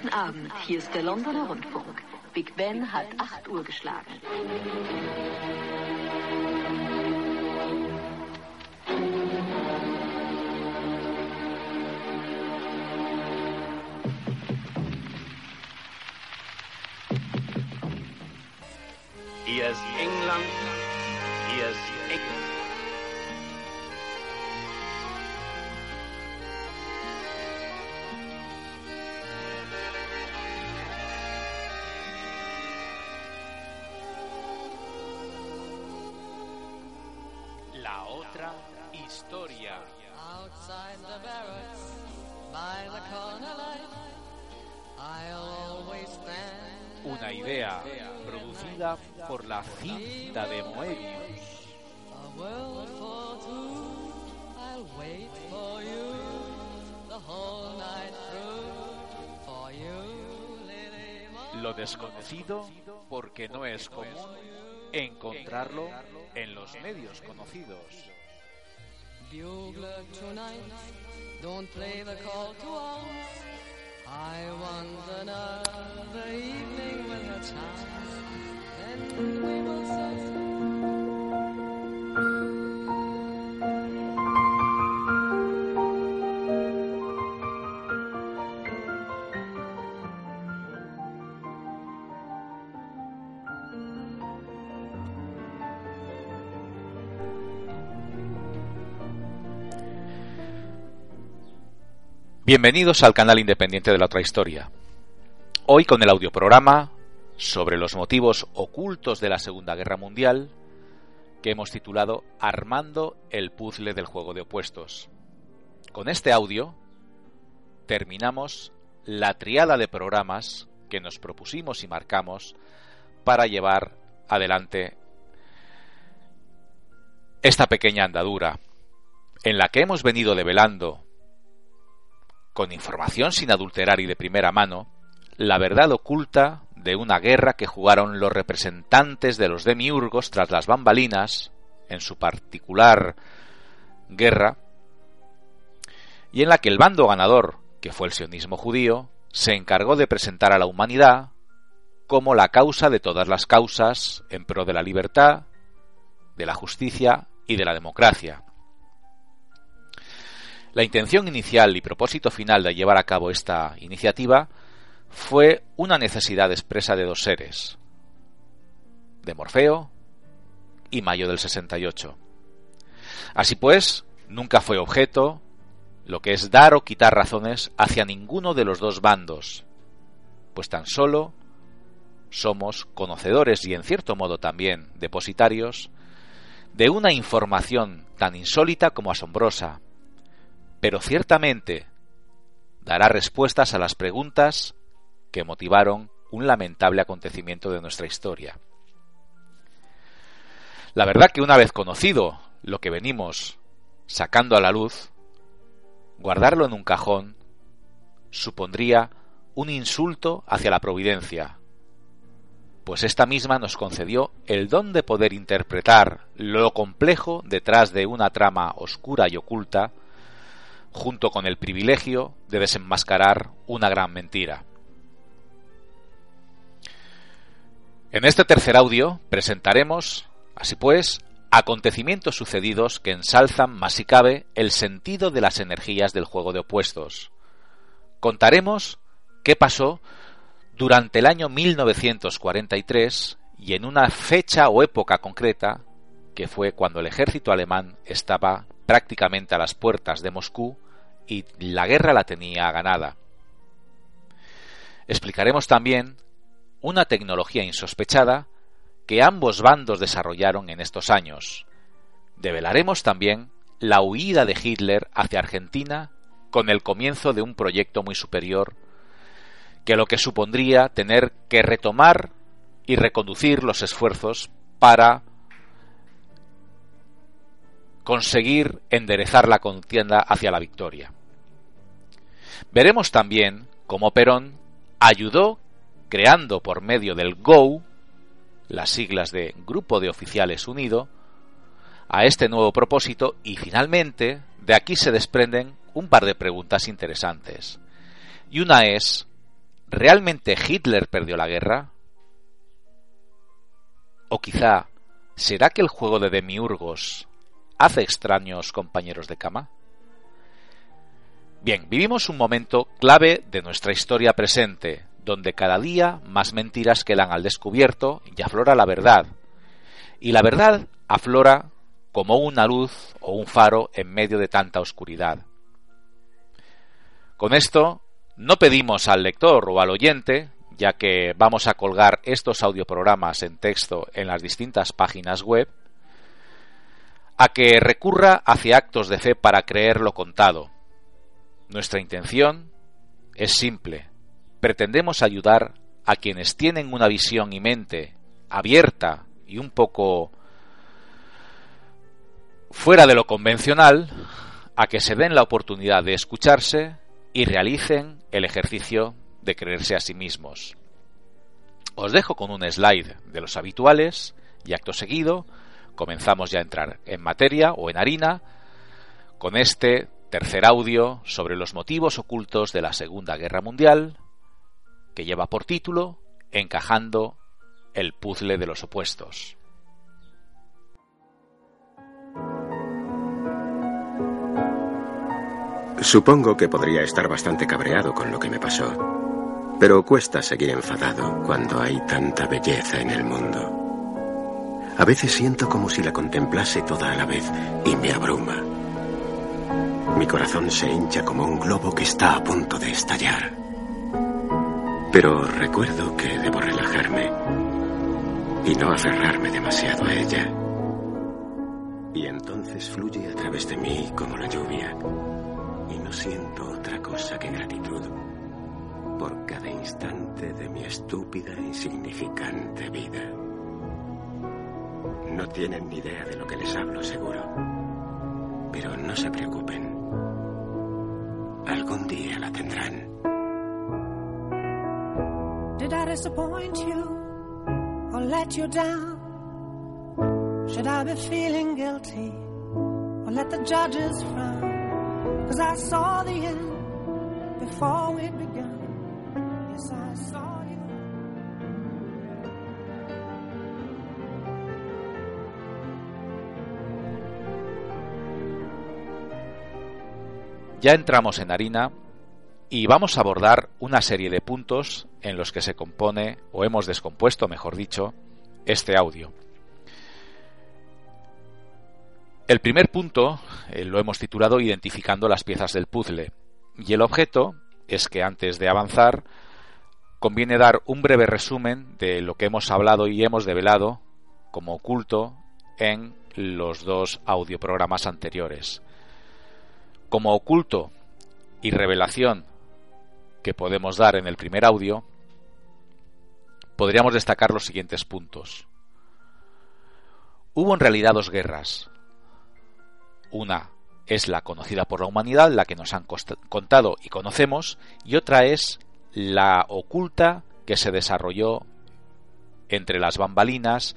Guten Abend, hier ist der Londoner Rundfunk. Big Ben hat 8 Uhr geschlagen. Hier ist England, hier ist England. La otra historia. Outside the barracks, by the corner light, I'll always stand. Una idea producida por la cinta de Moebius. A world for two, I'll wait for you the whole night through. For you, Lily Marmalade. Lo desconocido porque no es común encontrarlo en los medios conocidos. Bugler tonight, don't play the call to arms. I want another evening with a chance. Then we will say. Bienvenidos al canal independiente de la otra historia. Hoy con el audioprograma sobre los motivos ocultos de la Segunda Guerra Mundial que hemos titulado Armando el puzzle del juego de opuestos. Con este audio terminamos la triada de programas que nos propusimos y marcamos para llevar adelante esta pequeña andadura en la que hemos venido develando con información sin adulterar y de primera mano, la verdad oculta de una guerra que jugaron los representantes de los demiurgos tras las bambalinas, en su particular guerra, y en la que el bando ganador, que fue el sionismo judío, se encargó de presentar a la humanidad como la causa de todas las causas en pro de la libertad, de la justicia y de la democracia. La intención inicial y propósito final de llevar a cabo esta iniciativa fue una necesidad expresa de dos seres, de Morfeo y Mayo del 68. Así pues, nunca fue objeto lo que es dar o quitar razones hacia ninguno de los dos bandos, pues tan solo somos conocedores y en cierto modo también depositarios de una información tan insólita como asombrosa, pero ciertamente dará respuestas a las preguntas que motivaron un lamentable acontecimiento de nuestra historia. La verdad que una vez conocido lo que venimos sacando a la luz, guardarlo en un cajón supondría un insulto hacia la providencia, pues esta misma nos concedió el don de poder interpretar lo complejo detrás de una trama oscura y oculta, junto con el privilegio de desenmascarar una gran mentira. En este tercer audio presentaremos, así pues, acontecimientos sucedidos que ensalzan más si cabe el sentido de las energías del juego de opuestos. Contaremos qué pasó durante el año 1943 y en una fecha o época concreta, que fue cuando el ejército alemán estaba prácticamente a las puertas de Moscú y la guerra la tenía ganada. Explicaremos también una tecnología insospechada que ambos bandos desarrollaron en estos años. Develaremos también la huida de Hitler hacia Argentina con el comienzo de un proyecto muy superior, que lo que supondría tener que retomar y reconducir los esfuerzos para conseguir enderezar la contienda hacia la victoria. Veremos también cómo Perón ayudó creando por medio del GO, las siglas de Grupo de Oficiales Unido, a este nuevo propósito y finalmente de aquí se desprenden un par de preguntas interesantes. Y una es, ¿realmente Hitler perdió la guerra? ¿O quizá, será que el juego de Demiurgos hace extraños compañeros de cama? Bien, vivimos un momento clave de nuestra historia presente, donde cada día más mentiras quedan al descubierto y aflora la verdad. Y la verdad aflora como una luz o un faro en medio de tanta oscuridad. Con esto, no pedimos al lector o al oyente, ya que vamos a colgar estos audioprogramas en texto en las distintas páginas web, a que recurra hacia actos de fe para creer lo contado. Nuestra intención es simple. Pretendemos ayudar a quienes tienen una visión y mente abierta y un poco fuera de lo convencional, a que se den la oportunidad de escucharse y realicen el ejercicio de creerse a sí mismos. Os dejo con un slide de los habituales y acto seguido comenzamos ya a entrar en materia o en harina con este tercer audio sobre los motivos ocultos de la Segunda Guerra Mundial, que lleva por título Encajando el puzzle de los opuestos. Supongo que podría estar bastante cabreado con lo que me pasó, pero cuesta seguir enfadado cuando hay tanta belleza en el mundo. A veces siento como si la contemplase toda a la vez y me abruma. Mi corazón se hincha como un globo que está a punto de estallar. Pero recuerdo que debo relajarme y no aferrarme demasiado a ella. Y entonces fluye a través de mí como la lluvia. Y no siento otra cosa que gratitud por cada instante de mi estúpida e insignificante vida. No tienen ni idea de lo que les hablo, seguro. Pero no se preocupen. Algún día la tendrán. Did I disappoint you or let you down? Should I be feeling guilty or let the judges frown? 'Cause I saw the end before we'd begun. Yes, I saw you. Ya entramos en harina y vamos a abordar una serie de puntos en los que se compone, o hemos descompuesto, mejor dicho, este audio. El primer punto lo hemos titulado Identificando las piezas del puzzle, y el objeto es que antes de avanzar conviene dar un breve resumen de lo que hemos hablado y hemos develado como oculto en los dos audioprogramas anteriores. Como oculto y revelación que podemos dar en el primer audio, podríamos destacar los siguientes puntos. Hubo en realidad dos guerras. Una es la conocida por la humanidad, la que nos han contado y conocemos, y otra es la oculta que se desarrolló entre las bambalinas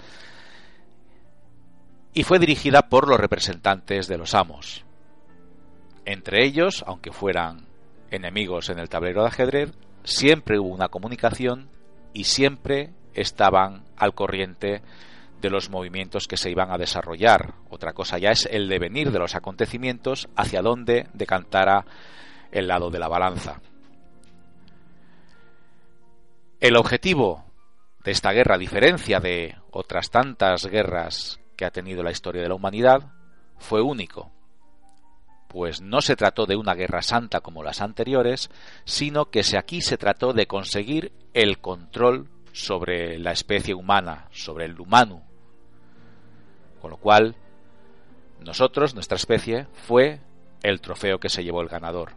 y fue dirigida por los representantes de los amos. Entre ellos, aunque fueran enemigos en el tablero de ajedrez, siempre hubo una comunicación y siempre estaban al corriente de los movimientos que se iban a desarrollar. Otra cosa ya es el devenir de los acontecimientos, hacia dónde decantara el lado de la balanza. El objetivo de esta guerra, a diferencia de otras tantas guerras que ha tenido la historia de la humanidad, fue único. Pues no se trató de una guerra santa como las anteriores, sino que aquí se trató de conseguir el control sobre la especie humana, sobre el humano. Con lo cual, nuestra especie, fue el trofeo que se llevó el ganador.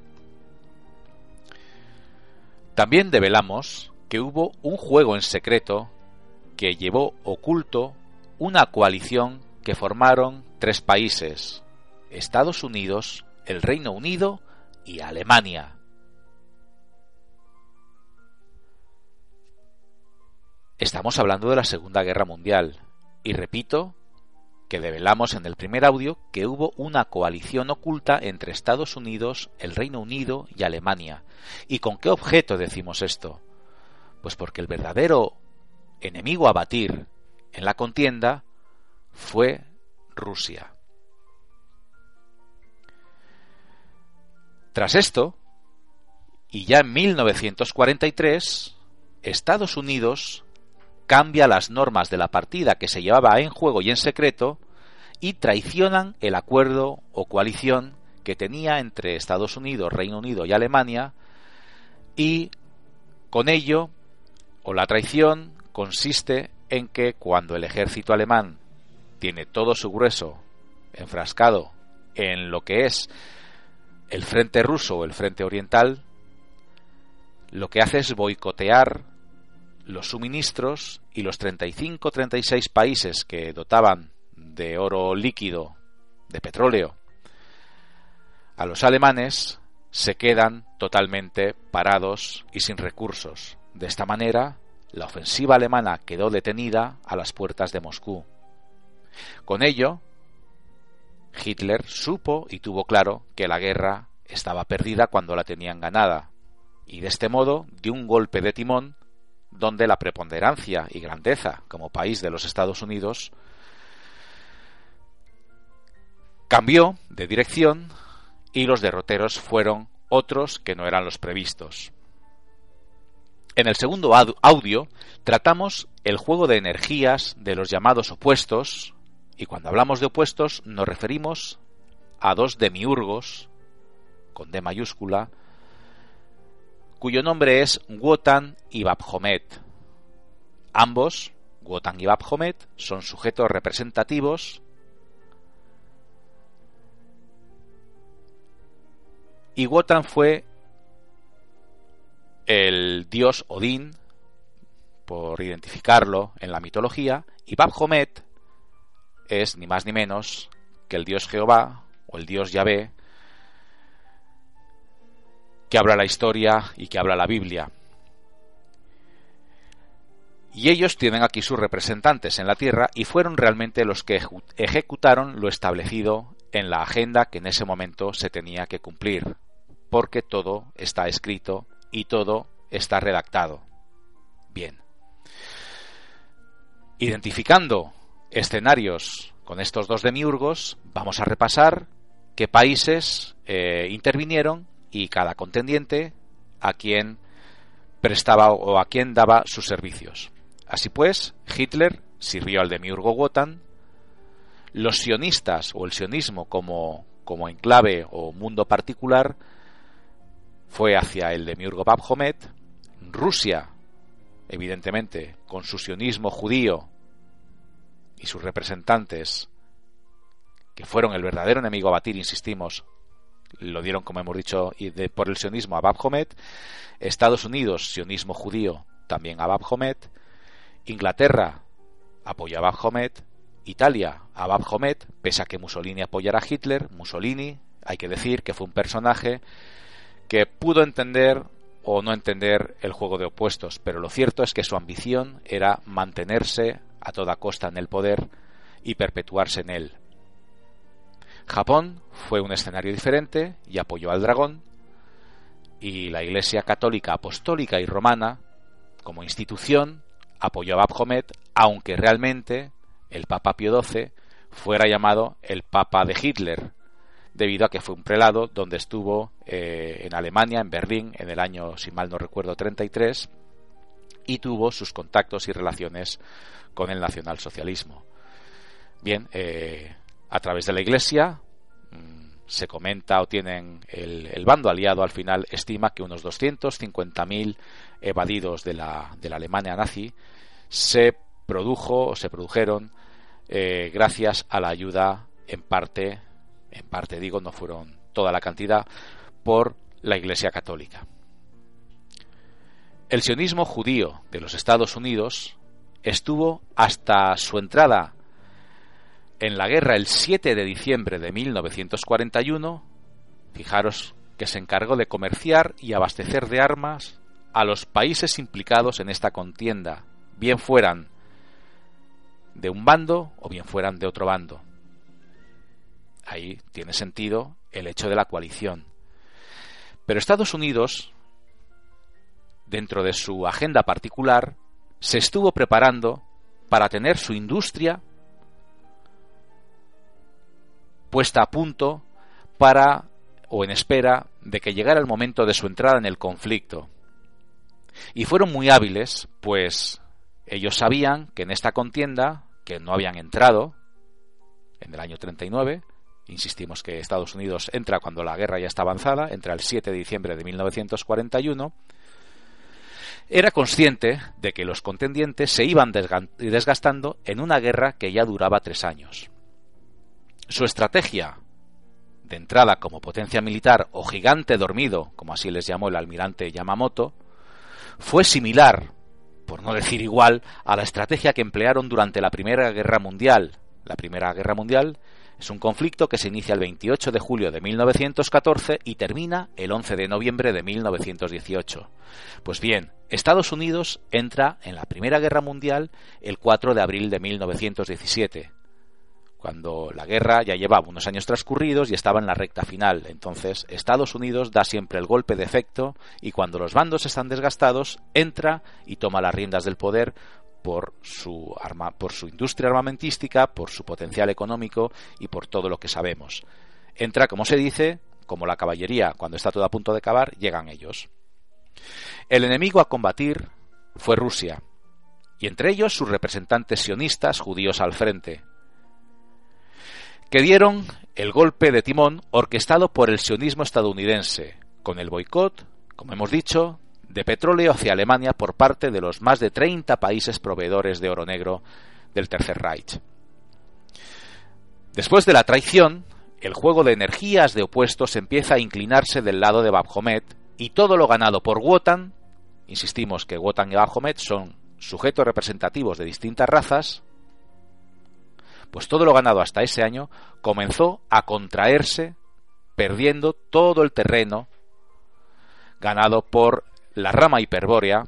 También develamos que hubo un juego en secreto que llevó oculto una coalición que formaron 3 países: Estados Unidos, el Reino Unido y Alemania. Estamos hablando de la Segunda Guerra Mundial y repito que develamos en el primer audio que hubo una coalición oculta entre Estados Unidos, el Reino Unido y Alemania. ¿Y con qué objeto decimos esto? Pues porque el verdadero enemigo a batir en la contienda fue Rusia. Tras esto, y ya en 1943, Estados Unidos cambia las normas de la partida que se llevaba en juego y en secreto y traicionan el acuerdo o coalición que tenía entre Estados Unidos, Reino Unido y Alemania, y con ello, o la traición, consiste en que cuando el ejército alemán tiene todo su grueso enfrascado en lo que es el frente ruso o el frente oriental, lo que hace es boicotear los suministros, y los 35-36 países que dotaban de oro líquido, de petróleo, a los alemanes, se quedan totalmente parados y sin recursos. De esta manera, la ofensiva alemana quedó detenida a las puertas de Moscú. Con ello, Hitler supo y tuvo claro que la guerra estaba perdida cuando la tenían ganada, y de este modo dio un golpe de timón donde la preponderancia y grandeza como país de los Estados Unidos cambió de dirección y los derroteros fueron otros que no eran los previstos. En el segundo audio tratamos el juego de energías de los llamados opuestos, y cuando hablamos de opuestos nos referimos a dos demiurgos, con D mayúscula, cuyo nombre es Wotan y Baphomet. Ambos, Wotan y Baphomet, son sujetos representativos y Wotan fue el dios Odín, por identificarlo en la mitología, y Baphomet es ni más ni menos que el dios Jehová o el dios Yahvé, que habla la historia y que habla la Biblia. Y ellos tienen aquí sus representantes en la tierra y fueron realmente los que ejecutaron lo establecido en la agenda que en ese momento se tenía que cumplir, porque todo está escrito y todo está redactado. Bien. Identificando escenarios con estos dos demiurgos, vamos a repasar qué países intervinieron y cada contendiente a quién prestaba o a quién daba sus servicios. Así pues, Hitler sirvió al demiurgo Wotan, los sionistas o el sionismo como enclave o mundo particular fue hacia el demiurgo Baphomet. Rusia, evidentemente, con su sionismo judío y sus representantes, que fueron el verdadero enemigo a batir, insistimos, lo dieron, como hemos dicho, por el sionismo a Baphomet. Estados Unidos, sionismo judío, también a Baphomet. Inglaterra apoyó a Baphomet. Italia a Baphomet, pese a que Mussolini apoyara a Hitler. Mussolini, hay que decir que fue un personaje que pudo entender o no entender el juego de opuestos, pero lo cierto es que su ambición era mantenerse a toda costa en el poder y perpetuarse en él. Japón fue un escenario diferente y apoyó al dragón, y la Iglesia Católica Apostólica y Romana, como institución, apoyó a Baphomet, aunque realmente el Papa Pío XII fuera llamado el Papa de Hitler, debido a que fue un prelado donde estuvo en Alemania, en Berlín, en el año, si mal no recuerdo, 33, y tuvo sus contactos y relaciones con el nacionalsocialismo. Bien, a través de la Iglesia se comenta o tienen el bando aliado al final estima que unos 250.000 evadidos de la Alemania nazi se produjeron gracias a la ayuda en parte digo, no fueron toda la cantidad, por la Iglesia Católica. El sionismo judío de los Estados Unidos estuvo hasta su entrada en la guerra el 7 de diciembre de 1941, fijaros que se encargó de comerciar y abastecer de armas a los países implicados en esta contienda, bien fueran de un bando o bien fueran de otro bando. Ahí tiene sentido el hecho de la coalición. Pero Estados Unidos dentro de su agenda particular, se estuvo preparando para tener su industria puesta a punto o en espera de que llegara el momento de su entrada en el conflicto. Y fueron muy hábiles, pues ellos sabían que en esta contienda, que no habían entrado en el año 39, insistimos que Estados Unidos entra cuando la guerra ya está avanzada, entra el 7 de diciembre de 1941, era consciente de que los contendientes se iban desgastando en una guerra que ya duraba 3 años. Su estrategia de entrada como potencia militar o gigante dormido, como así les llamó el almirante Yamamoto, fue similar, por no decir igual, a la estrategia que emplearon durante la Primera Guerra Mundial. La Primera Guerra Mundial es un conflicto que se inicia el 28 de julio de 1914 y termina el 11 de noviembre de 1918. Pues bien, Estados Unidos entra en la Primera Guerra Mundial el 4 de abril de 1917, cuando la guerra ya llevaba unos años transcurridos y estaba en la recta final. Entonces, Estados Unidos da siempre el golpe de efecto y cuando los bandos están desgastados, entra y toma las riendas del poder por su industria armamentística, por su potencial económico y por todo lo que sabemos. Entra, como se dice, como la caballería, cuando está todo a punto de acabar, llegan ellos. El enemigo a combatir fue Rusia, y entre ellos sus representantes sionistas judíos al frente, que dieron el golpe de timón orquestado por el sionismo estadounidense, con el boicot, como hemos dicho, de petróleo hacia Alemania por parte de los más de 30 países proveedores de oro negro del Tercer Reich. Después de la traición, el juego de energías de opuestos empieza a inclinarse del lado de Baphomet y todo lo ganado por Wotan, insistimos que Wotan y Baphomet son sujetos representativos de distintas razas, pues todo lo ganado hasta ese año comenzó a contraerse, perdiendo todo el terreno ganado por la rama hiperbórea,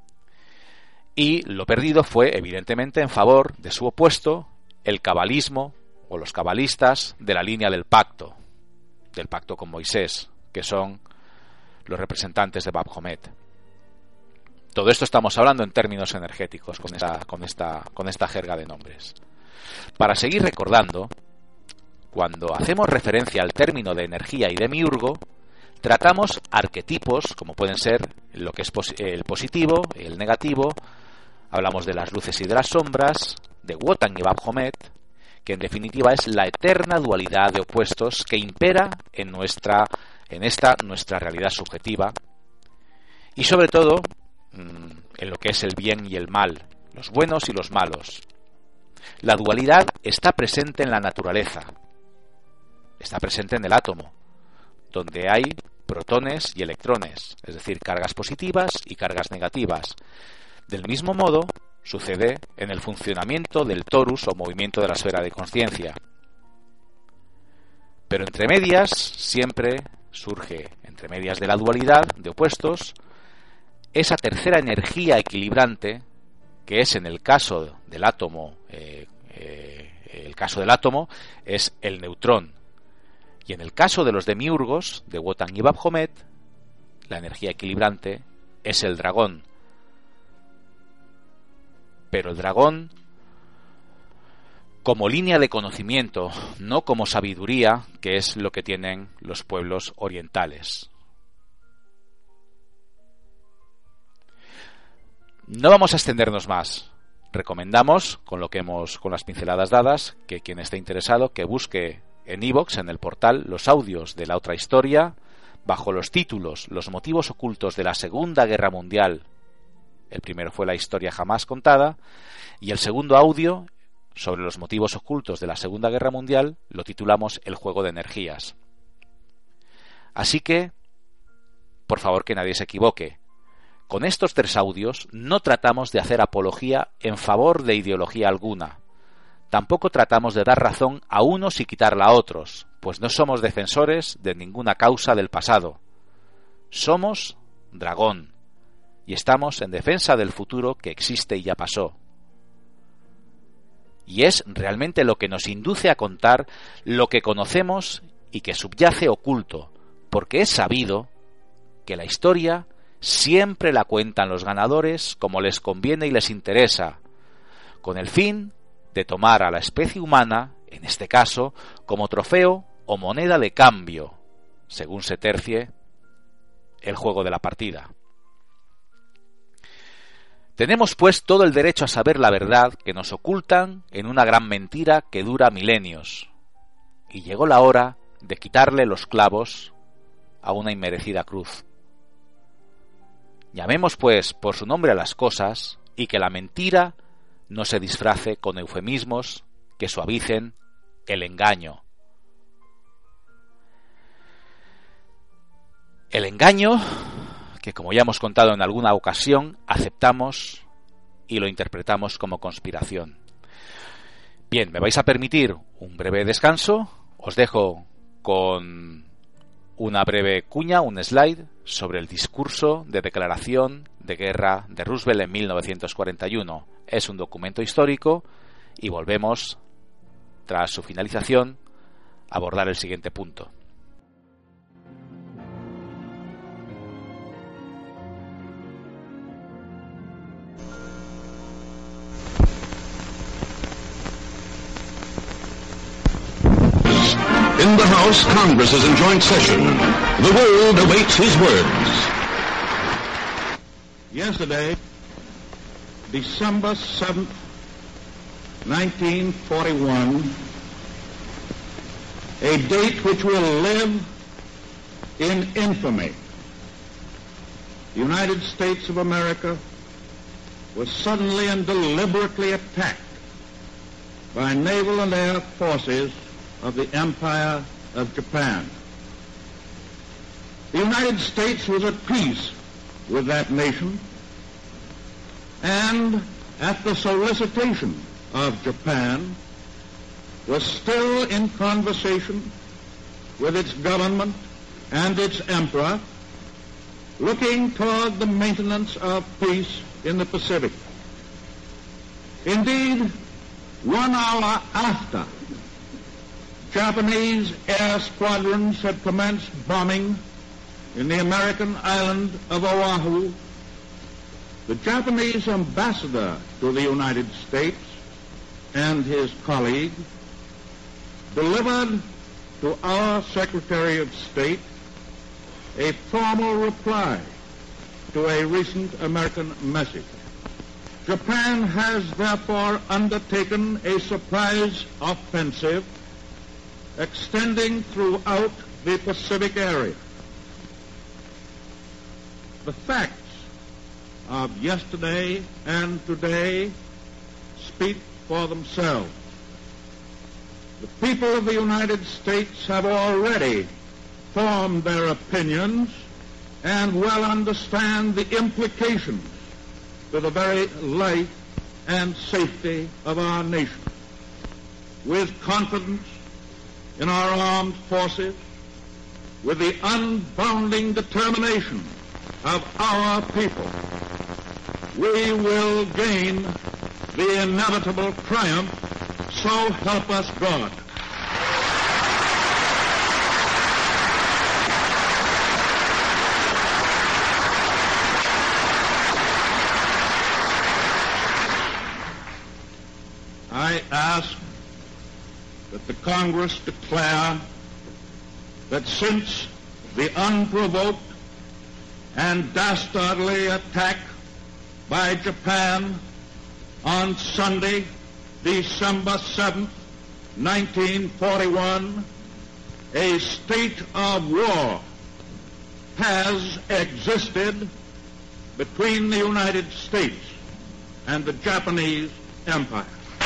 y lo perdido fue evidentemente en favor de su opuesto, el cabalismo o los cabalistas de la línea del pacto con Moisés, que son los representantes de Baphomet. Todo esto estamos hablando en términos energéticos con esta jerga de nombres. Para seguir recordando, cuando hacemos referencia al término de energía y demiurgo, tratamos arquetipos, como pueden ser lo que es el positivo, el negativo, hablamos de las luces y de las sombras, de Wotan y Baphomet, que en definitiva es la eterna dualidad de opuestos que impera en esta nuestra realidad subjetiva, y sobre todo en lo que es el bien y el mal, los buenos y los malos. La dualidad está presente en la naturaleza, está presente en el átomo, donde hay protones y electrones, es decir, cargas positivas y cargas negativas. Del mismo modo, sucede en el funcionamiento del torus o movimiento de la esfera de consciencia. Pero entre medias, siempre surge, entre medias de la dualidad de opuestos, esa tercera energía equilibrante, que es en el caso del átomo, es el neutrón. Y en el caso de los demiurgos, de Wotan y Baphomet, la energía equilibrante es el dragón. Pero el dragón como línea de conocimiento, no como sabiduría, que es lo que tienen los pueblos orientales. No vamos a extendernos más. Recomendamos, con las pinceladas dadas, que quien esté interesado que busque en iVoox, en el portal, los audios de la otra historia, bajo los títulos Los motivos ocultos de la Segunda Guerra Mundial. El primero fue La historia jamás contada, y el segundo audio, sobre los motivos ocultos de la Segunda Guerra Mundial, lo titulamos El juego de energías. Así que, por favor que nadie se equivoque, con estos 3 audios no tratamos de hacer apología en favor de ideología alguna. Tampoco tratamos de dar razón a unos y quitarla a otros, pues no somos defensores de ninguna causa del pasado. Somos dragón, y estamos en defensa del futuro que existe y ya pasó. Y es realmente lo que nos induce a contar lo que conocemos y que subyace oculto, porque es sabido que la historia siempre la cuentan los ganadores como les conviene y les interesa, con el fin de tomar a la especie humana, en este caso, como trofeo o moneda de cambio, según se tercie el juego de la partida. Tenemos pues todo el derecho a saber la verdad que nos ocultan en una gran mentira que dura milenios, y llegó la hora de quitarle los clavos a una inmerecida cruz. Llamemos pues por su nombre a las cosas y que la mentira no se disfrace con eufemismos que suavicen el engaño. El engaño, que como ya hemos contado en alguna ocasión, aceptamos y lo interpretamos como conspiración. Bien, me vais a permitir un breve descanso. Os dejo con una breve cuña, un slide, sobre el discurso de declaración de guerra de Roosevelt en 1941. Es un documento histórico y volvemos, tras su finalización, a abordar el siguiente punto. In the House, Congress is in joint session. The world awaits his words. Yesterday, December 7th, 1941, a date which will live in infamy. The United States of America was suddenly and deliberately attacked by naval and air forces of the Empire of Japan. The United States was at peace with that nation, and at the solicitation of Japan, was still in conversation with its government and its emperor, looking toward the maintenance of peace in the Pacific. Indeed, 1 hour after Japanese air squadrons had commenced bombing in the American island of Oahu, the Japanese ambassador to the United States and his colleague delivered to our Secretary of State a formal reply to a recent American message. Japan has therefore undertaken a surprise offensive extending throughout the Pacific area. The facts of yesterday and today speak for themselves. The people of the United States have already formed their opinions and well understand the implications to the very life and safety of our nation. With confidence in our armed forces, with the unbounding determination of our people, we will gain the inevitable triumph, so help us God. I ask that the Congress declare that since the unprovoked and dastardly attack by Japan on Sunday, December 7th, 1941, a state of war has existed between the United States and the Japanese Empire.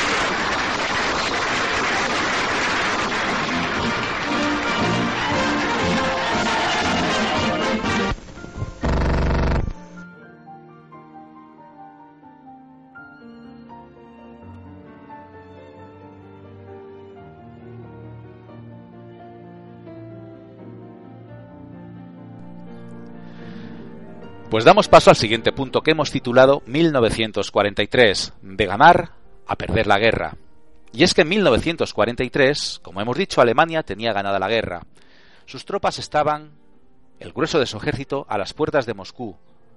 Pues damos paso al siguiente punto que hemos titulado 1943, de ganar a perder la guerra. Y es que en 1943, como hemos dicho, Alemania tenía ganada la guerra. Sus tropas estaban, el grueso de su ejército, a las puertas de Moscú,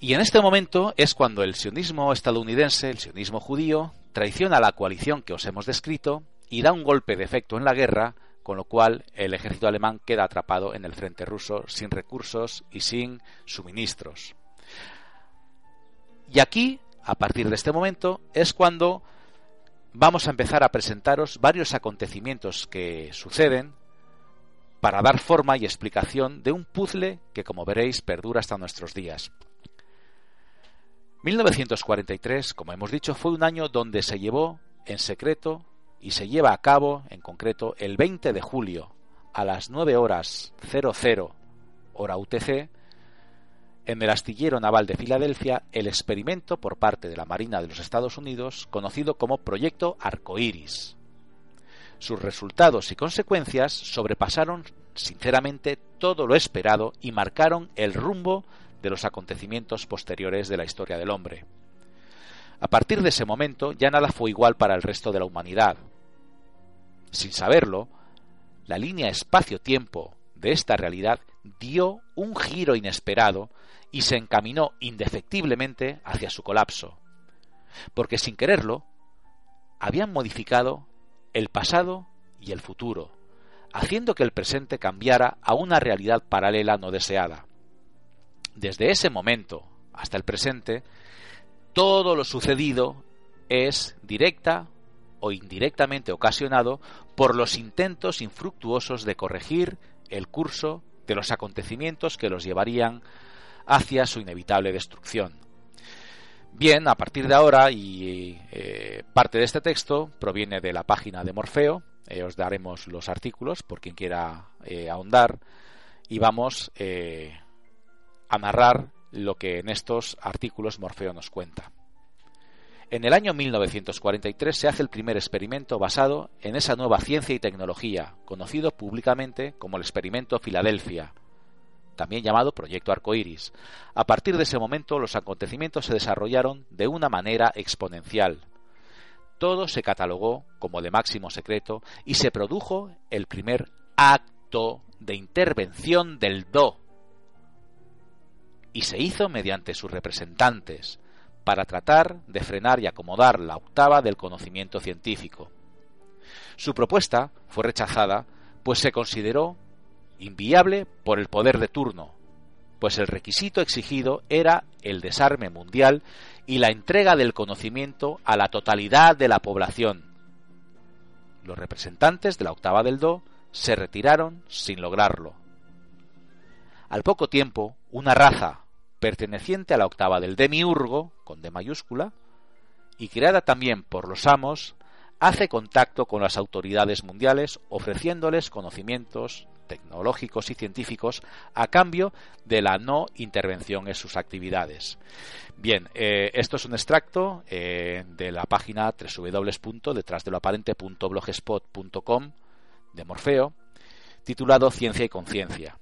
Y en este momento es cuando el sionismo estadounidense, el sionismo judío, traiciona a la coalición que os hemos descrito y da un golpe de efecto en la guerra, con lo cual el ejército alemán queda atrapado en el frente ruso sin recursos y sin suministros. Y aquí, a partir de este momento, es cuando vamos a empezar a presentaros varios acontecimientos que suceden para dar forma y explicación de un puzzle que, como veréis, perdura hasta nuestros días. 1943, como hemos dicho, fue un año donde se llevó en secreto y se lleva a cabo, en concreto, el 20 de julio a las 9:00 hora UTC, en el astillero naval de Filadelfia, el experimento por parte de la Marina de los Estados Unidos conocido como Proyecto Arcoíris. Sus resultados y consecuencias sobrepasaron sinceramente todo lo esperado y marcaron el rumbo de los acontecimientos posteriores de la historia del hombre. A partir de ese momento ya nada fue igual para el resto de la humanidad. Sin saberlo, la línea espacio-tiempo de esta realidad dio un giro inesperado y se encaminó indefectiblemente hacia su colapso, porque sin quererlo habían modificado el pasado y el futuro, haciendo que el presente cambiara a una realidad paralela no deseada. Desde ese momento hasta el presente, todo lo sucedido es directa o indirectamente ocasionado por los intentos infructuosos de corregir el curso de los acontecimientos que los llevarían hacia su inevitable destrucción. Bien, a partir de ahora, y parte de este texto proviene de la página de Morfeo, os daremos los artículos por quien quiera ahondar, y vamos a narrar lo que en estos artículos Morfeo nos cuenta. En el año 1943 se hace el primer experimento basado en esa nueva ciencia y tecnología, conocido públicamente como el experimento Filadelfia, también llamado Proyecto Arcoíris. A partir de ese momento los acontecimientos se desarrollaron de una manera exponencial. Todo se catalogó como de máximo secreto y se produjo el primer acto de intervención del Do. Y se hizo mediante sus representantes, para tratar de frenar y acomodar la octava del conocimiento científico. Su propuesta fue rechazada, pues se consideró inviable por el poder de turno, pues el requisito exigido era el desarme mundial y la entrega del conocimiento a la totalidad de la población. Los representantes de la octava del Do se retiraron sin lograrlo. Al poco tiempo, una raza perteneciente a la octava del Demiurgo, con D mayúscula, y creada también por los amos, hace contacto con las autoridades mundiales ofreciéndoles conocimientos tecnológicos y científicos a cambio de la no intervención en sus actividades. Bien, esto es un extracto de la página www.detrasdeloaparente.blogspot.com de Morfeo, titulado Ciencia y Conciencia.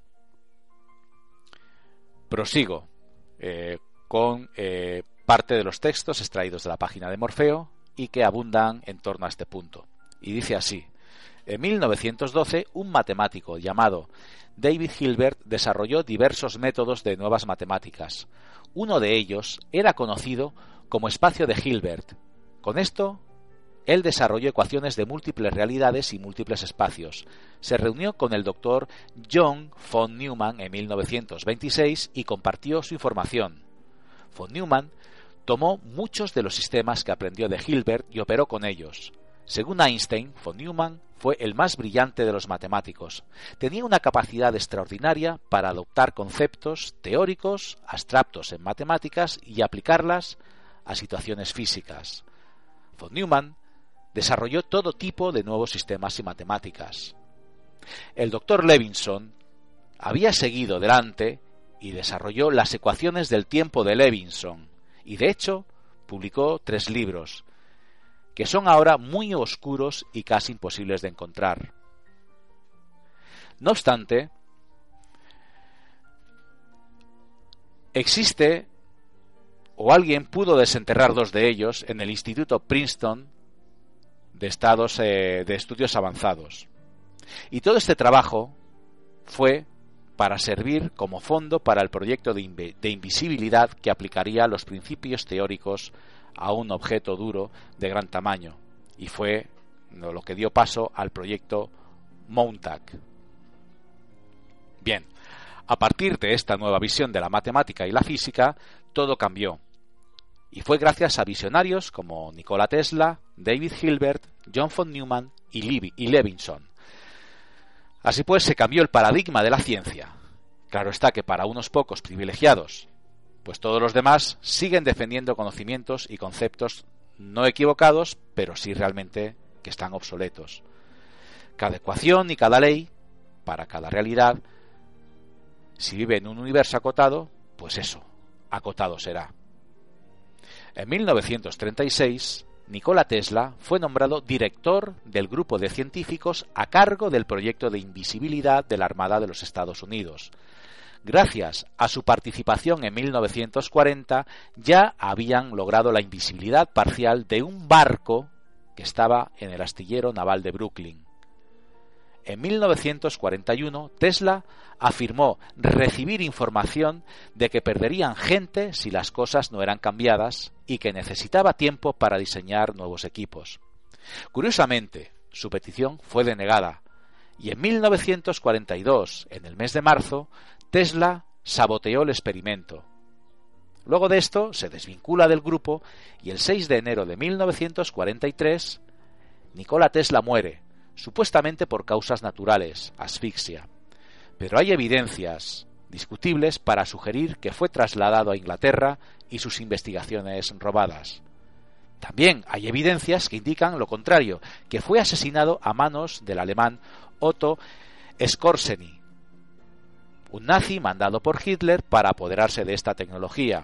Prosigo con parte de los textos extraídos de la página de Morfeo y que abundan en torno a este punto. Y dice así: en 1912, un matemático llamado David Hilbert desarrolló diversos métodos de nuevas matemáticas. Uno de ellos era conocido como espacio de Hilbert. Con esto, él desarrolló ecuaciones de múltiples realidades y múltiples espacios. Se reunió con el doctor John von Neumann en 1926 y compartió su información. Von Neumann tomó muchos de los sistemas que aprendió de Hilbert y operó con ellos. Según Einstein, von Neumann fue el más brillante de los matemáticos. Tenía una capacidad extraordinaria para adoptar conceptos teóricos abstractos en matemáticas y aplicarlas a situaciones físicas. Von Neumann desarrolló todo tipo de nuevos sistemas y matemáticas. El doctor Levinson había seguido delante y desarrolló las ecuaciones del tiempo de Levinson, y de hecho publicó 3 libros, que son ahora muy oscuros y casi imposibles de encontrar. No obstante, existe, o alguien pudo desenterrar 2 de ellos en el Instituto Princeton de Estudios Avanzados. Y todo este trabajo fue para servir como fondo para el proyecto de invisibilidad que aplicaría los principios teóricos a un objeto duro de gran tamaño, y fue lo que dio paso al proyecto Montauk. Bien, a partir de esta nueva visión de la matemática y la física, todo cambió. Y fue gracias a visionarios como Nikola Tesla, David Hilbert, John von Neumann y Levinson. Así pues, se cambió el paradigma de la ciencia. Claro está que para unos pocos privilegiados, pues todos los demás siguen defendiendo conocimientos y conceptos no equivocados, pero sí realmente que están obsoletos. Cada ecuación y cada ley, para cada realidad, si vive en un universo acotado, pues eso, acotado será. En 1936, Nikola Tesla fue nombrado director del grupo de científicos a cargo del proyecto de invisibilidad de la Armada de los Estados Unidos. Gracias a su participación en 1940, ya habían logrado la invisibilidad parcial de un barco que estaba en el astillero naval de Brooklyn. En 1941, Tesla afirmó recibir información de que perderían gente si las cosas no eran cambiadas y que necesitaba tiempo para diseñar nuevos equipos. Curiosamente, su petición fue denegada y en 1942, en el mes de marzo, Tesla saboteó el experimento. Luego de esto, se desvincula del grupo y el 6 de enero de 1943, Nikola Tesla muere, supuestamente por causas naturales, asfixia. Pero hay evidencias discutibles para sugerir que fue trasladado a Inglaterra y sus investigaciones robadas. También hay evidencias que indican lo contrario, que fue asesinado a manos del alemán Otto Skorzeny, un nazi mandado por Hitler para apoderarse de esta tecnología.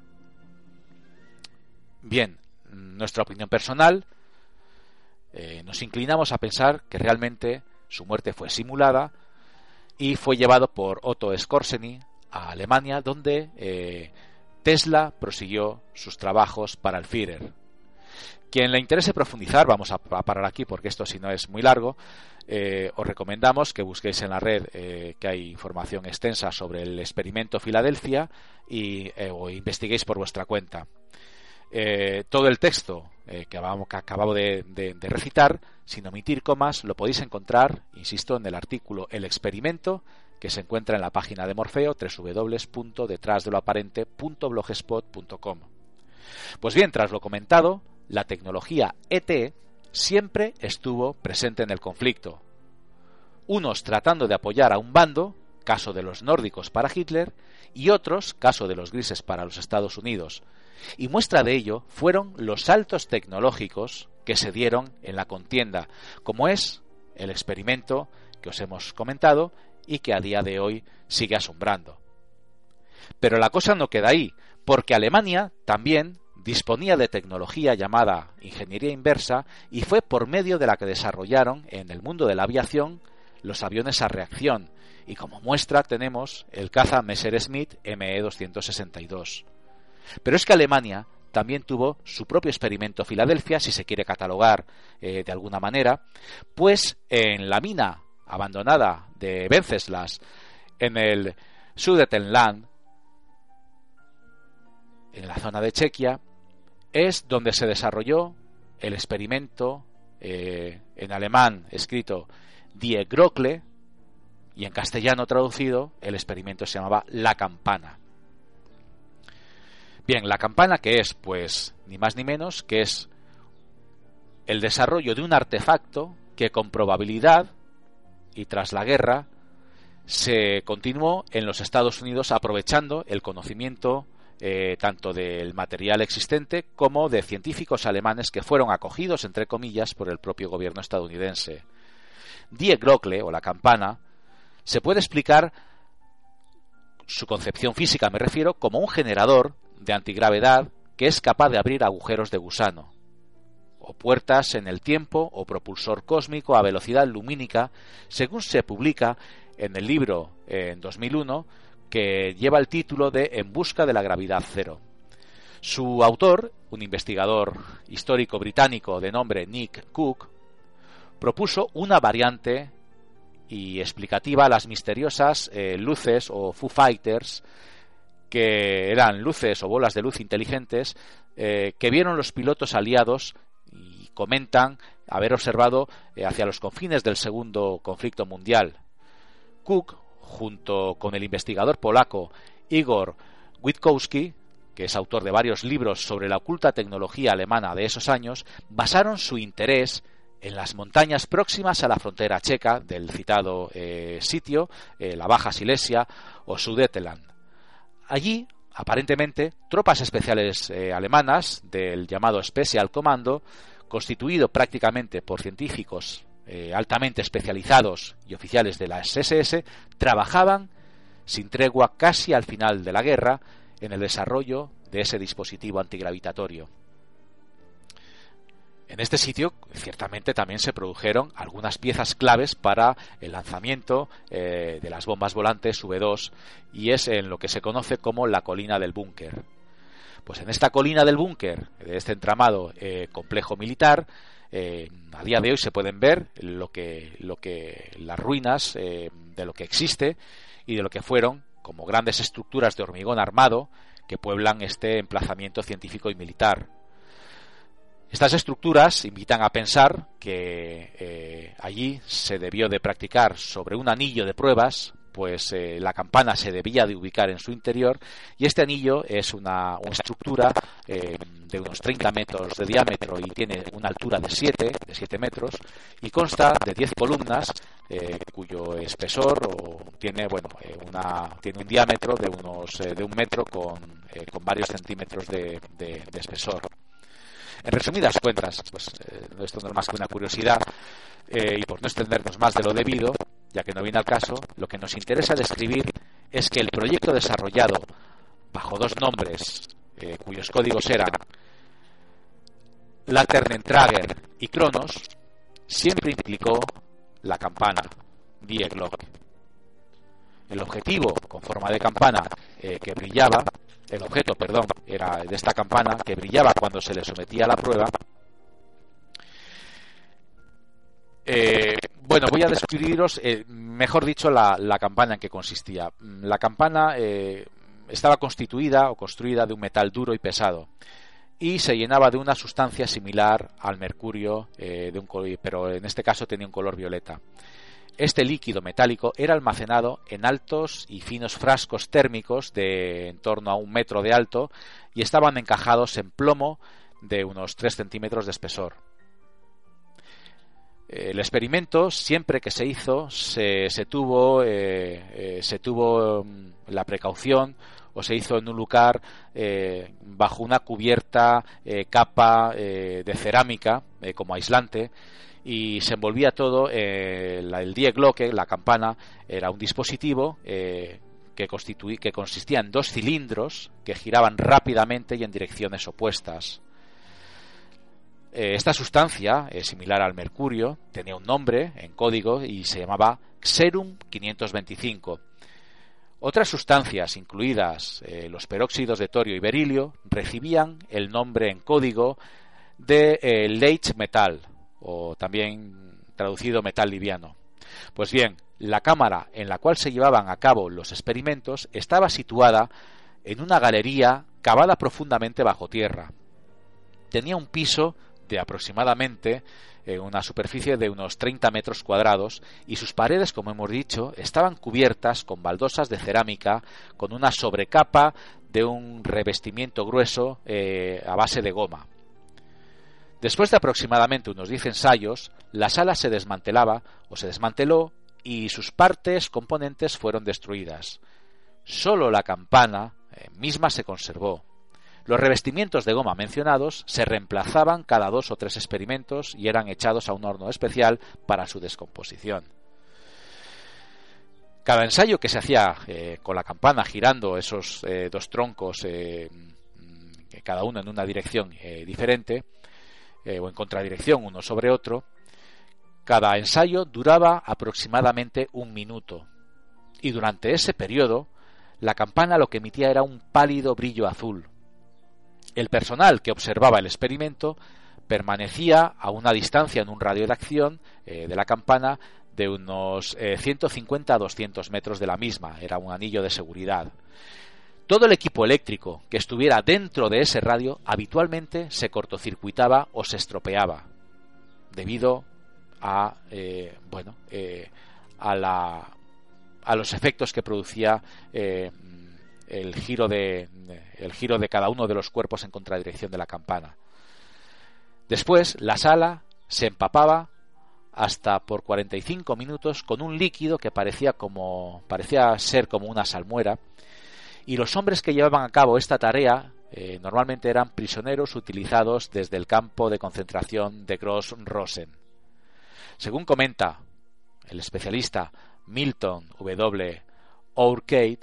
Bien, nuestra opinión personal, nos inclinamos a pensar que realmente su muerte fue simulada y fue llevado por Otto Skorzeny a Alemania, donde Tesla prosiguió sus trabajos para el Führer. Quien le interese profundizar, vamos a parar aquí porque esto si no es muy largo, os recomendamos que busquéis en la red que hay información extensa sobre el experimento Filadelfia o investiguéis por vuestra cuenta. Todo el texto que acabo de recitar, sin omitir comas, lo podéis encontrar, insisto, en el artículo El experimento, que se encuentra en la página de Morfeo, www.detrasdeloaparente.blogspot.com. Pues bien, tras lo comentado, la tecnología ET siempre estuvo presente en el conflicto. Unos tratando de apoyar a un bando, caso de los nórdicos para Hitler, y otros, caso de los grises para los Estados Unidos. Y muestra de ello fueron los saltos tecnológicos que se dieron en la contienda, como es el experimento que os hemos comentado y que a día de hoy sigue asombrando. Pero la cosa no queda ahí, porque Alemania también disponía de tecnología llamada ingeniería inversa y fue por medio de la que desarrollaron en el mundo de la aviación los aviones a reacción, y como muestra tenemos el caza Messerschmitt Me-262. Pero es que Alemania también tuvo su propio experimento Filadelfia, si se quiere catalogar de alguna manera, pues en la mina abandonada de Venceslas, en el Sudetenland, en la zona de Chequia, es donde se desarrolló el experimento en alemán escrito Die Glocke, y en castellano traducido el experimento se llamaba La Campana. Bien, la campana, ¿qué es? Pues ni más ni menos que es el desarrollo de un artefacto que con probabilidad y tras la guerra se continuó en los Estados Unidos aprovechando el conocimiento tanto del material existente como de científicos alemanes que fueron acogidos, entre comillas, por el propio gobierno estadounidense. Die Glocke, o la campana, se puede explicar su concepción física, me refiero, como un generador de antigravedad que es capaz de abrir agujeros de gusano, o puertas en el tiempo, o propulsor cósmico a velocidad lumínica, según se publica en el libro en 2001 que lleva el título de En busca de la gravedad cero. Su autor, un investigador histórico británico de nombre Nick Cook, propuso una variante y explicativa las misteriosas luces o Foo Fighters, que eran luces o bolas de luz inteligentes que vieron los pilotos aliados y comentan haber observado hacia los confines del segundo conflicto mundial. Cook, junto con el investigador polaco Igor Witkowski, que es autor de varios libros sobre la oculta tecnología alemana de esos años, basaron su interés en las montañas próximas a la frontera checa del citado sitio, la Baja Silesia o Sudetenland. Allí, aparentemente, tropas especiales alemanas del llamado Special Commando, constituido prácticamente por científicos altamente especializados y oficiales de las SS, trabajaban sin tregua casi al final de la guerra en el desarrollo de ese dispositivo antigravitatorio. En este sitio, ciertamente, también se produjeron algunas piezas claves para el lanzamiento de las bombas volantes V2, y es en lo que se conoce como la colina del búnker. Pues en esta colina del búnker, de este entramado complejo militar, a día de hoy se pueden ver las ruinas de lo que existe y de lo que fueron como grandes estructuras de hormigón armado que pueblan este emplazamiento científico y militar. Estas estructuras invitan a pensar que allí se debió de practicar sobre un anillo de pruebas, pues la campana se debía de ubicar en su interior, y este anillo es una estructura de unos 30 metros de diámetro y tiene una altura de 7 metros, y consta de 10 columnas cuyo espesor tiene un diámetro de 1 metro con varios centímetros de espesor. En resumidas cuentas, pues esto no es más que una curiosidad, y por no extendernos más de lo debido, ya que no viene al caso, lo que nos interesa describir es que el proyecto desarrollado bajo 2 nombres, cuyos códigos eran Laternentrager y Kronos, siempre implicó la campana, Die Glocke. El objetivo con forma de campana el objeto era de esta campana que brillaba cuando se le sometía a la prueba. Voy a describiros, mejor dicho, la campana en que consistía. La campana estaba constituida o construida de un metal duro y pesado, y se llenaba de una sustancia similar al mercurio, pero en este caso tenía un color violeta. Este líquido metálico era almacenado en altos y finos frascos térmicos de en torno a 1 metro de alto y estaban encajados en plomo de unos 3 centímetros de espesor. El experimento, siempre que se hizo, se tuvo la precaución, o se hizo en un lugar bajo una cubierta capa de cerámica como aislante, y se envolvía todo. El Die Glocke, la campana, era un dispositivo que consistía en 2 cilindros que giraban rápidamente y en direcciones opuestas. Esta sustancia, similar al mercurio, tenía un nombre en código y se llamaba Xerum 525. Otras sustancias, incluidas los peróxidos de torio y berilio, recibían el nombre en código de Leichtmetall, o también traducido metal liviano. Pues bien, la cámara en la cual se llevaban a cabo los experimentos estaba situada en una galería cavada profundamente bajo tierra. Tenía un piso de aproximadamente una superficie de unos 30 metros cuadrados, y sus paredes, como hemos dicho, estaban cubiertas con baldosas de cerámica con una sobrecapa de un revestimiento grueso a base de goma. Después de aproximadamente unos 10 ensayos, la sala se desmanteló y sus partes componentes fueron destruidas. Solo la campana misma se conservó. Los revestimientos de goma mencionados se reemplazaban cada 2 o 3 experimentos y eran echados a un horno especial para su descomposición. Cada ensayo que se hacía con la campana girando esos 2 troncos, cada uno en una dirección diferente, o en contradirección uno sobre otro, cada ensayo duraba aproximadamente 1 minuto, y durante ese periodo la campana lo que emitía era un pálido brillo azul. El personal que observaba el experimento permanecía a una distancia en un radio de acción de la campana de unos 150 a 200 metros de la misma. Era un anillo de seguridad. Todo el equipo eléctrico que estuviera dentro de ese radio habitualmente se cortocircuitaba o se estropeaba debido a los efectos que producía el giro de cada uno de los cuerpos en contradirección de la campana. Después, la sala se empapaba hasta por 45 minutos con un líquido que parecía ser como una salmuera, y los hombres que llevaban a cabo esta tarea normalmente eran prisioneros utilizados desde el campo de concentración de Gross-Rosen. Según comenta el especialista Milton W. Ourcade,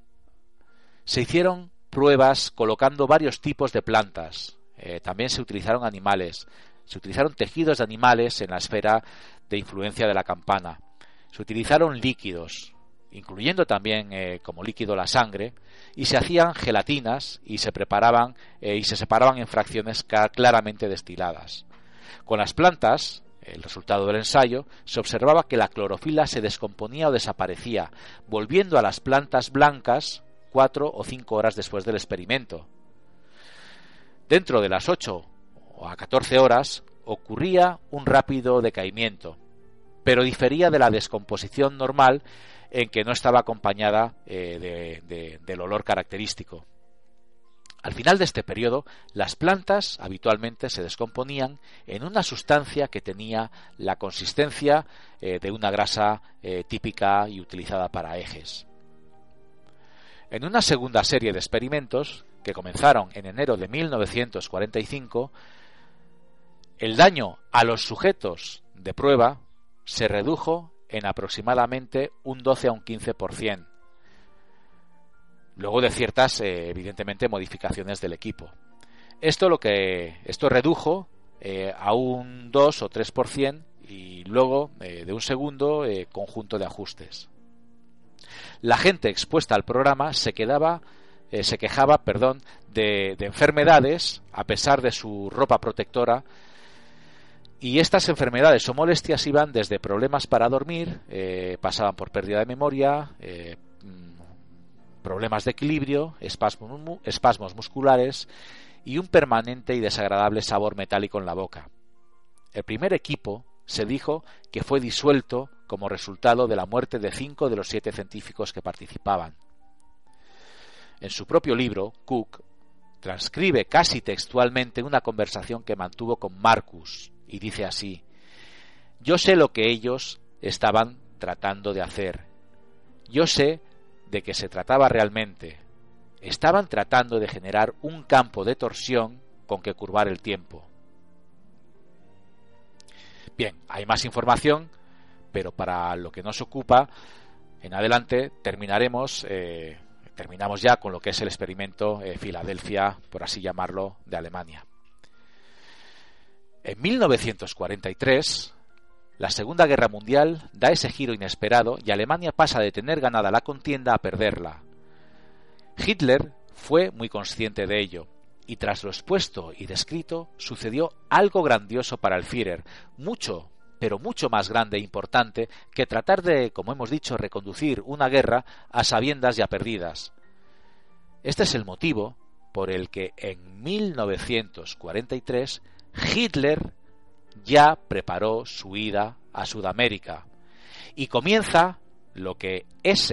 se hicieron pruebas colocando varios tipos de plantas. También se utilizaron animales. Se utilizaron tejidos de animales en la esfera de influencia de la campana. Se utilizaron líquidos, incluyendo también como líquido la sangre, y se hacían gelatinas y se preparaban y se separaban en fracciones claramente destiladas. Con las plantas, el resultado del ensayo, se observaba que la clorofila se descomponía o desaparecía, volviendo a las plantas blancas 4 o 5 horas después del experimento. Dentro de las 8 a 14 horas ocurría un rápido decaimiento, pero difería de la descomposición normal en que no estaba acompañada del olor característico. Al final de este periodo, las plantas habitualmente se descomponían en una sustancia que tenía la consistencia de una grasa típica y utilizada para ejes. En una segunda serie de experimentos, que comenzaron en enero de 1945, el daño a los sujetos de prueba se redujo en aproximadamente un 12 a un 15%, luego de ciertas, evidentemente, modificaciones del equipo. Esto redujo a un 2 o 3% y luego de un segundo conjunto de ajustes. La gente expuesta al programa se quejaba de enfermedades a pesar de su ropa protectora, y estas enfermedades o molestias iban desde problemas para dormir, pasaban por pérdida de memoria, problemas de equilibrio, espasmos musculares y un permanente y desagradable sabor metálico en la boca. El primer equipo se dijo que fue disuelto como resultado de la muerte de 5 de los 7 científicos que participaban. En su propio libro, Cook transcribe casi textualmente una conversación que mantuvo con Marcus y dice así: «Yo sé lo que ellos estaban tratando de hacer. Yo sé de qué se trataba realmente. Estaban tratando de generar un campo de torsión con que curvar el tiempo». Bien, hay más información, pero para lo que nos ocupa, en adelante terminamos ya con lo que es el experimento Filadelfia, por así llamarlo, de Alemania. En 1943, la Segunda Guerra Mundial da ese giro inesperado y Alemania pasa de tener ganada la contienda a perderla. Hitler fue muy consciente de ello, y tras lo expuesto y descrito, sucedió algo grandioso para el Führer, mucho, pero mucho más grande e importante que tratar de, como hemos dicho, reconducir una guerra a sabiendas y a perdidas. Este es el motivo por el que en 1943 Hitler ya preparó su ida a Sudamérica y comienza lo que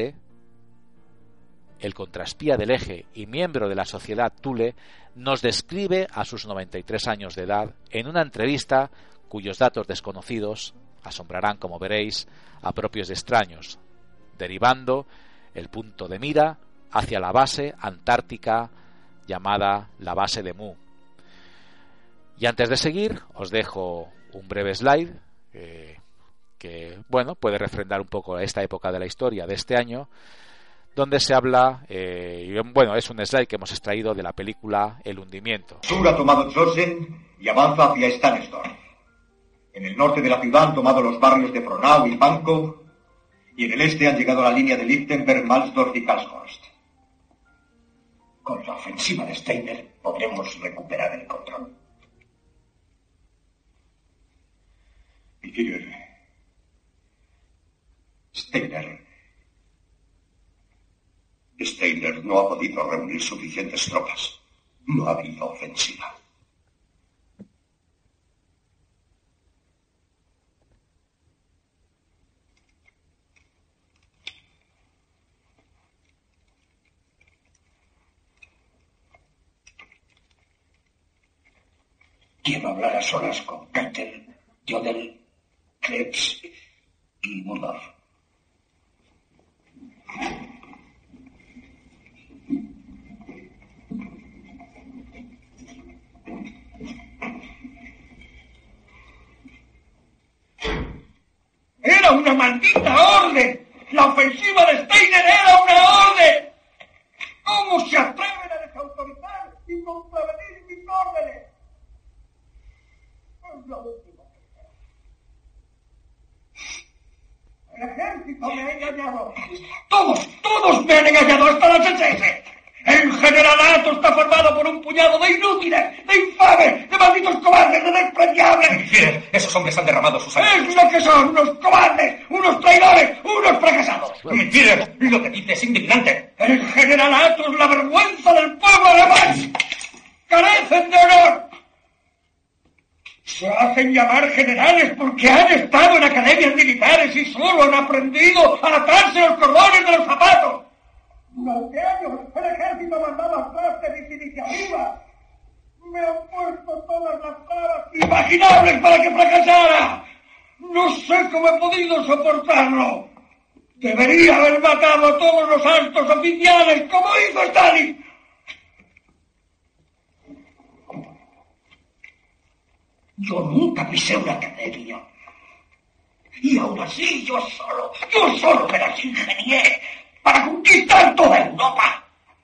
el contraespía del Eje y miembro de la Sociedad Thule, nos describe a sus 93 años de edad en una entrevista cuyos datos desconocidos asombrarán, como veréis, a propios de extraños, derivando el punto de mira hacia la base antártica llamada la base de Mu. Y antes de seguir, os dejo un breve slide que puede refrendar un poco esta época de la historia de este año, donde se habla, es un slide que hemos extraído de la película El hundimiento. Sur ha tomado Chosen y avanza hacia Stanislav. En el norte de la ciudad han tomado los barrios de Frohnau y Pankow, y en el este han llegado a la línea de Lichtenberg, Malsdorf y Karlshorst. Con la ofensiva de Steiner podremos recuperar el control. Mi Führer, Steiner no ha podido reunir suficientes tropas. No ha habido ofensiva. Quiero hablar a solas con Keitel, Jodl, Krebs y Muller. ¡Era una maldita orden! ¡La ofensiva de Steiner era una orden! ¿Cómo se atreven a desautorizar y contravenir mis órdenes? Es la última. El ejército me ha engañado. Todos me han engañado, hasta las SS. El generalato está formado por un puñado de inútiles, de infames, de malditos cobardes, de despreciables. Esos hombres han derramado su sangre. Es lo que son, unos cobardes, unos traidores, unos fracasados. Mentira, lo que dice es indignante. El generalato es la vergüenza del pueblo alemán. Carecen de honor. Se hacen llamar generales porque han estado en academias militares y solo han aprendido a atarse los cordones de los zapatos. Durante años el ejército mandaba clases de iniciativa. Me han puesto todas las trabas imaginables para que fracasara. No sé cómo he podido soportarlo. Debería haber matado a todos los altos oficiales como hizo Stalin. Yo nunca pisé una academia. Y aún así yo solo me las ingenié para conquistar toda Europa.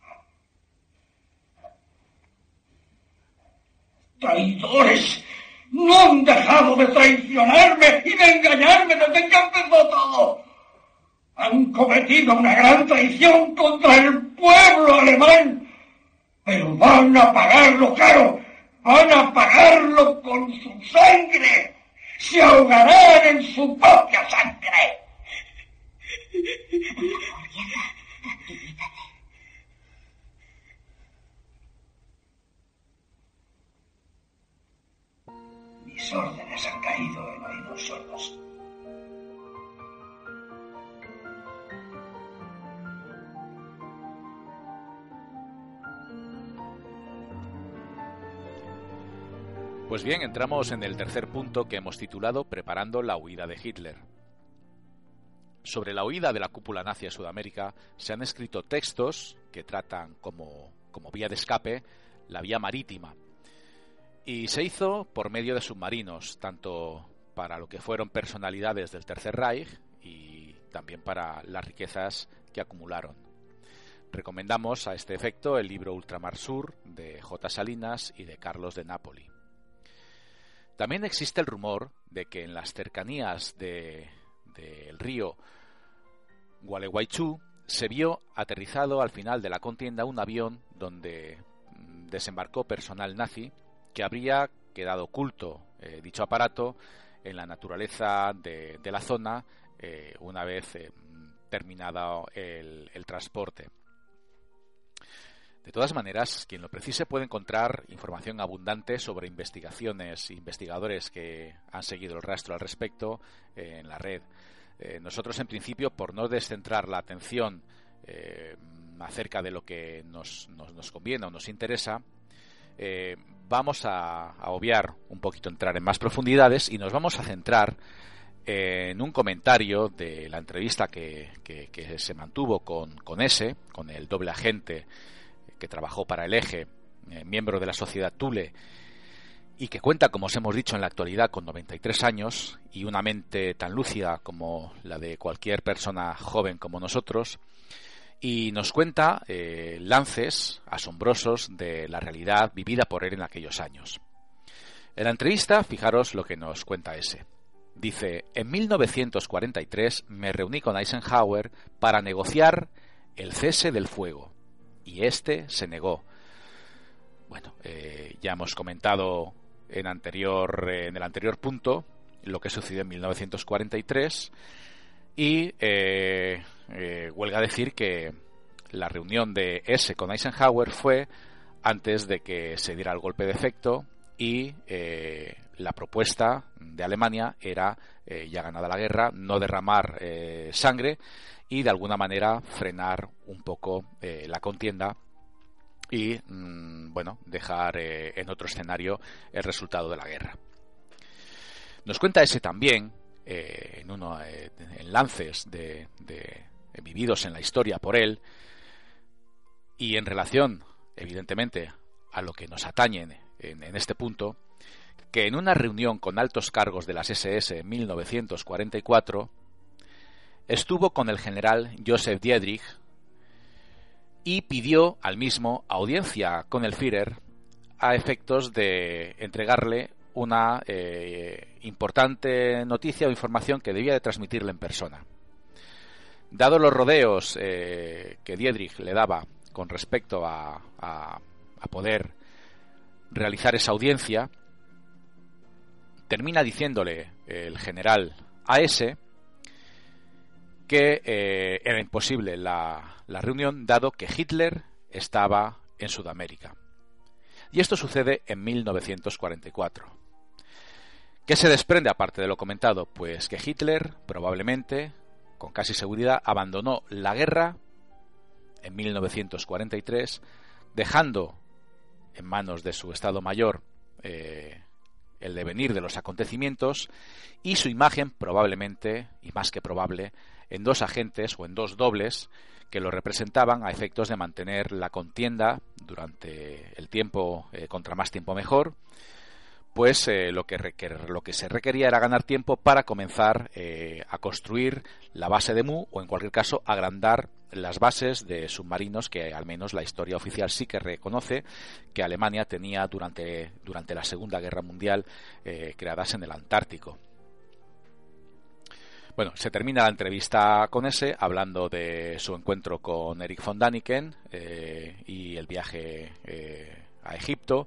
Traidores, no han dejado de traicionarme y de engañarme desde que empezó todo. Han cometido una gran traición contra el pueblo alemán, pero van a pagarlo caro. Van a pagarlo con su sangre. Se ahogarán en su propia sangre. Mis órdenes han caído en oídos sordos. Pues bien, entramos en el tercer punto que hemos titulado Preparando la huida de Hitler. Sobre la huida de la cúpula nazi a Sudamérica se han escrito textos que tratan como vía de escape la vía marítima. Y se hizo por medio de submarinos, tanto para lo que fueron personalidades del Tercer Reich y también para las riquezas que acumularon. Recomendamos a este efecto el libro Ultramar Sur de J. Salinas y de Carlos de Napoli. También existe el rumor de que en las cercanías del río Gualeguaychú se vio aterrizado al final de la contienda un avión donde desembarcó personal nazi que habría quedado oculto dicho aparato en la naturaleza de la zona una vez terminado el transporte. De todas maneras, quien lo precise puede encontrar información abundante sobre investigaciones e investigadores que han seguido el rastro al respecto en la red. Nosotros, en principio, por no descentrar la atención acerca de lo que nos conviene o nos interesa, vamos a obviar un poquito, entrar en más profundidades y nos vamos a centrar en un comentario de la entrevista que se mantuvo con el doble agente que trabajó para el Eje, miembro de la Sociedad Thule, y que cuenta, como os hemos dicho, en la actualidad con 93 años y una mente tan lúcida como la de cualquier persona joven como nosotros, y nos cuenta lances asombrosos de la realidad vivida por él en aquellos años. En la entrevista, fijaros lo que nos cuenta ese. Dice: en 1943 me reuní con Eisenhower para negociar el cese del fuego. Y este se negó. Bueno, ya hemos comentado en el anterior punto lo que sucedió en 1943 Y huelga decir que la reunión de S con Eisenhower fue antes de que se diera el golpe de efecto y la propuesta de Alemania era, ya ganada la guerra, no derramar sangre y de alguna manera frenar un poco la contienda y dejar en otro escenario el resultado de la guerra. Nos cuenta ese también en lances de vividos en la historia por él y en relación evidentemente a lo que nos atañe en este punto, que en una reunión con altos cargos de las SS en 1944 estuvo con el general Joseph Dietrich y pidió al mismo audiencia con el Führer a efectos de entregarle una importante noticia o información que debía de transmitirle en persona. Dado los rodeos que Dietrich le daba con respecto a poder realizar esa audiencia, termina diciéndole el general AS que era imposible la reunión dado que Hitler estaba en Sudamérica. Y esto sucede en 1944. ¿Qué se desprende aparte de lo comentado? Pues que Hitler probablemente, con casi seguridad, abandonó la guerra en 1943, dejando en manos de su Estado Mayor el devenir de los acontecimientos y su imagen probablemente, y más que probable, en dos agentes o en dos dobles que lo representaban a efectos de mantener la contienda durante el tiempo, contra más tiempo mejor, pues lo que se requería era ganar tiempo para comenzar a construir la base de Mu o en cualquier caso agrandar las bases de submarinos que al menos la historia oficial sí que reconoce que Alemania tenía durante la Segunda Guerra Mundial creadas en el Antártico. Bueno, se termina la entrevista con ese hablando de su encuentro con Erich von Däniken y el viaje a Egipto.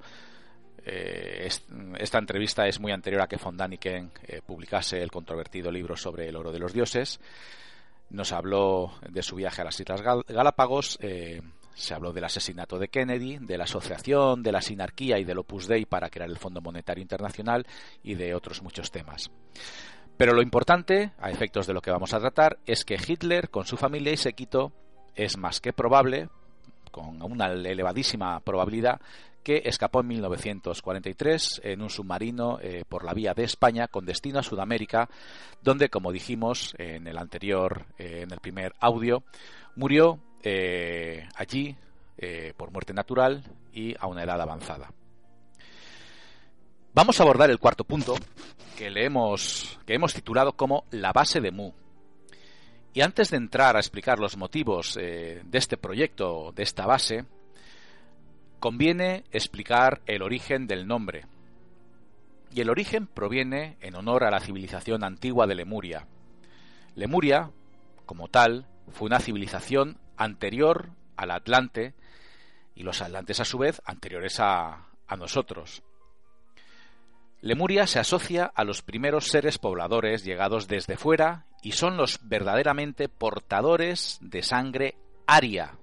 Esta entrevista es muy anterior a que von Däniken publicase el controvertido libro sobre el oro de los dioses. Nos habló de su viaje a las Islas Galápagos, se habló del asesinato de Kennedy, de la asociación, de la sinarquía y del Opus Dei para crear el Fondo Monetario Internacional y de otros muchos temas. Pero lo importante, a efectos de lo que vamos a tratar, es que Hitler con su familia y séquito es más que probable, con una elevadísima probabilidad, que escapó en 1943 en un submarino por la vía de España con destino a Sudamérica, donde, como dijimos en el primer audio, murió allí por muerte natural y a una edad avanzada. Vamos a abordar el cuarto punto que hemos titulado como la base de Mu. Y antes de entrar a explicar los motivos de este proyecto, de esta base, conviene explicar el origen del nombre. Y el origen proviene en honor a la civilización antigua de Lemuria. Lemuria, como tal, fue una civilización anterior al Atlante y los atlantes a su vez anteriores a nosotros. Lemuria se asocia a los primeros seres pobladores llegados desde fuera y son los verdaderamente portadores de sangre aria.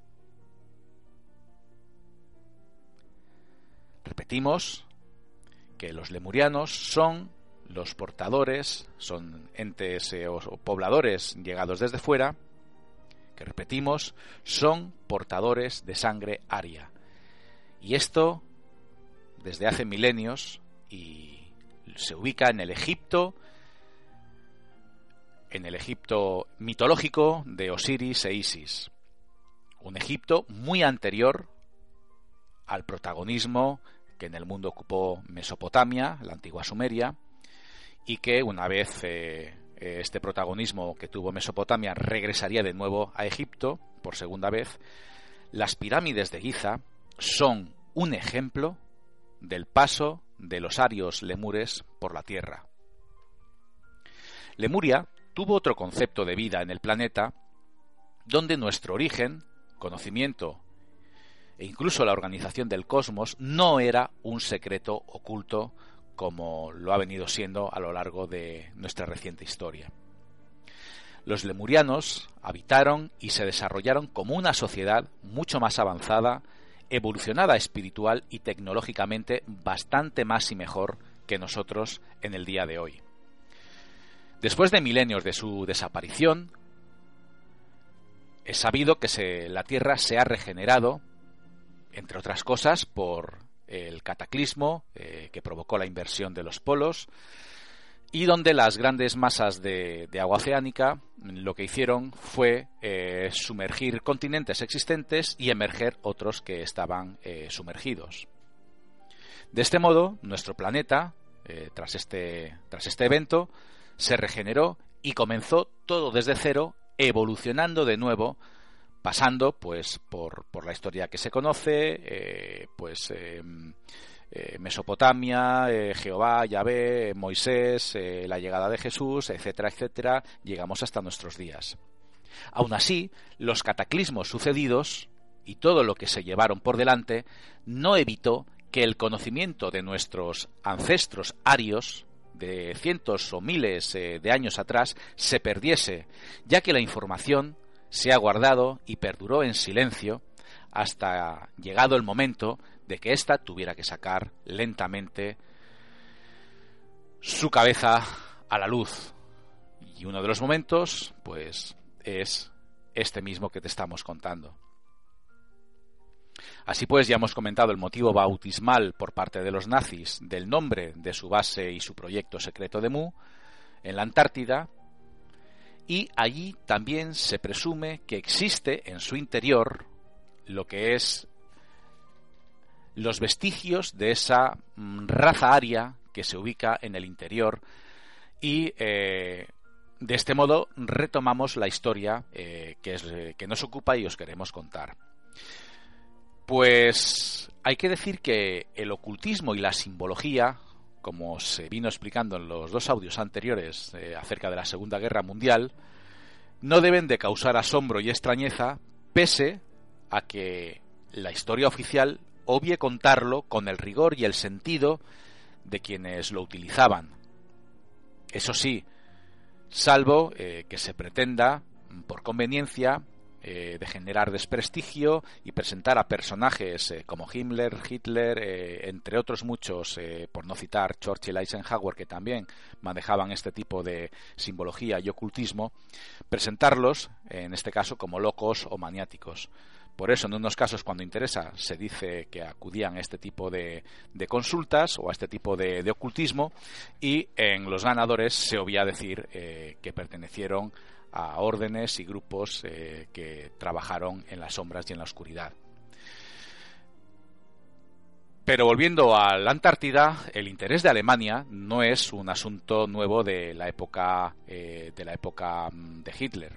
Repetimos que los lemurianos son los portadores, son entes o pobladores llegados desde fuera, que repetimos, son portadores de sangre aria. Y esto desde hace milenios y se ubica en el Egipto mitológico de Osiris e Isis, un Egipto muy anterior al protagonismo que en el mundo ocupó Mesopotamia, la antigua Sumeria, y que una vez este protagonismo que tuvo Mesopotamia regresaría de nuevo a Egipto por segunda vez. Las pirámides de Giza son un ejemplo del paso de los arios lemures por la Tierra. Lemuria tuvo otro concepto de vida en el planeta donde nuestro origen, conocimiento e incluso la organización del cosmos no era un secreto oculto como lo ha venido siendo a lo largo de nuestra reciente historia. Los lemurianos habitaron y se desarrollaron como una sociedad mucho más avanzada, evolucionada espiritual y tecnológicamente bastante más y mejor que nosotros en el día de hoy. Después de milenios de su desaparición, es sabido que la Tierra se ha regenerado, entre otras cosas, por el cataclismo que provocó la inversión de los polos, y donde las grandes masas de agua oceánica lo que hicieron fue sumergir continentes existentes y emerger otros que estaban sumergidos. De este modo, nuestro planeta, tras este evento, se regeneró y comenzó todo desde cero, evolucionando de nuevo, pasando pues por la historia que se conoce, Mesopotamia, Jehová, Yahvé, Moisés, la llegada de Jesús, etcétera, etcétera, llegamos hasta nuestros días. Aún así, los cataclismos sucedidos y todo lo que se llevaron por delante no evitó que el conocimiento de nuestros ancestros arios de cientos o miles de años atrás se perdiese, ya que la información se ha guardado y perduró en silencio hasta llegado el momento de que ésta tuviera que sacar lentamente su cabeza a la luz. Y uno de los momentos, pues, es este mismo que te estamos contando. Así pues, ya hemos comentado el motivo bautismal por parte de los nazis del nombre de su base y su proyecto secreto de Mu en la Antártida, y allí también se presume que existe en su interior lo que es los vestigios de esa raza aria que se ubica en el interior, y de este modo retomamos la historia que nos ocupa y os queremos contar. Pues hay que decir que el ocultismo y la simbología, como se vino explicando en los dos audios anteriores acerca de la Segunda Guerra Mundial, no deben de causar asombro y extrañeza, pese a que la historia oficial obvie contarlo con el rigor y el sentido de quienes lo utilizaban. Eso sí, salvo que se pretenda, por conveniencia, de generar desprestigio y presentar a personajes como Himmler, Hitler, entre otros muchos, por no citar Churchill y Eisenhower, que también manejaban este tipo de simbología y ocultismo, presentarlos, en este caso, como locos o maniáticos. Por eso, en unos casos, cuando interesa, se dice que acudían a este tipo de consultas o a este tipo de ocultismo, y en los ganadores se obvia decir que pertenecieron a órdenes y grupos que trabajaron en las sombras y en la oscuridad. Pero volviendo a la Antártida, el interés de Alemania no es un asunto nuevo de la época de Hitler.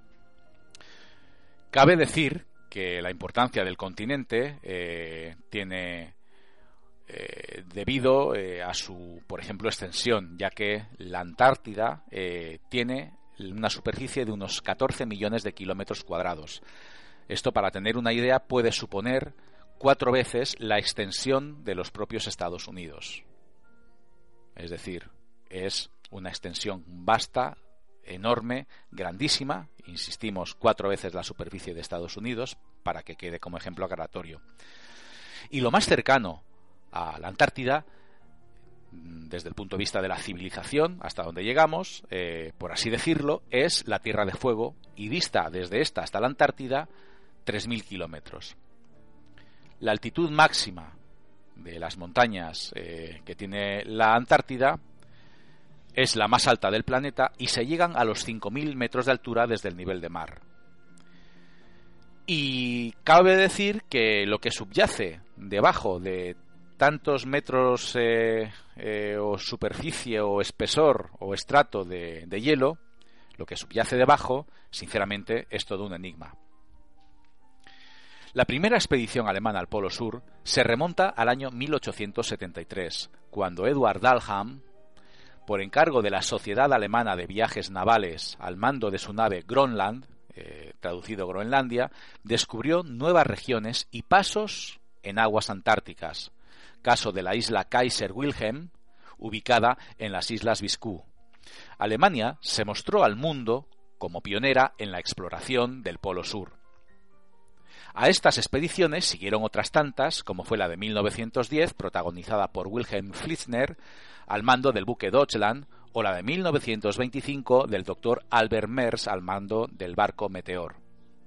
Cabe decir que la importancia del continente tiene debido a su, por ejemplo, extensión, ya que la Antártida tiene una superficie de unos 14 millones de kilómetros cuadrados. Esto, para tener una idea, puede suponer 4 veces la extensión de los propios Estados Unidos. Es decir, es una extensión vasta, enorme, grandísima, insistimos, 4 veces la superficie de Estados Unidos, para que quede como ejemplo aclaratorio. Y lo más cercano a la Antártida, desde el punto de vista de la civilización, hasta donde llegamos, por así decirlo, es la Tierra de Fuego, y dista desde esta hasta la Antártida 3.000 kilómetros. La altitud máxima de las montañas que tiene la Antártida es la más alta del planeta y se llegan a los 5.000 metros de altura desde el nivel de mar. Y cabe decir que lo que subyace debajo de tantos metros o superficie o espesor o estrato de hielo, lo que subyace debajo, sinceramente, es todo un enigma. La primera expedición alemana al Polo Sur se remonta al año 1873, cuando Eduard Dalham, por encargo de la Sociedad Alemana de Viajes Navales al mando de su nave Groenland, traducido Groenlandia, descubrió nuevas regiones y pasos en aguas antárticas, caso de la isla Kaiser Wilhelm, ubicada en las Islas Viscú. Alemania se mostró al mundo como pionera en la exploración del Polo Sur. A estas expediciones siguieron otras tantas, como fue la de 1910, protagonizada por Wilhelm Fliessner, al mando del buque Deutschland, o la de 1925 del Dr. Albert Merz al mando del barco Meteor.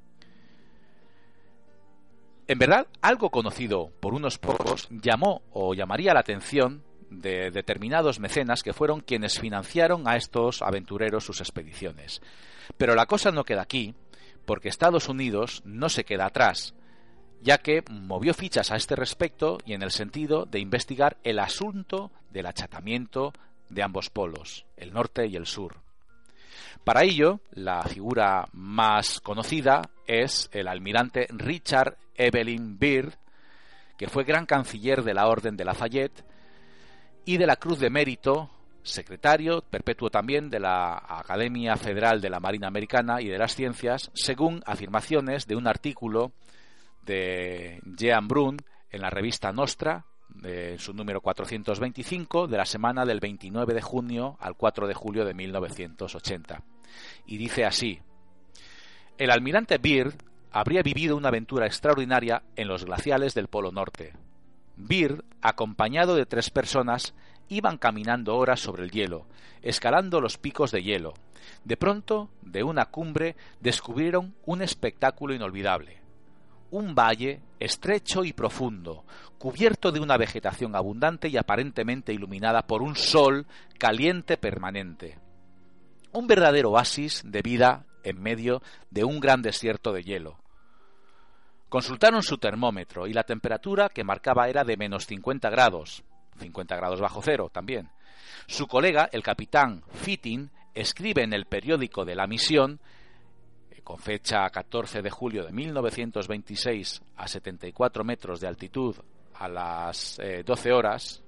En verdad, algo conocido por unos pocos llamó o llamaría la atención de determinados mecenas que fueron quienes financiaron a estos aventureros sus expediciones. Pero la cosa no queda aquí, porque Estados Unidos no se queda atrás, ya que movió fichas a este respecto y en el sentido de investigar el asunto del achatamiento de ambos polos, el norte y el sur. Para ello, la figura más conocida es el almirante Richard Evelyn Byrd, que fue gran canciller de la Orden de Lafayette y de la Cruz de Mérito, secretario perpetuo también de la Academia Federal de la Marina Americana y de las Ciencias, según afirmaciones de un artículo de Jean Brun en la revista Nostra, de su número 425, de la semana del 29 de junio al 4 de julio de 1980. Y dice así: el almirante Byrd habría vivido una aventura extraordinaria en los glaciales del Polo Norte. Byrd, acompañado de 3 personas, iban caminando horas sobre el hielo, escalando los picos de hielo. De pronto, de una cumbre, descubrieron un espectáculo inolvidable. Un valle estrecho y profundo, cubierto de una vegetación abundante y aparentemente iluminada por un sol caliente permanente. Un verdadero oasis de vida en medio de un gran desierto de hielo. Consultaron su termómetro y la temperatura que marcaba era de menos 50 grados, 50 grados bajo cero también. Su colega, el capitán Fitting, escribe en el periódico de la misión, con fecha 14 de julio de 1926, a 74 metros de altitud a las 12 horas,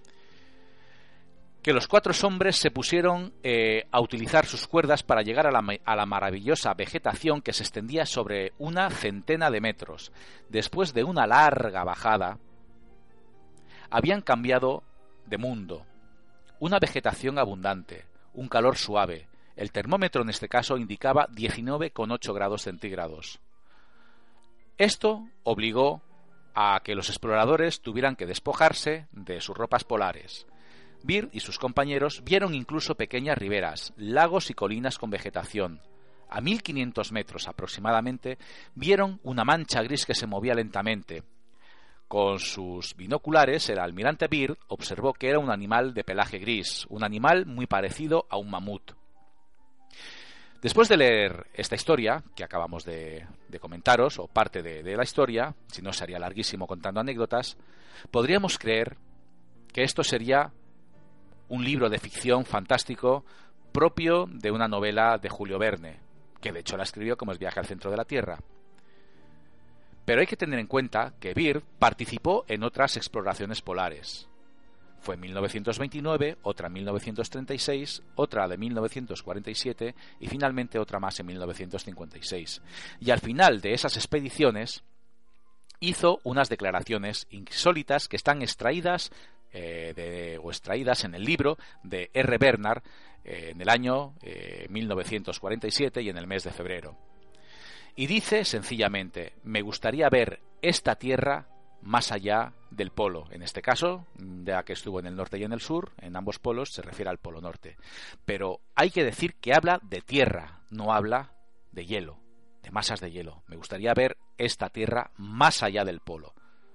que los 4 hombres se pusieron a utilizar sus cuerdas para llegar a la maravillosa vegetación que se extendía sobre una centena de metros. Después de una larga bajada, habían cambiado de mundo. Una vegetación abundante, un calor suave. El termómetro en este caso indicaba 19,8 grados centígrados. Esto obligó a que los exploradores tuvieran que despojarse de sus ropas polares. Byrd y sus compañeros vieron incluso pequeñas riberas, lagos y colinas con vegetación. A 1500 metros aproximadamente vieron una mancha gris que se movía lentamente. Con sus binoculares, el almirante Byrd observó que era un animal de pelaje gris, un animal muy parecido a un mamut. Después de leer esta historia, que acabamos de comentaros, o parte de la historia, si no sería larguísimo contando anécdotas, podríamos creer que esto sería un libro de ficción fantástico propio de una novela de Julio Verne, que de hecho la escribió como El viaje al centro de la Tierra. Pero hay que tener en cuenta que Byrd participó en otras exploraciones polares. Fue en 1929, otra en 1936, otra de 1947 y finalmente otra más en 1956. Y al final de esas expediciones hizo unas declaraciones insólitas que están extraídas en el libro de R. Bernard en el año 1947 y en el mes de febrero. Y dice sencillamente: me gustaría ver esta tierra más allá del polo. En este caso, ya que estuvo en el norte y en el sur, en ambos polos se refiere al polo norte. Pero hay que decir que habla de tierra, no habla de hielo, de masas de hielo. Me gustaría ver esta tierra más allá del polo.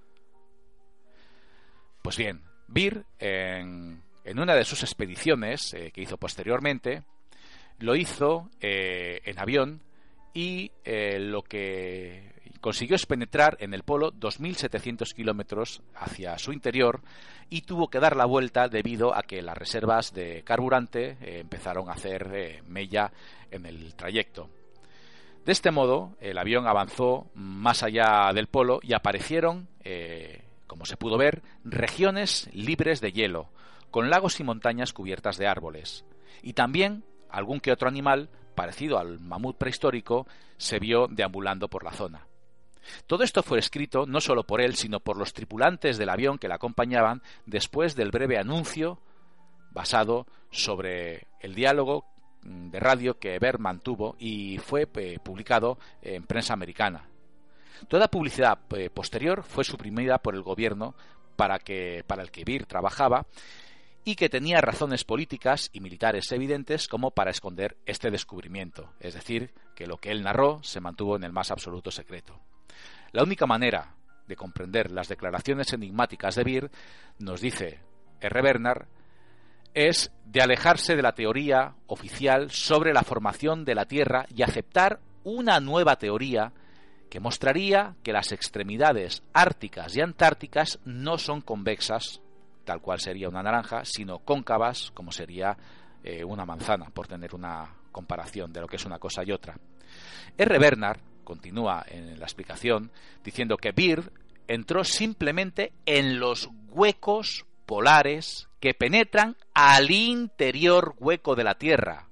Pues bien, Byrd, en una de sus expediciones que hizo posteriormente, lo hizo en avión y lo que consiguió es penetrar en el polo 2.700 kilómetros hacia su interior y tuvo que dar la vuelta debido a que las reservas de carburante empezaron a hacer mella en el trayecto. De este modo, el avión avanzó más allá del polo y aparecieron, como se pudo ver, regiones libres de hielo, con lagos y montañas cubiertas de árboles. Y también algún que otro animal, parecido al mamut prehistórico, se vio deambulando por la zona. Todo esto fue escrito no solo por él, sino por los tripulantes del avión que le acompañaban después del breve anuncio basado sobre el diálogo de radio que Byrd mantuvo y fue publicado en prensa americana. Toda publicidad posterior fue suprimida por el gobierno para el que Byrd trabajaba y que tenía razones políticas y militares evidentes como para esconder este descubrimiento, es decir, que lo que él narró se mantuvo en el más absoluto secreto. La única manera de comprender las declaraciones enigmáticas de Byrd, nos dice R. Bernard, es de alejarse de la teoría oficial sobre la formación de la Tierra y aceptar una nueva teoría que mostraría que las extremidades árticas y antárticas no son convexas, tal cual sería una naranja, sino cóncavas, como sería una manzana, por tener una comparación de lo que es una cosa y otra. R. Bernard continúa en la explicación diciendo que Byrd entró simplemente en los huecos polares que penetran al interior hueco de la Tierra.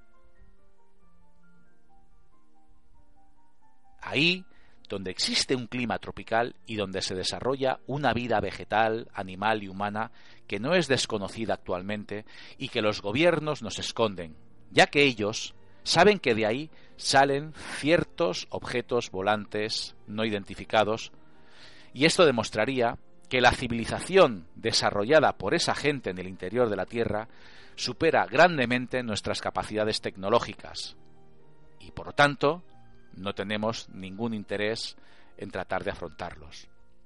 Ahí donde existe un clima tropical y donde se desarrolla una vida vegetal, animal y humana que no es desconocida actualmente y que los gobiernos nos esconden, ya que ellos saben que de ahí salen ciertos objetos volantes no identificados, y esto demostraría que la civilización desarrollada por esa gente en el interior de la Tierra supera grandemente nuestras capacidades tecnológicas y, por lo tanto, no tenemos ningún interés en tratar de afrontarlos.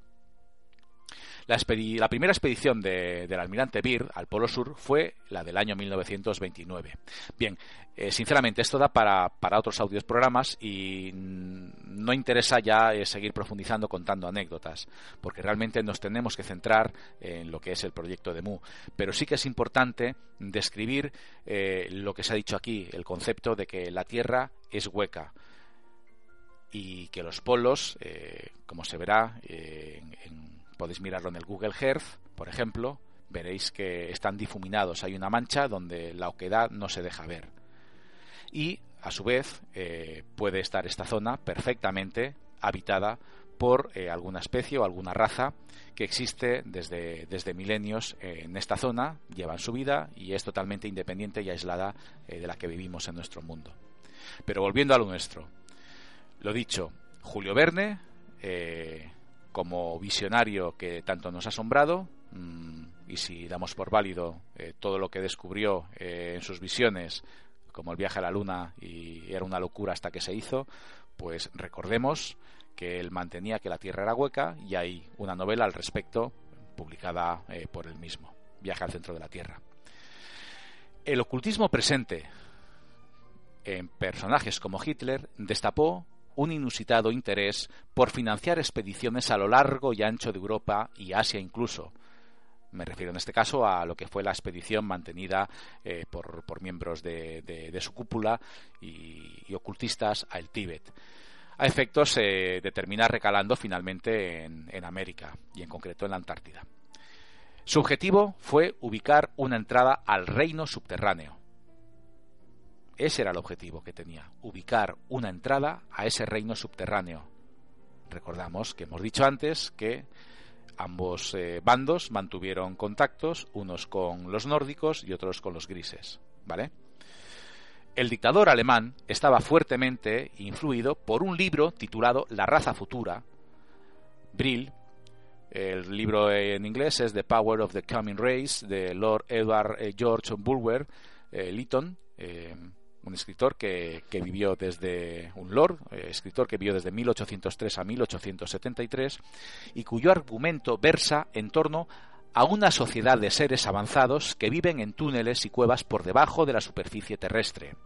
La primera expedición del almirante Byrd al Polo Sur fue la del año 1929. Bien, sinceramente esto da para otros audios programas y no interesa ya seguir profundizando contando anécdotas, porque realmente nos tenemos que centrar en lo que es el proyecto de Mu. Pero sí que es importante describir lo que se ha dicho aquí, el concepto de que la Tierra es hueca y que los polos, como se verá podéis mirarlo en el Google Earth, por ejemplo, veréis que están difuminados. Hay una mancha donde la oquedad no se deja ver. Y, a su vez, puede estar esta zona perfectamente habitada por alguna especie o alguna raza que existe desde milenios en esta zona, llevan su vida y es totalmente independiente y aislada de la que vivimos en nuestro mundo. Pero volviendo a lo nuestro, lo dicho, Julio Verne, como visionario que tanto nos ha asombrado, y si damos por válido todo lo que descubrió en sus visiones, como el viaje a la Luna, y era una locura hasta que se hizo, pues recordemos que él mantenía que la Tierra era hueca, y hay una novela al respecto publicada por él mismo, Viaje al centro de la Tierra. El ocultismo presente en personajes como Hitler destapó un inusitado interés por financiar expediciones a lo largo y ancho de Europa y Asia incluso. Me refiero en este caso a lo que fue la expedición mantenida por miembros de su cúpula y ocultistas al Tíbet, a efectos de terminar recalando finalmente en América y en concreto en la Antártida. Su objetivo fue ubicar una entrada al reino subterráneo. Ese era el objetivo que tenía, ubicar una entrada a ese reino subterráneo. Recordamos que hemos dicho antes que ambos bandos mantuvieron contactos, unos con los nórdicos y otros con los grises, ¿vale? El dictador alemán estaba fuertemente influido por un libro titulado La raza futura, Brill. El libro en inglés es The Power of the Coming Race, de Lord Edward George Bulwer Lytton, un escritor que vivió desde escritor que vivió desde 1803 a 1873 y cuyo argumento versa en torno a una sociedad de seres avanzados que viven en túneles y cuevas por debajo de la superficie terrestre.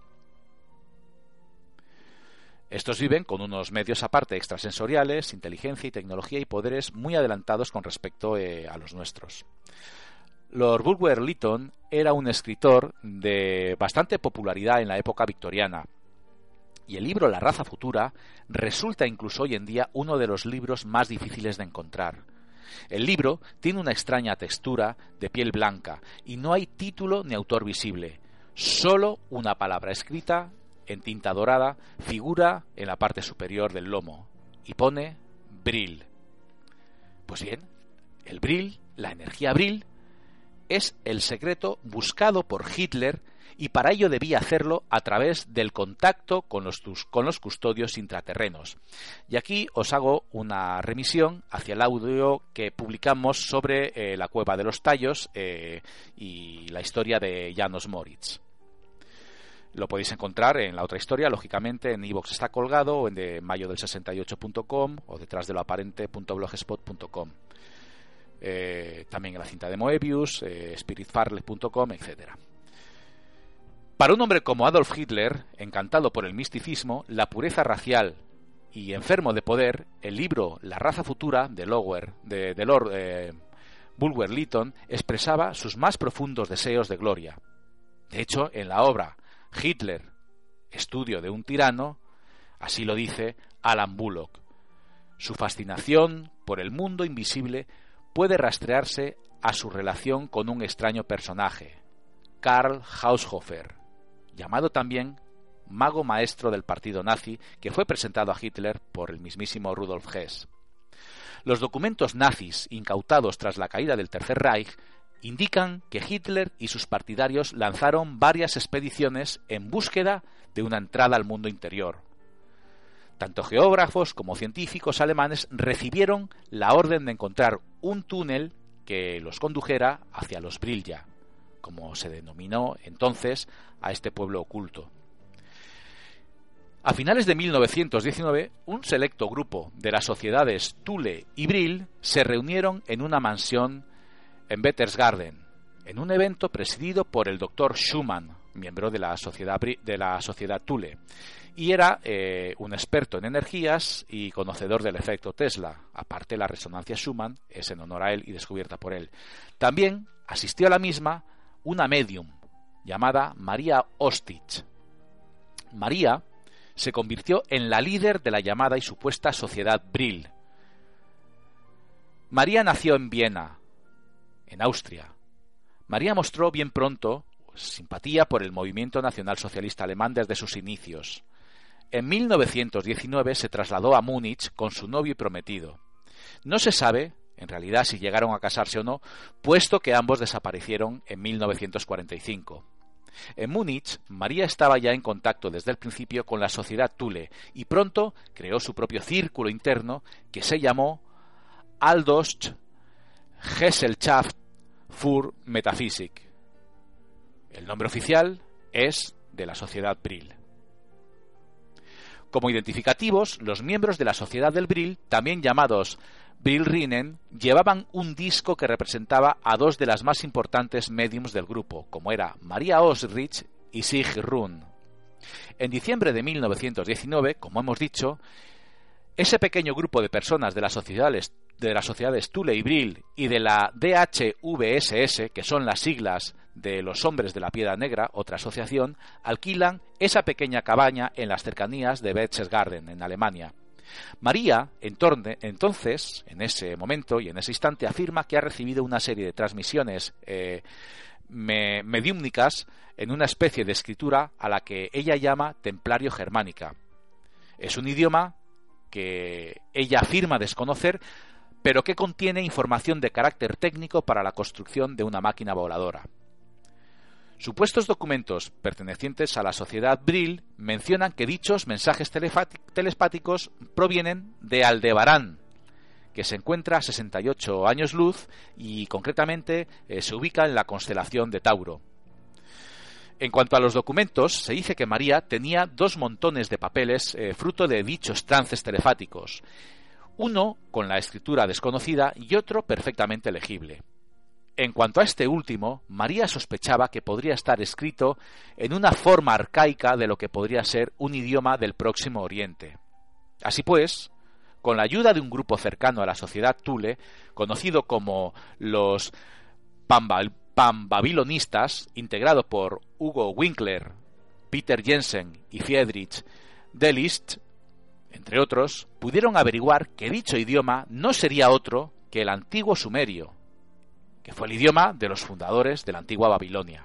Estos viven con unos medios aparte extrasensoriales, inteligencia y tecnología y poderes muy adelantados con respecto a los nuestros. Lord Bulwer Lytton era un escritor de bastante popularidad en la época victoriana, y el libro La raza futura resulta incluso hoy en día uno de los libros más difíciles de encontrar. El libro tiene una extraña textura de piel blanca y no hay título ni autor visible, solo una palabra escrita en tinta dorada figura en la parte superior del lomo y pone Brill. Pues bien, el Brill, la energía Brill, es el secreto buscado por Hitler y para ello debía hacerlo a través del contacto con los custodios intraterrenos. Y aquí os hago una remisión hacia el audio que publicamos sobre la Cueva de los Tallos y la historia de Janos Moritz. Lo podéis encontrar en la otra historia, lógicamente en iVoox está colgado, o en de mayodel68.com o detrásdeloaparente.blogspot.com. También en la cinta de Moebius, spiritfarley.com, etc. Para un hombre como Adolf Hitler, encantado por el misticismo, la pureza racial y enfermo de poder, el libro La raza futura de Lord Bulwer Lytton expresaba sus más profundos deseos de gloria. De hecho, en la obra Hitler, estudio de un tirano, así lo dice Alan Bullock. Su fascinación por el mundo invisible puede rastrearse a su relación con un extraño personaje, Karl Haushofer, llamado también mago maestro del partido nazi, que fue presentado a Hitler por el mismísimo Rudolf Hess. Los documentos nazis incautados tras la caída del Tercer Reich indican que Hitler y sus partidarios lanzaron varias expediciones en búsqueda de una entrada al mundo interior. Tanto geógrafos como científicos alemanes recibieron la orden de encontrar un túnel que los condujera hacia los Brilja, como se denominó entonces a este pueblo oculto. A finales de 1919, un selecto grupo de las sociedades Thule y Brill se reunieron en una mansión en Berchtesgaden, en un evento presidido por el Dr. Schumann, miembro de la sociedad Thule, y era un experto en energías y conocedor del efecto Tesla. Aparte, la resonancia Schumann es en honor a él y descubierta por él. También asistió a la misma una medium llamada Maria Ostich. María se convirtió en la líder de la llamada y supuesta sociedad Brill. María nació en Viena, en Austria. María mostró bien pronto simpatía por el movimiento nacionalsocialista alemán desde sus inicios. En 1919 se trasladó a Múnich con su novio y prometido. No se sabe, en realidad, si llegaron a casarse o no, puesto que ambos desaparecieron en 1945. En Múnich, María estaba ya en contacto desde el principio con la sociedad Thule y pronto creó su propio círculo interno que se llamó Aldosche Gesellschaft für Metaphysik. El nombre oficial es de la sociedad Brill. Como identificativos, los miembros de la sociedad del Brill, también llamados Brill-Rinnen, llevaban un disco que representaba a dos de las más importantes médiums del grupo, como era Maria Osrich y Sigrun. En diciembre de 1919, como hemos dicho, ese pequeño grupo de personas de las sociedades Thule y Brill y de la DHVSS, que son las siglas de los Hombres de la Piedra Negra, otra asociación, alquilan esa pequeña cabaña en las cercanías de Berchtesgaden, en Alemania. María, entonces, en ese momento y en ese instante, afirma que ha recibido una serie de transmisiones mediúmnicas en una especie de escritura a la que ella llama templario germánica. Es un idioma que ella afirma desconocer, pero que contiene información de carácter técnico para la construcción de una máquina voladora. Supuestos documentos pertenecientes a la sociedad Brill mencionan que dichos mensajes telepáticos provienen de Aldebarán, que se encuentra a 68 años luz y concretamente se ubica en la constelación de Tauro. En cuanto a los documentos, se dice que María tenía 2 montones de papeles fruto de dichos trances telepáticos, uno con la escritura desconocida y otro perfectamente legible. En cuanto a este último, María sospechaba que podría estar escrito en una forma arcaica de lo que podría ser un idioma del Próximo Oriente. Así pues, con la ayuda de un grupo cercano a la sociedad Thule, conocido como los Panbabilonistas, integrado por Hugo Winkler, Peter Jensen y Friedrich Delitzsch, entre otros, pudieron averiguar que dicho idioma no sería otro que el antiguo sumerio, que fue el idioma de los fundadores de la antigua Babilonia.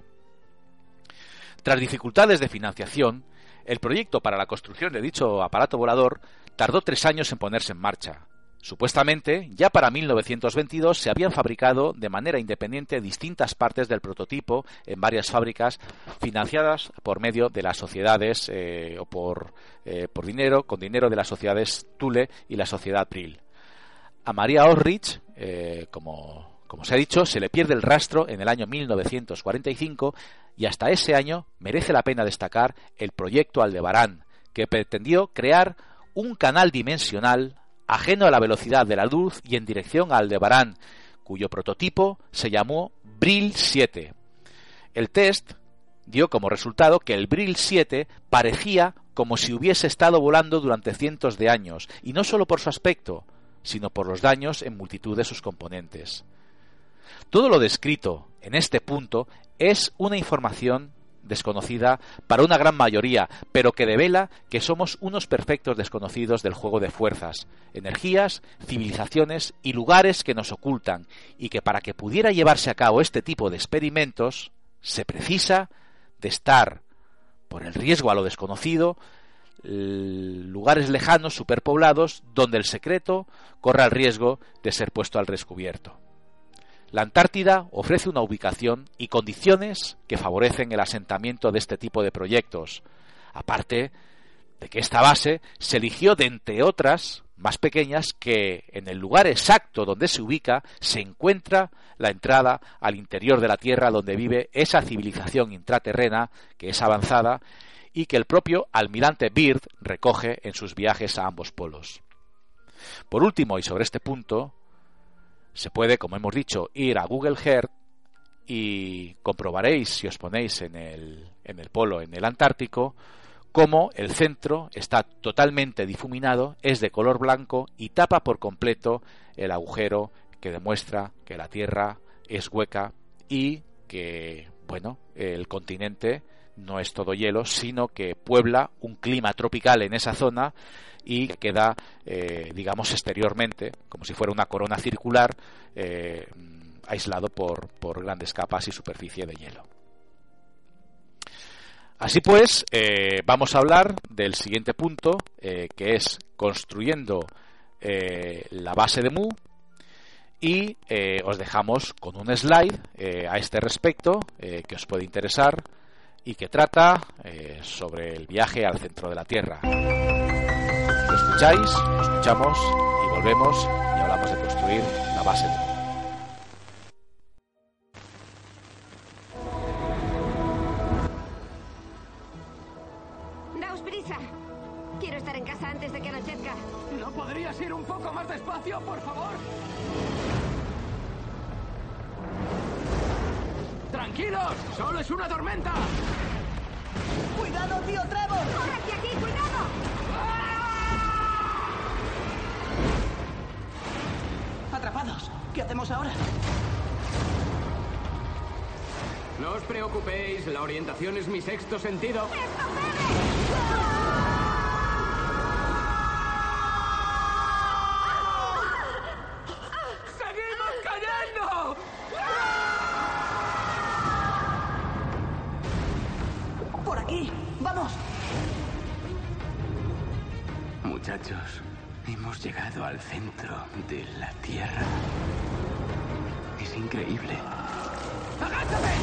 Tras dificultades de financiación, el proyecto para la construcción de dicho aparato volador tardó 3 años en ponerse en marcha. Supuestamente, ya para 1922 se habían fabricado de manera independiente distintas partes del prototipo en varias fábricas financiadas por medio de las sociedades o por dinero, con dinero de las sociedades Thule y la sociedad Brill. A Maria Ulrich, como se ha dicho, se le pierde el rastro en el año 1945 y hasta ese año merece la pena destacar el proyecto Aldebarán, que pretendió crear un canal dimensional ajeno a la velocidad de la luz y en dirección a Aldebarán, cuyo prototipo se llamó Brill 7. El test dio como resultado que el Brill 7 parecía como si hubiese estado volando durante cientos de años, y no solo por su aspecto, sino por los daños en multitud de sus componentes. Todo lo descrito en este punto es una información desconocida para una gran mayoría, pero que devela que somos unos perfectos desconocidos del juego de fuerzas, energías, civilizaciones y lugares que nos ocultan, y que para que pudiera llevarse a cabo este tipo de experimentos se precisa de estar, por el riesgo a lo desconocido, lugares lejanos, superpoblados, donde el secreto corre el riesgo de ser puesto al descubierto. La Antártida ofrece una ubicación y condiciones que favorecen el asentamiento de este tipo de proyectos, aparte de que esta base se eligió de entre otras más pequeñas que en el lugar exacto donde se ubica se encuentra la entrada al interior de la Tierra donde vive esa civilización intraterrena que es avanzada y que el propio almirante Byrd recoge en sus viajes a ambos polos. Por último, y sobre este punto, se puede, como hemos dicho, ir a Google Earth y comprobaréis, si os ponéis en el polo, en el Antártico, cómo el centro está totalmente difuminado, es de color blanco y tapa por completo el agujero que demuestra que la Tierra es hueca y que, bueno, el continente no es todo hielo, sino que puebla un clima tropical en esa zona y queda, digamos, exteriormente, como si fuera una corona circular, aislado por grandes capas y superficie de hielo. Así pues, vamos a hablar del siguiente punto, que es construyendo la base de Mu, y os dejamos con un slide a este respecto que os puede interesar y que trata sobre el viaje al centro de la Tierra. Lo escucháis, lo escuchamos y volvemos y hablamos de construir la base de Mu. Daos prisa. Quiero estar en casa antes de que anochezca. ¿No podrías ir un poco más despacio, por favor? ¡Tranquilos! ¡Solo es una tormenta! ¡Cuidado, tío Trevor! ¡Corre hacia aquí! ¡Cuidado! ¡Atrapados! ¿Qué hacemos ahora? No os preocupéis, la orientación es mi sexto sentido. ¡Seguimos cayendo! ¡Por aquí! ¡Vamos! Muchachos, hemos llegado al centro de la Tierra. Es increíble. ¡Agáchate!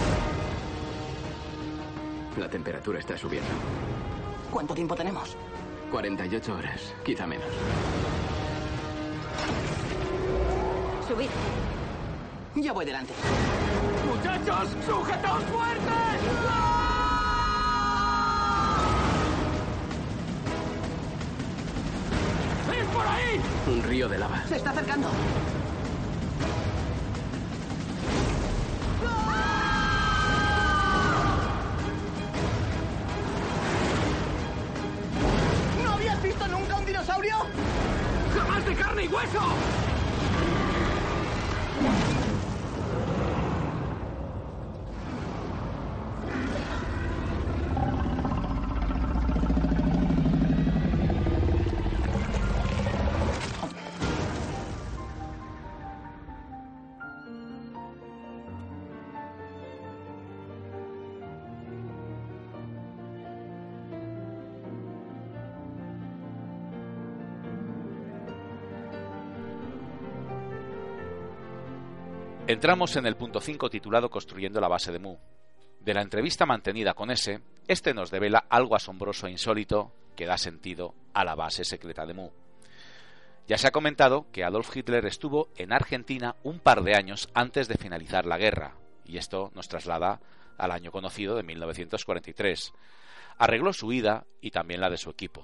La temperatura está subiendo. ¿Cuánto tiempo tenemos? 48 horas, quizá menos. Subid. Yo voy delante. ¡Muchachos, sujetaos fuertes! ¡Es por ahí! Un río de lava. ¡Se está acercando! ¿No habías visto nunca un dinosaurio? ¡Jamás de carne y hueso! Entramos en el punto 5 titulado Construyendo la base de Mu. De la entrevista mantenida con S, este nos devela algo asombroso e insólito que da sentido a la base secreta de Mu. Ya se ha comentado que Adolf Hitler estuvo en Argentina un par de años antes de finalizar la guerra, y esto nos traslada al año conocido de 1943. Arregló su huida y también la de su equipo.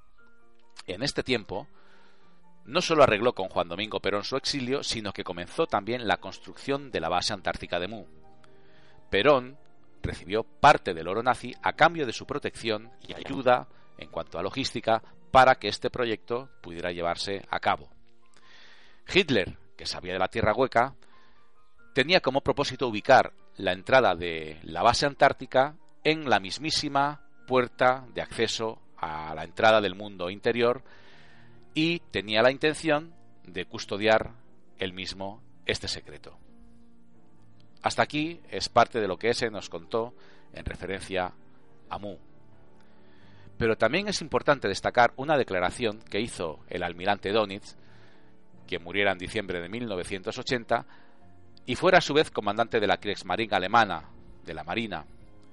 En este tiempo, no solo arregló con Juan Domingo Perón su exilio, sino que comenzó también la construcción de la base antártica de Mu. Perón recibió parte del oro nazi a cambio de su protección y ayuda en cuanto a logística para que este proyecto pudiera llevarse a cabo. Hitler, que sabía de la tierra hueca, tenía como propósito ubicar la entrada de la base antártica en la mismísima puerta de acceso a la entrada del mundo interior y tenía la intención de custodiar él mismo este secreto. Hasta aquí es parte de lo que S nos contó en referencia a Mu. Pero también es importante destacar una declaración que hizo el almirante Dönitz, que muriera en diciembre de 1980, y fuera a su vez comandante de la Kriegsmarine alemana, de la Marina.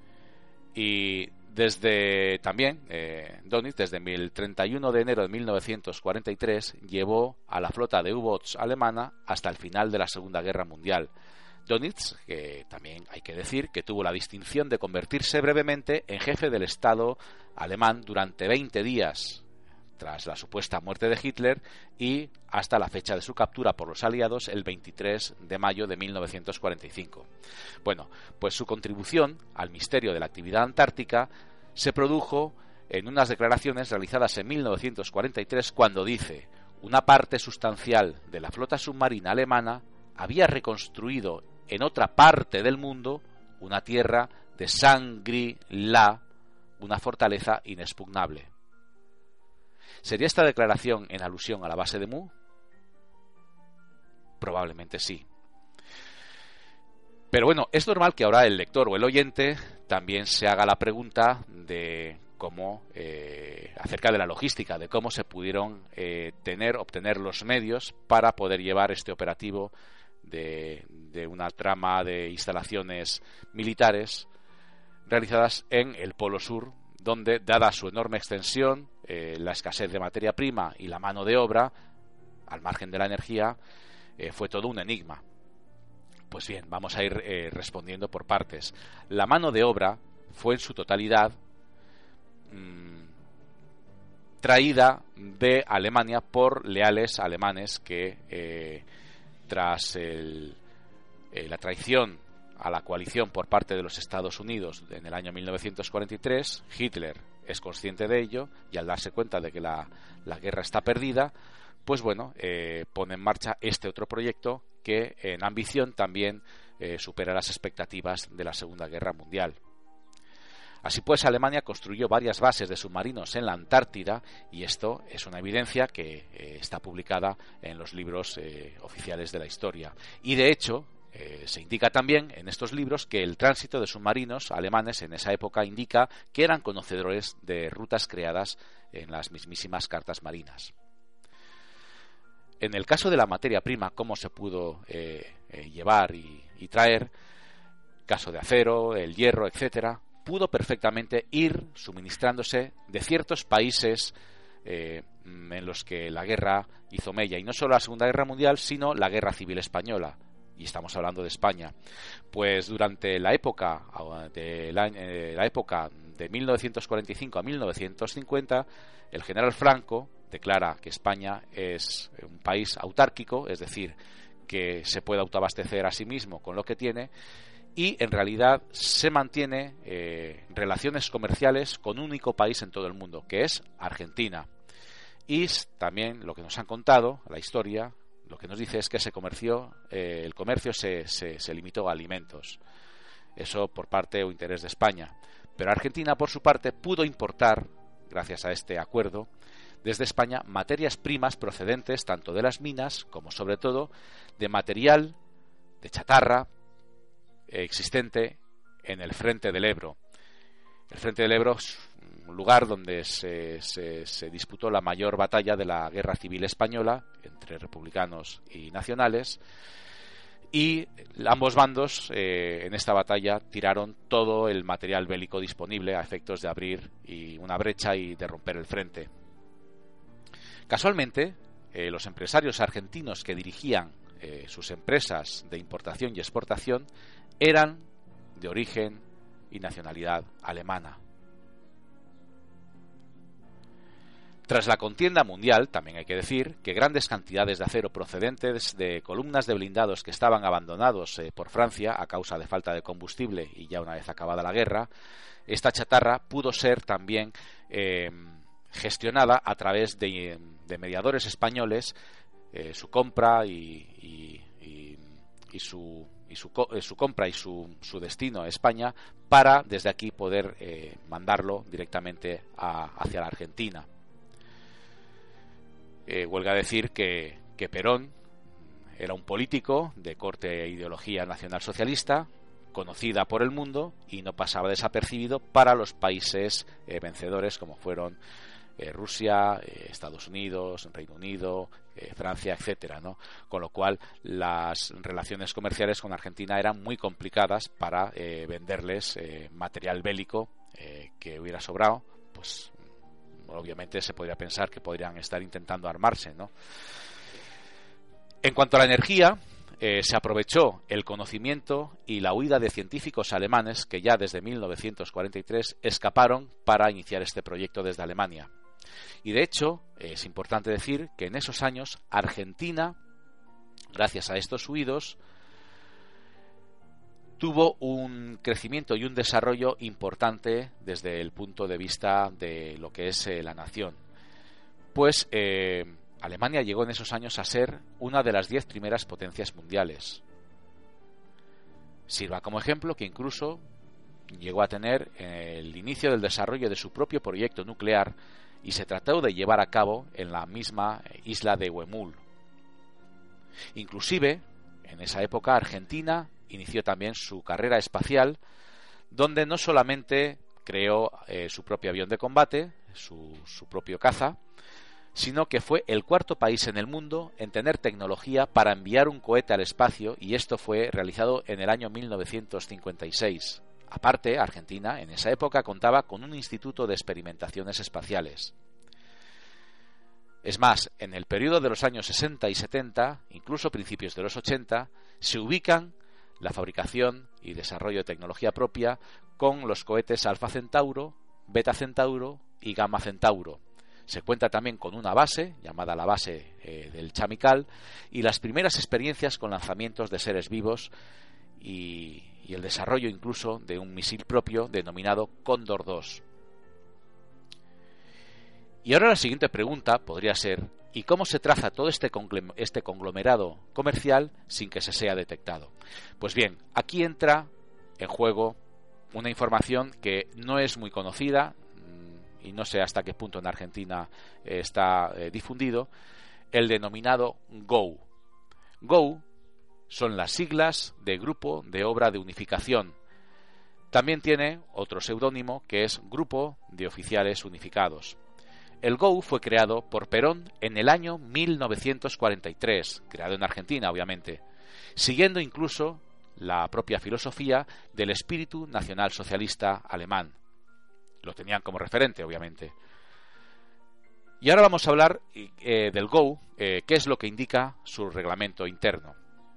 Y desde también, Dönitz, desde el 31 de enero de 1943, llevó a la flota de U-boats alemana hasta el final de la Segunda Guerra Mundial. Dönitz, que también hay que decir que tuvo la distinción de convertirse brevemente en jefe del Estado alemán durante 20 días, tras la supuesta muerte de Hitler y hasta la fecha de su captura por los aliados el 23 de mayo de 1945. Bueno, pues su contribución al misterio de la actividad antártica se produjo en unas declaraciones realizadas en 1943 cuando dice: una parte sustancial de la flota submarina alemana había reconstruido en otra parte del mundo una tierra de Shangri-La, una fortaleza inexpugnable. ¿Sería esta declaración en alusión a la base de Mu? Probablemente sí. Pero bueno, es normal que ahora el lector o el oyente también se haga la pregunta de cómo, acerca de la logística, de cómo se pudieron obtener los medios para poder llevar este operativo de una trama de instalaciones militares realizadas en el Polo Sur, donde, dada su enorme extensión, la escasez de materia prima y la mano de obra, al margen de la energía, fue todo un enigma. Pues bien, vamos a ir respondiendo por partes. La mano de obra fue en su totalidad traída de Alemania por leales alemanes que, tras la traición a la coalición por parte de los Estados Unidos en el año 1943, Hitler es consciente de ello y al darse cuenta de que la guerra está perdida, pues bueno, pone en marcha este otro proyecto que en ambición también supera las expectativas de la Segunda Guerra Mundial. Así pues, Alemania construyó varias bases de submarinos en la Antártida y esto es una evidencia que está publicada en los libros oficiales de la historia. Y de hecho, se indica también en estos libros que el tránsito de submarinos alemanes en esa época indica que eran conocedores de rutas creadas en las mismísimas cartas marinas. En el caso de la materia prima, cómo se pudo llevar y traer, caso de acero, el hierro, etcétera, pudo perfectamente ir suministrándose de ciertos países en los que la guerra hizo mella, y no solo la Segunda Guerra Mundial, sino la Guerra Civil Española. Y estamos hablando de España. Pues durante la época de 1945 a 1950, el general Franco declara que España es un país autárquico, es decir, que se puede autoabastecer a sí mismo con lo que tiene, y en realidad se mantiene relaciones comerciales con un único país en todo el mundo, que es Argentina. Y también lo que nos han contado, la historia, lo que nos dice es que el comercio se limitó a alimentos. Eso por parte o interés de España. Pero Argentina, por su parte, pudo importar, gracias a este acuerdo, desde España materias primas procedentes tanto de las minas como, sobre todo, de material de chatarra existente en el Frente del Ebro. El Frente del Ebro es un lugar donde se disputó la mayor batalla de la Guerra Civil Española entre republicanos y nacionales, y ambos bandos en esta batalla tiraron todo el material bélico disponible a efectos de abrir una brecha y de romper el frente. Casualmente, los empresarios argentinos que dirigían sus empresas de importación y exportación eran de origen y nacionalidad alemana. Tras la contienda mundial, también hay que decir que grandes cantidades de acero procedentes de columnas de blindados que estaban abandonados por Francia a causa de falta de combustible y ya una vez acabada la guerra, esta chatarra pudo ser también gestionada a través de mediadores españoles, su compra y su compra y su destino a España, para desde aquí poder mandarlo directamente hacia la Argentina. Huelga decir que Perón era un político de corte e ideología nacionalsocialista, conocida por el mundo, y no pasaba desapercibido para los países vencedores como fueron Rusia, Estados Unidos, Reino Unido, Francia, etcétera, ¿no? Con lo cual las relaciones comerciales con Argentina eran muy complicadas para venderles material bélico que hubiera sobrado. Pues obviamente se podría pensar que podrían estar intentando armarse, ¿no? En cuanto a la energía, se aprovechó el conocimiento y la huida de científicos alemanes que ya desde 1943 escaparon para iniciar este proyecto desde Alemania. Y de hecho, es importante decir que en esos años Argentina, gracias a estos huidos, tuvo un crecimiento y un desarrollo importante desde el punto de vista de lo que es la nación. Pues Alemania llegó en esos años a ser una de las 10 primeras potencias mundiales. Sirva como ejemplo que incluso llegó a tener el inicio del desarrollo de su propio proyecto nuclear, y se trató de llevar a cabo en la misma isla de Huemul. Inclusive, en esa época, Argentina inició también su carrera espacial, donde no solamente creó su propio avión de combate, su propio caza, sino que fue el cuarto país en el mundo en tener tecnología para enviar un cohete al espacio, y esto fue realizado en el año 1956. Aparte, Argentina en esa época contaba con un instituto de experimentaciones espaciales. Es más, en el periodo de los años 60 y 70, incluso principios de los 80, se ubican la fabricación y desarrollo de tecnología propia con los cohetes Alfa Centauro, Beta Centauro y Gamma Centauro. Se cuenta también con una base, llamada la base del Chamical, y las primeras experiencias con lanzamientos de seres vivos y el desarrollo incluso de un misil propio denominado Cóndor 2. Y ahora la siguiente pregunta podría ser: ¿y cómo se traza todo este conglomerado comercial sin que se sea detectado? Pues bien, aquí entra en juego una información que no es muy conocida y no sé hasta qué punto en Argentina está difundido, el denominado GO. GO son las siglas de Grupo de Obra de Unificación. También tiene otro seudónimo que es Grupo de Oficiales Unificados. El GO fue creado por Perón en el año 1943, creado en Argentina, obviamente, siguiendo incluso la propia filosofía del espíritu nacionalsocialista alemán. Lo tenían como referente, obviamente. Y ahora vamos a hablar del GO, qué es lo que indica su reglamento interno.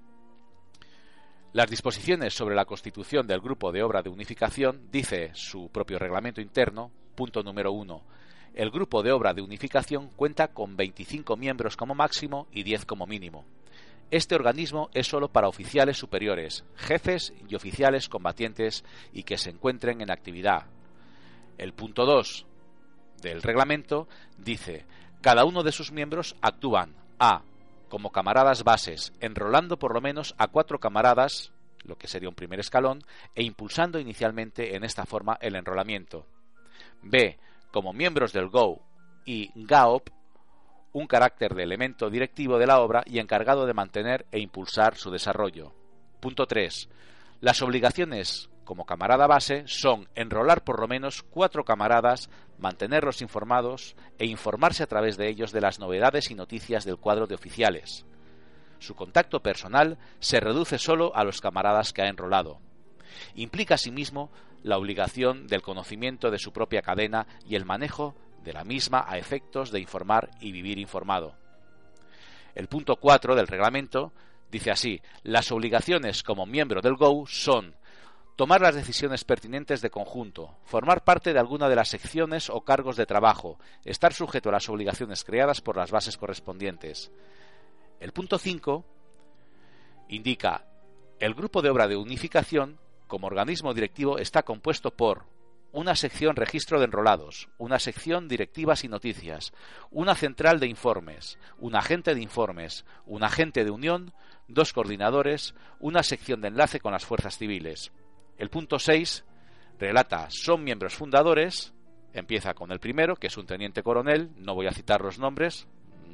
Las disposiciones sobre la constitución del Grupo de Obra de Unificación dice su propio reglamento interno, punto número 1. El Grupo de Obra de Unificación cuenta con 25 miembros como máximo y 10 como mínimo. Este organismo es solo para oficiales superiores, jefes y oficiales combatientes y que se encuentren en actividad. El punto 2 del reglamento dice: cada uno de sus miembros actúan a. como camaradas bases, enrolando por lo menos a 4 camaradas, lo que sería un primer escalón, e impulsando inicialmente en esta forma el enrolamiento. B. Como miembros del GO y GAOP, un carácter de elemento directivo de la obra y encargado de mantener e impulsar su desarrollo. Punto 3. Las obligaciones como camarada base son enrolar por lo menos 4 camaradas, mantenerlos informados e informarse a través de ellos de las novedades y noticias del cuadro de oficiales. Su contacto personal se reduce solo a los camaradas que ha enrolado. Implica asimismo la obligación del conocimiento de su propia cadena y el manejo de la misma a efectos de informar y vivir informado. El punto 4 del reglamento dice así: las obligaciones como miembro del GO son tomar las decisiones pertinentes de conjunto, formar parte de alguna de las secciones o cargos de trabajo, estar sujeto a las obligaciones creadas por las bases correspondientes. El punto 5 indica: el grupo de obra de unificación como organismo directivo está compuesto por una sección registro de enrolados, una sección directivas y noticias, una central de informes, un agente de informes, un agente de unión, 2 coordinadores, una sección de enlace con las fuerzas civiles. El punto 6 relata: son miembros fundadores, empieza con el primero, que es un teniente coronel, no voy a citar los nombres,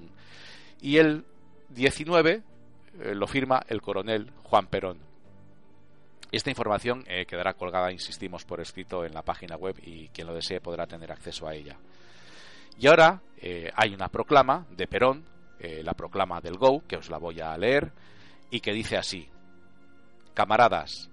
y el 19 lo firma el coronel Juan Perón. Esta información quedará colgada, insistimos, por escrito en la página web y quien lo desee podrá tener acceso a ella. Y ahora hay una proclama de Perón, la proclama del GO, que os la voy a leer, y que dice así: camaradas,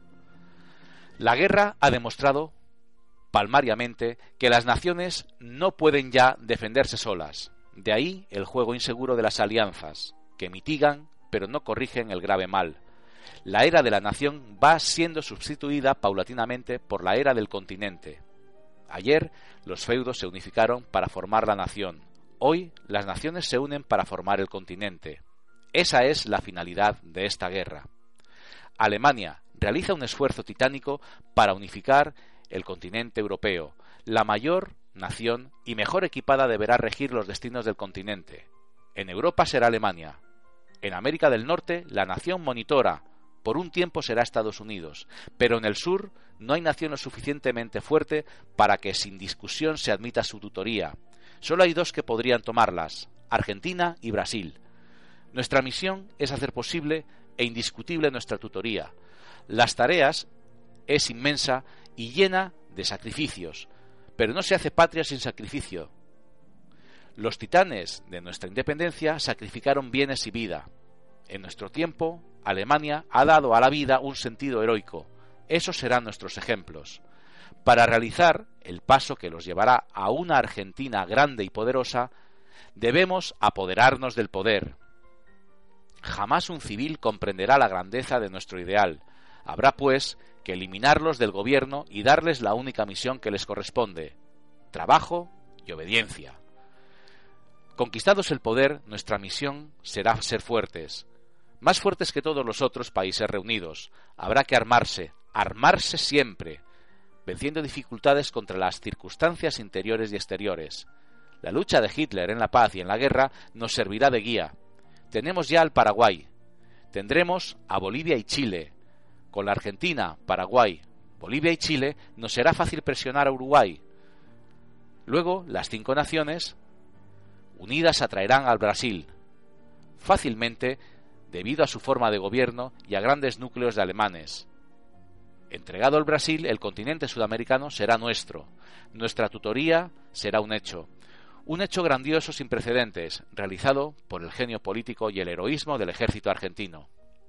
la guerra ha demostrado palmariamente que las naciones no pueden ya defenderse solas. De ahí el juego inseguro de las alianzas, que mitigan pero no corrigen el grave mal. La era de la nación va siendo sustituida paulatinamente por la era del continente. Ayer los feudos se unificaron para formar la nación. Hoy las naciones se unen para formar el continente. Esa es la finalidad de esta guerra. Alemania realiza un esfuerzo titánico para unificar el continente europeo. La mayor nación y mejor equipada deberá regir los destinos del continente. En Europa será Alemania. En América del Norte, la nación monitora. Por un tiempo será Estados Unidos, pero en el sur no hay nación lo suficientemente fuerte para que sin discusión se admita su tutoría. Solo hay 2 que podrían tomarlas: Argentina y Brasil. Nuestra misión es hacer posible e indiscutible nuestra tutoría. Las tareas es inmensa y llena de sacrificios, pero no se hace patria sin sacrificio. Los titanes de nuestra independencia sacrificaron bienes y vida. En nuestro tiempo, Alemania ha dado a la vida un sentido heroico. Esos serán nuestros ejemplos. Para realizar el paso que los llevará a una Argentina grande y poderosa, debemos apoderarnos del poder. Jamás un civil comprenderá la grandeza de nuestro ideal. Habrá, pues, que eliminarlos del gobierno y darles la única misión que les corresponde: trabajo y obediencia. Conquistados el poder, nuestra misión será ser fuertes, más fuertes que todos los otros países reunidos. Habrá que armarse siempre, venciendo dificultades contra las circunstancias interiores y exteriores. La lucha de Hitler en la paz y en la guerra nos servirá de guía. Tenemos ya al Paraguay, tendremos a Bolivia y Chile. Con la Argentina, Paraguay, Bolivia y Chile nos será fácil presionar a Uruguay. Luego, las 5 naciones unidas atraerán al Brasil, fácilmente debido a su forma de gobierno y a grandes núcleos de alemanes. Entregado el Brasil, el continente sudamericano será nuestro. Nuestra tutoría será un hecho grandioso sin precedentes, realizado por el genio político y el heroísmo del ejército argentino.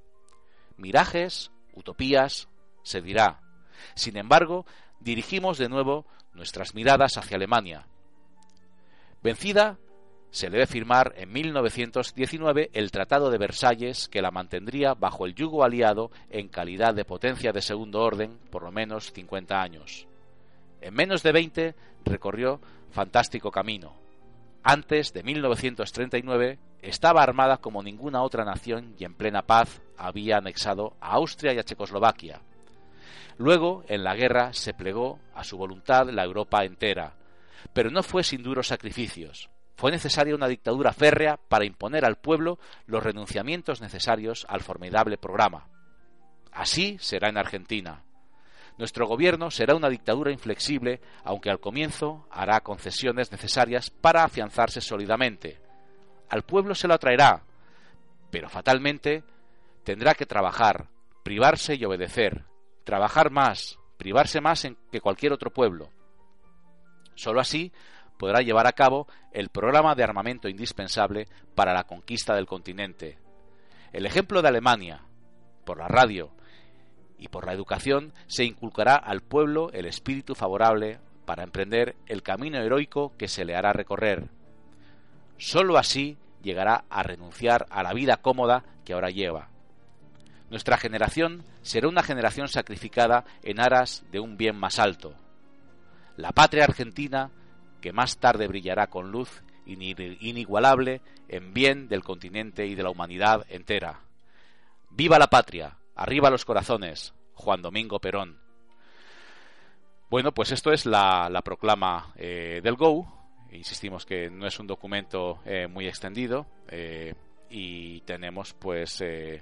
Mirajes, utopías, se dirá. Sin embargo, dirigimos de nuevo nuestras miradas hacia Alemania. Vencida, se debe firmar en 1919 el Tratado de Versalles, que la mantendría bajo el yugo aliado en calidad de potencia de segundo orden por lo menos 50 años. En menos de 20 recorrió fantástico camino. Antes de 1939 estaba armada como ninguna otra nación y en plena paz había anexado a Austria y a Checoslovaquia. Luego, en la guerra, se plegó a su voluntad la Europa entera, pero no fue sin duros sacrificios. Fue necesaria una dictadura férrea para imponer al pueblo los renunciamientos necesarios al formidable programa. Así será en Argentina. Nuestro gobierno será una dictadura inflexible, aunque al comienzo hará concesiones necesarias para afianzarse sólidamente. Al pueblo se lo atraerá, pero fatalmente tendrá que trabajar, privarse y obedecer, trabajar más, privarse más que cualquier otro pueblo. Solo así podrá llevar a cabo el programa de armamento indispensable para la conquista del continente. El ejemplo de Alemania, por la radio y por la educación, se inculcará al pueblo el espíritu favorable para emprender el camino heroico que se le hará recorrer. Sólo así llegará a renunciar a la vida cómoda que ahora lleva. Nuestra generación será una generación sacrificada en aras de un bien más alto. La patria argentina, que más tarde brillará con luz inigualable en bien del continente y de la humanidad entera. ¡Viva la patria! ¡Arriba los corazones! Juan Domingo Perón. Bueno, pues esto es la proclama del GO. Insistimos que no es un documento muy extendido y tenemos pues el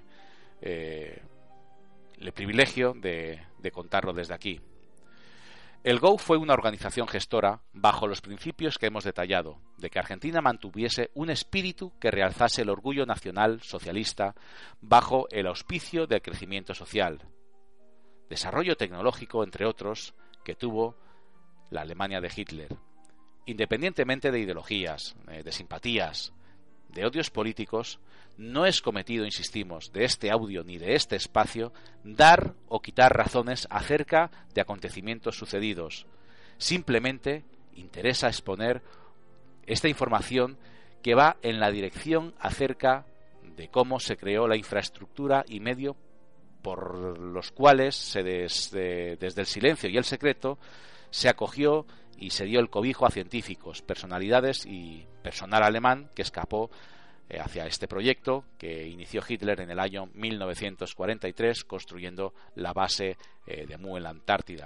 privilegio de contarlo desde aquí. El GO fue una organización gestora bajo los principios que hemos detallado, de que Argentina mantuviese un espíritu que realzase el orgullo nacional socialista bajo el auspicio del crecimiento social, desarrollo tecnológico, entre otros, que tuvo la Alemania de Hitler, independientemente de ideologías, de simpatías, de odios políticos. No es cometido, insistimos, de este audio ni de este espacio dar o quitar razones acerca de acontecimientos sucedidos. Simplemente interesa exponer esta información que va en la dirección acerca de cómo se creó la infraestructura y medio por los cuales desde el silencio y el secreto se acogió y se dio el cobijo a científicos, personalidades y personal alemán que escapó hacia este proyecto que inició Hitler en el año 1943 construyendo la base de Mu en la Antártida.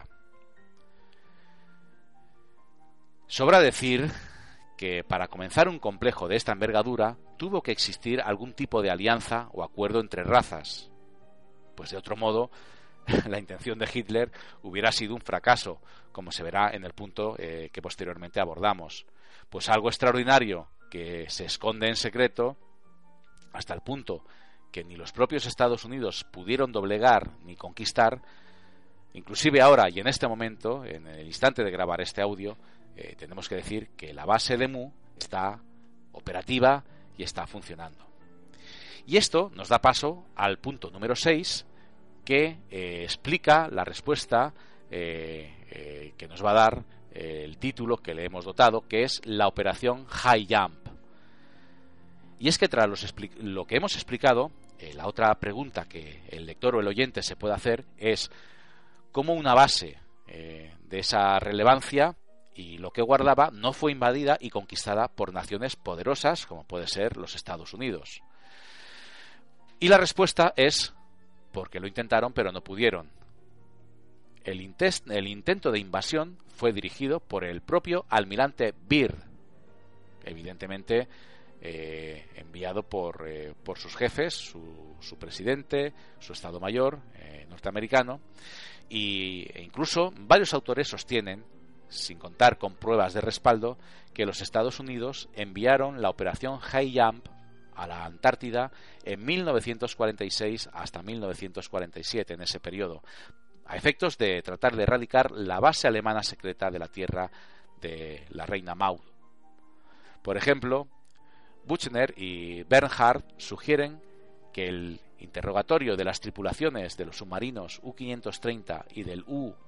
Sobra decir que para comenzar un complejo de esta envergadura tuvo que existir algún tipo de alianza o acuerdo entre razas, pues de otro modo la intención de Hitler hubiera sido un fracaso, como se verá en el punto que posteriormente abordamos. Pues algo extraordinario que se esconde en secreto hasta el punto que ni los propios Estados Unidos pudieron doblegar ni conquistar. Inclusive ahora y en este momento, en el instante de grabar este audio, tenemos que decir que la base de Mu está operativa y está funcionando. Y esto nos da paso al punto número 6, que explica la respuesta que nos va a dar el título que le hemos dotado, que es la operación High Jump. Y es que tras lo que hemos explicado, la otra pregunta que el lector o el oyente se puede hacer es cómo una base de esa relevancia y lo que guardaba no fue invadida y conquistada por naciones poderosas como puede ser los Estados Unidos. Y la respuesta es porque lo intentaron pero no pudieron. El intento de invasión fue dirigido por el propio almirante Byrd, evidentemente enviado por sus jefes, su presidente, su Estado Mayor norteamericano, e incluso varios autores sostienen, sin contar con pruebas de respaldo, que los Estados Unidos enviaron la operación High Jump a la Antártida en 1946 hasta 1947, en ese periodo, a efectos de tratar de erradicar la base alemana secreta de la tierra de la reina Maud. Por ejemplo, Buchner y Bernhard sugieren que el interrogatorio de las tripulaciones de los submarinos U-530 y del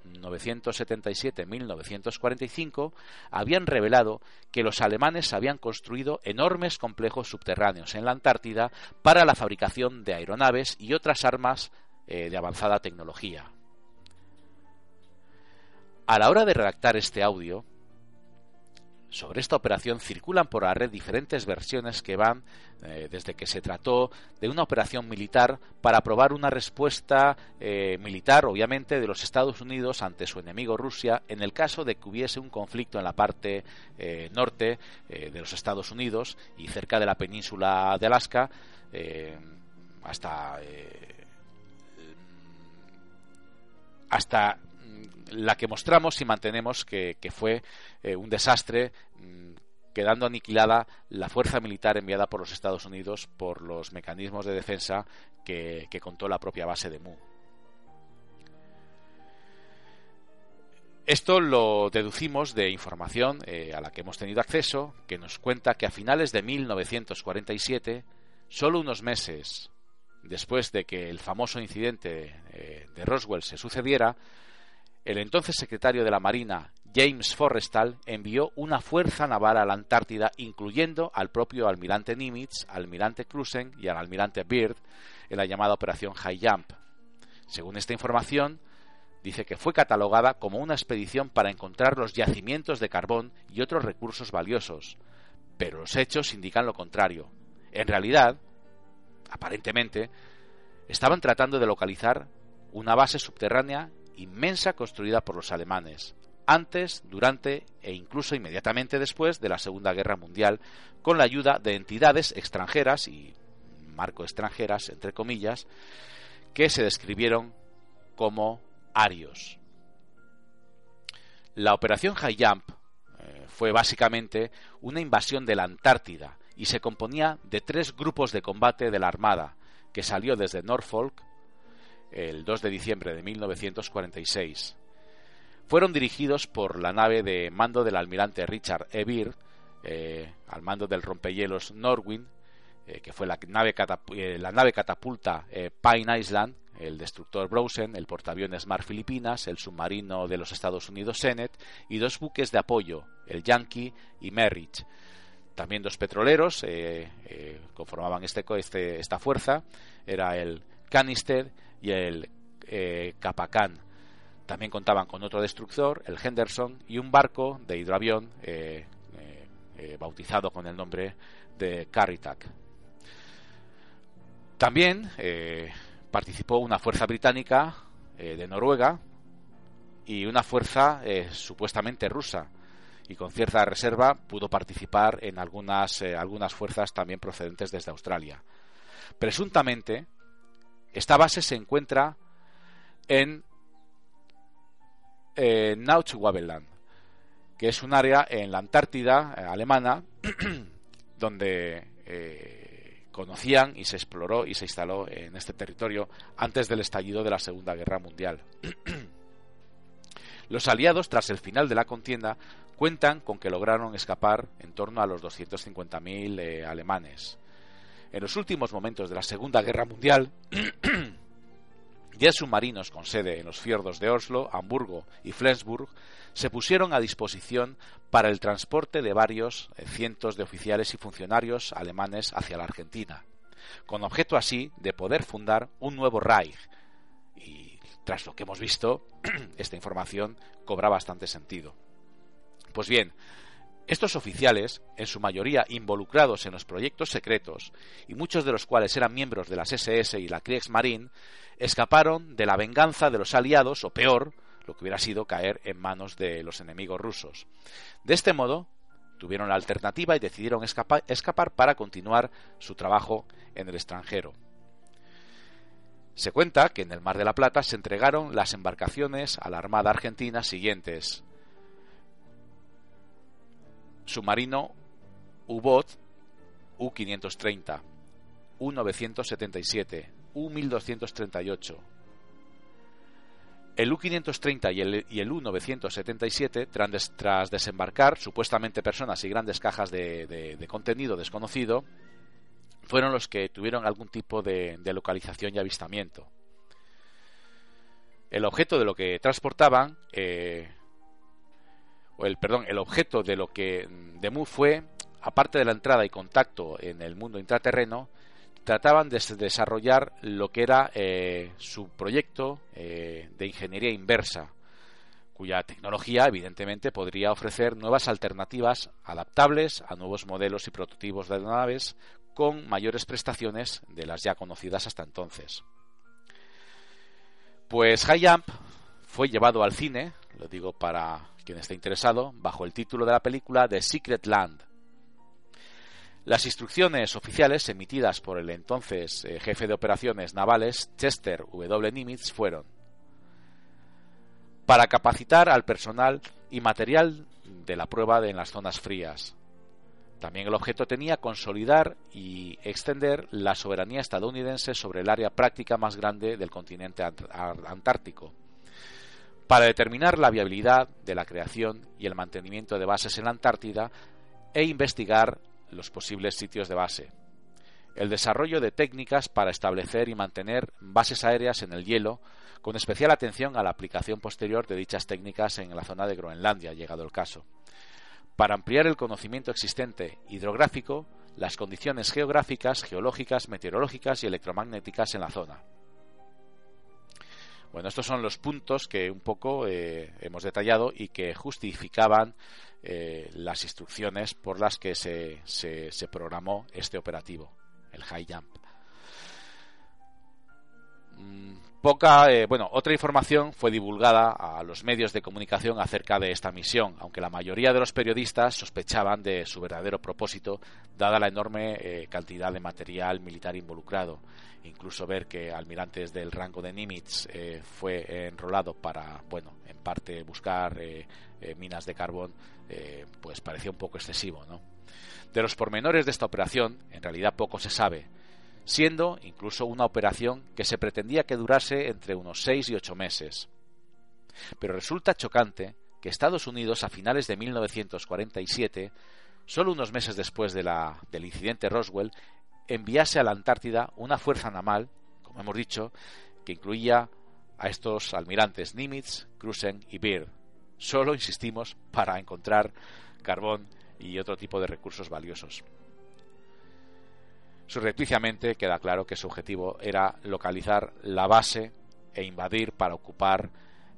U-977-1945 habían revelado que los alemanes habían construido enormes complejos subterráneos en la Antártida para la fabricación de aeronaves y otras armas de avanzada tecnología. A la hora de redactar este audio, sobre esta operación circulan por la red diferentes versiones que van desde que se trató de una operación militar para probar una respuesta militar, obviamente, de los Estados Unidos ante su enemigo Rusia en el caso de que hubiese un conflicto en la parte norte de los Estados Unidos y cerca de la península de Alaska hasta la que mostramos y mantenemos que fue un desastre, quedando aniquilada la fuerza militar enviada por los Estados Unidos por los mecanismos de defensa que contó la propia base de Mu. Esto lo deducimos de información a la que hemos tenido acceso, que nos cuenta que a finales de 1947, solo unos meses después de que el famoso incidente de Roswell se sucediera, el entonces secretario de la Marina, James Forrestal, envió una fuerza naval a la Antártida, incluyendo al propio almirante Nimitz, almirante Cruzen y al almirante Byrd, en la llamada Operación High Jump. Según esta información, dice que fue catalogada como una expedición para encontrar los yacimientos de carbón y otros recursos valiosos, pero los hechos indican lo contrario. En realidad, aparentemente, estaban tratando de localizar una base subterránea inmensa construida por los alemanes, antes, durante e incluso inmediatamente después de la Segunda Guerra Mundial, con la ayuda de entidades extranjeras, y marco extranjeras entre comillas, que se describieron como arios. La operación High Jump fue básicamente una invasión de la Antártida y se componía de 3 grupos de combate de la Armada, que salió desde Norfolk el 2 de diciembre de 1946. Fueron dirigidos por la nave de mando del almirante Richard E. Byrd, al mando del rompehielos Norwin, que fue la nave catapulta Pine Island, el destructor Browsen, el portaaviones Mar Filipinas, el submarino de los Estados Unidos Sennett y 2 buques de apoyo, el Yankee y Merritt. También 2 petroleros conformaban esta fuerza, era el Canister y el Capacan. También contaban con otro destructor, el Henderson, y un barco de hidroavión bautizado con el nombre de Carritack. También participó una fuerza británica de Noruega y una fuerza supuestamente rusa, y con cierta reserva pudo participar en algunas fuerzas también procedentes desde Australia. Presuntamente, esta base se encuentra en Nautschwabenland, que es un área en la Antártida alemana donde conocían y se exploró y se instaló en este territorio antes del estallido de la Segunda Guerra Mundial. Los aliados, tras el final de la contienda, cuentan con que lograron escapar en torno a los 250.000 alemanes. En los últimos momentos de la Segunda Guerra Mundial, 10 submarinos con sede en los fiordos de Oslo, Hamburgo y Flensburg se pusieron a disposición para el transporte de varios cientos de oficiales y funcionarios alemanes hacia la Argentina, con objeto así de poder fundar un nuevo Reich. Y tras lo que hemos visto, esta información cobra bastante sentido. Pues bien, estos oficiales, en su mayoría involucrados en los proyectos secretos, y muchos de los cuales eran miembros de las SS y la Kriegsmarine, escaparon de la venganza de los aliados, o peor, lo que hubiera sido caer en manos de los enemigos rusos. De este modo, tuvieron la alternativa y decidieron escapar para continuar su trabajo en el extranjero. Se cuenta que en el Mar de la Plata se entregaron las embarcaciones a la Armada Argentina siguientes: submarino U-Boot U-530, U-977, U-1238. El U-530 y el U-977, tras desembarcar supuestamente personas y grandes cajas de contenido desconocido, fueron los que tuvieron algún tipo de localización y avistamiento. El objeto de lo que transportaban, el objeto de lo que DEMU fue, aparte de la entrada y contacto en el mundo intraterreno, trataban de desarrollar lo que era su proyecto de ingeniería inversa, cuya tecnología evidentemente podría ofrecer nuevas alternativas adaptables a nuevos modelos y prototipos de naves con mayores prestaciones de las ya conocidas hasta entonces. Pues High Jump fue llevado al cine, lo digo para quien esté interesado, bajo el título de la película The Secret Land. Las instrucciones oficiales emitidas por el entonces jefe de operaciones navales Chester W. Nimitz fueron: para capacitar al personal y material de la prueba en las zonas frías. También el objeto tenía consolidar y extender la soberanía estadounidense sobre el área práctica más grande del continente antártico, para determinar la viabilidad de la creación y el mantenimiento de bases en la Antártida e investigar los posibles sitios de base. el desarrollo de técnicas para establecer y mantener bases aéreas en el hielo, con especial atención a la aplicación posterior de dichas técnicas en la zona de Groenlandia, llegado el caso. Para ampliar el conocimiento existente hidrográfico, las condiciones geográficas, geológicas, meteorológicas y electromagnéticas en la zona. Bueno, estos son los puntos que un poco hemos detallado y que justificaban las instrucciones por las que se programó este operativo, el High Jump. Otra información fue divulgada a los medios de comunicación acerca de esta misión, aunque la mayoría de los periodistas sospechaban de su verdadero propósito, dada la enorme cantidad de material militar involucrado. Incluso ver que almirantes del rango de Nimitz fue enrolado para, en parte buscar minas de carbón, pues parecía un poco excesivo, ¿no? De los pormenores de esta operación, en realidad poco se sabe, siendo incluso una operación que se pretendía que durase entre unos 6 y 8 meses. Pero resulta chocante que Estados Unidos, a finales de 1947, solo unos meses después del incidente Roswell, enviase a la Antártida una fuerza naval, como hemos dicho, que incluía a estos almirantes Nimitz, Cruzen y Byrd, solo, insistimos, para encontrar carbón y otro tipo de recursos valiosos. Surrepticiamente queda claro que su objetivo era localizar la base e invadir para ocupar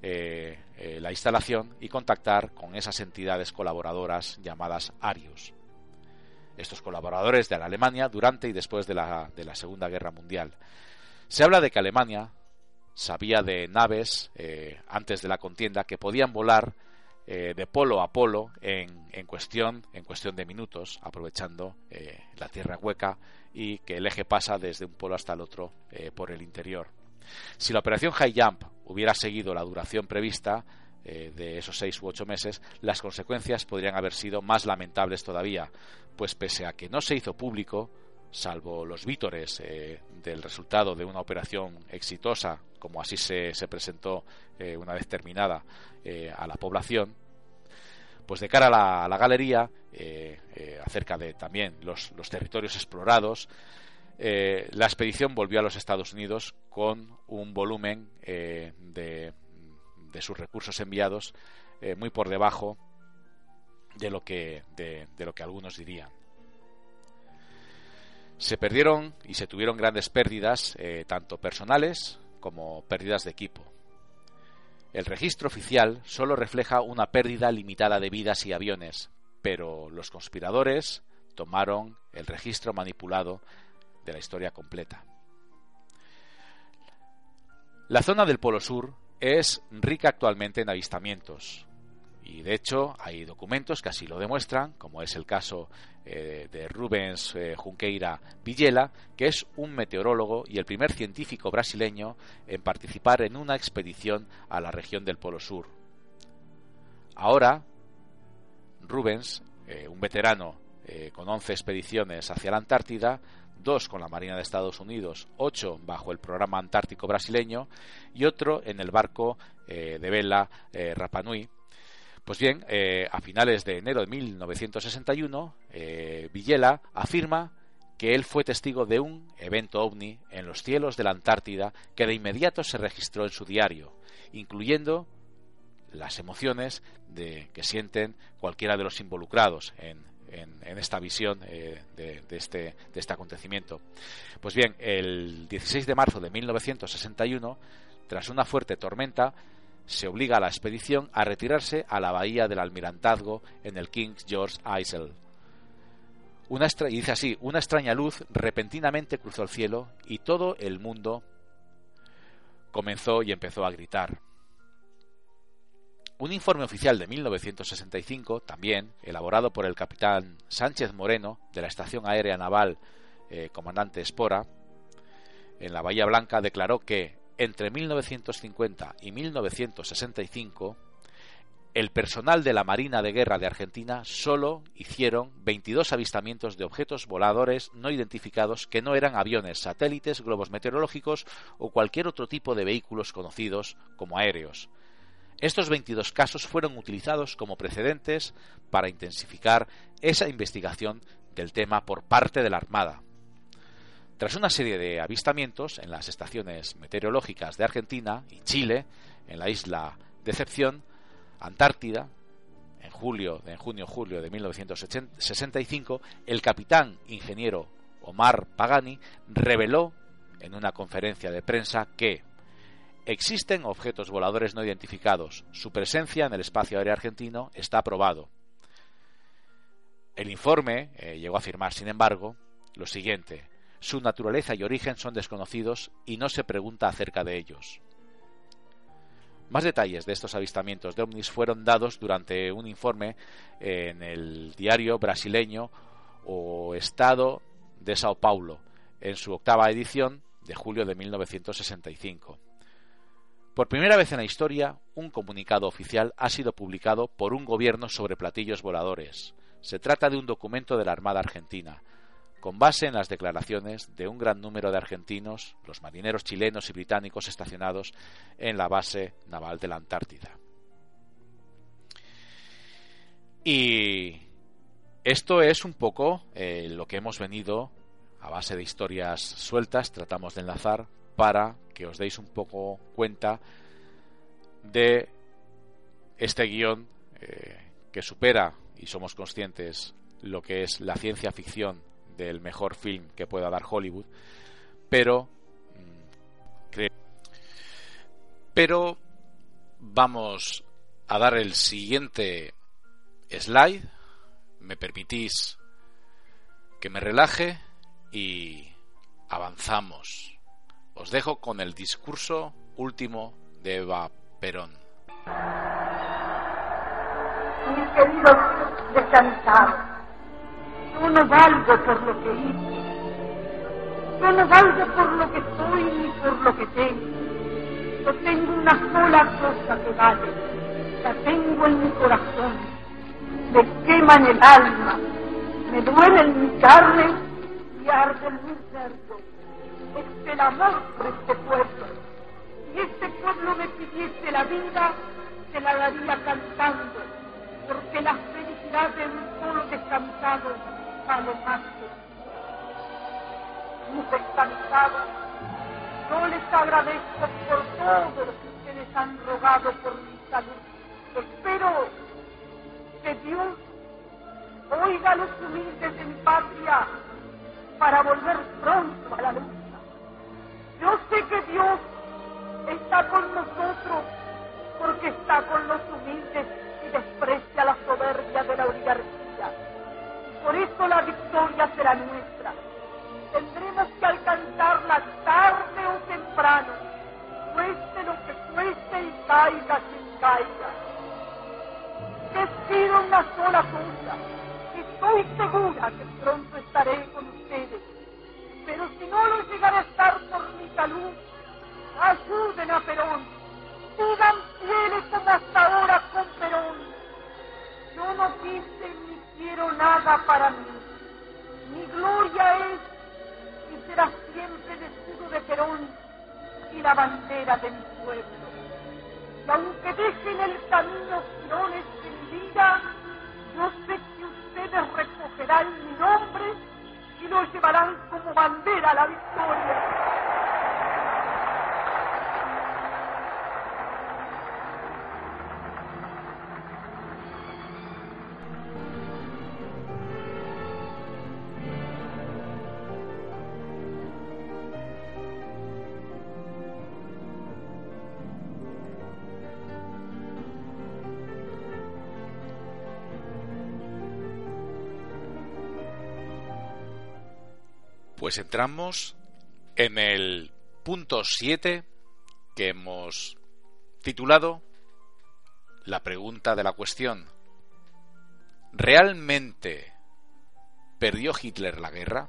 la instalación y contactar con esas entidades colaboradoras llamadas Arius. Estos colaboradores de la Alemania durante y después de la Segunda Guerra Mundial. Se habla de que Alemania sabía de naves antes de la contienda que podían volar de polo a polo en cuestión de minutos, aprovechando la tierra hueca y que el eje pasa desde un polo hasta el otro por el interior. Si la operación High Jump hubiera seguido la duración prevista de esos 6 u 8 meses, las consecuencias podrían haber sido más lamentables todavía, pues pese a que no se hizo público, salvo los vítores del resultado de una operación exitosa, como así se presentó una vez terminada a la población, pues de cara a la galería, acerca de también los territorios explorados, la expedición volvió a los Estados Unidos con un volumen de sus recursos enviados muy por debajo de lo que algunos dirían. Se perdieron y se tuvieron grandes pérdidas, tanto personales como pérdidas de equipo. El registro oficial solo refleja una pérdida limitada de vidas y aviones, pero los conspiradores tomaron el registro manipulado de la historia completa. La zona del Polo Sur es rica actualmente en avistamientos. Y de hecho hay documentos que así lo demuestran, como es el caso de Rubens Junqueira Villela, que es un meteorólogo y el primer científico brasileño en participar en una expedición a la región del Polo Sur. Ahora, Rubens, un veterano con 11 expediciones hacia la Antártida, 2 con la Marina de Estados Unidos, 8 bajo el programa antártico brasileño y otro en el barco de vela Rapa Nui. Pues bien, a finales de enero de 1961, Villela afirma que él fue testigo de un evento ovni en los cielos de la Antártida que de inmediato se registró en su diario, incluyendo las emociones que sienten cualquiera de los involucrados en esta visión de este acontecimiento. Pues bien, el 16 de marzo de 1961, tras una fuerte tormenta, se obliga a la expedición a retirarse a la bahía del Almirantazgo en el King George Isle. Y dice así: una extraña luz repentinamente cruzó el cielo y todo el mundo empezó a gritar. Un informe oficial de 1965, también elaborado por el capitán Sánchez Moreno de la Estación Aérea Naval Comandante Espora, en la Bahía Blanca, declaró que entre 1950 y 1965 el personal de la Marina de Guerra de Argentina solo hicieron 22 avistamientos de objetos voladores no identificados que no eran aviones, satélites, globos meteorológicos o cualquier otro tipo de vehículos conocidos como aéreos. Estos 22 casos fueron utilizados como precedentes para intensificar esa investigación del tema por parte de la Armada. Tras una serie de avistamientos en las estaciones meteorológicas de Argentina y Chile, en la isla Decepción, Antártida, en junio-julio de 1965, el capitán ingeniero Omar Pagani reveló en una conferencia de prensa que existen objetos voladores no identificados. Su presencia en el espacio aéreo argentino está probado. El informe llegó a afirmar, sin embargo, lo siguiente: su naturaleza y origen son desconocidos y no se pregunta acerca de ellos. Más detalles de estos avistamientos de ovnis fueron dados durante un informe en el diario brasileño O Estado de Sao Paulo, en su 8ª edición de julio de 1965. Por primera vez en la historia, un comunicado oficial ha sido publicado por un gobierno sobre platillos voladores. Se trata de un documento de la Armada Argentina, con base en las declaraciones de un gran número de argentinos, los marineros chilenos y británicos estacionados en la base naval de la Antártida. Y esto es un poco lo que hemos venido, a base de historias sueltas, tratamos de enlazar para que os deis un poco cuenta de este guión que supera, y somos conscientes, lo que es la ciencia ficción del mejor film que pueda dar Hollywood, pero vamos a dar el siguiente slide. Me permitís que me relaje y avanzamos. Os dejo con el discurso último de Eva Perón. Mis queridos descansados, yo no valgo por lo que hice, yo no valgo por lo que soy ni por lo que tengo. Yo tengo una sola cosa que vale, la tengo en mi corazón, me quema en el alma, me duele en mi carne y arde en mi cerdo. Es el amor por este pueblo. Si este pueblo me pidiese la vida, se la daría cantando, porque la felicidad de un solo descansado vale más que mis descansados. Yo les agradezco por todo lo que ustedes han rogado por mi salud. Espero que Dios oiga a los humildes de mi patria para volver pronto a la lucha. Yo sé que Dios está con nosotros porque está con los humildes y desprecia la soberbia de la oligarquía. Por eso la victoria será nuestra. Tendremos que alcanzarla tarde o temprano, cueste lo que cueste y caiga quien caiga. Les pido una sola cosa: estoy segura que pronto estaré con ustedes, pero si no lo llegaré a estar por mi salud, ayuden a Perón, sigan fieles como hasta ahora con Perón. Yo no quise ni quiero nada para mí. Mi gloria es y será siempre el escudo de Perón y la bandera de mi pueblo. Y aunque dejen el camino girones de mi vida, yo sé que ustedes recogerán mi nombre y lo llevarán como bandera a la victoria. Pues entramos en el punto 7 que hemos titulado la pregunta de la cuestión: ¿realmente perdió Hitler la guerra?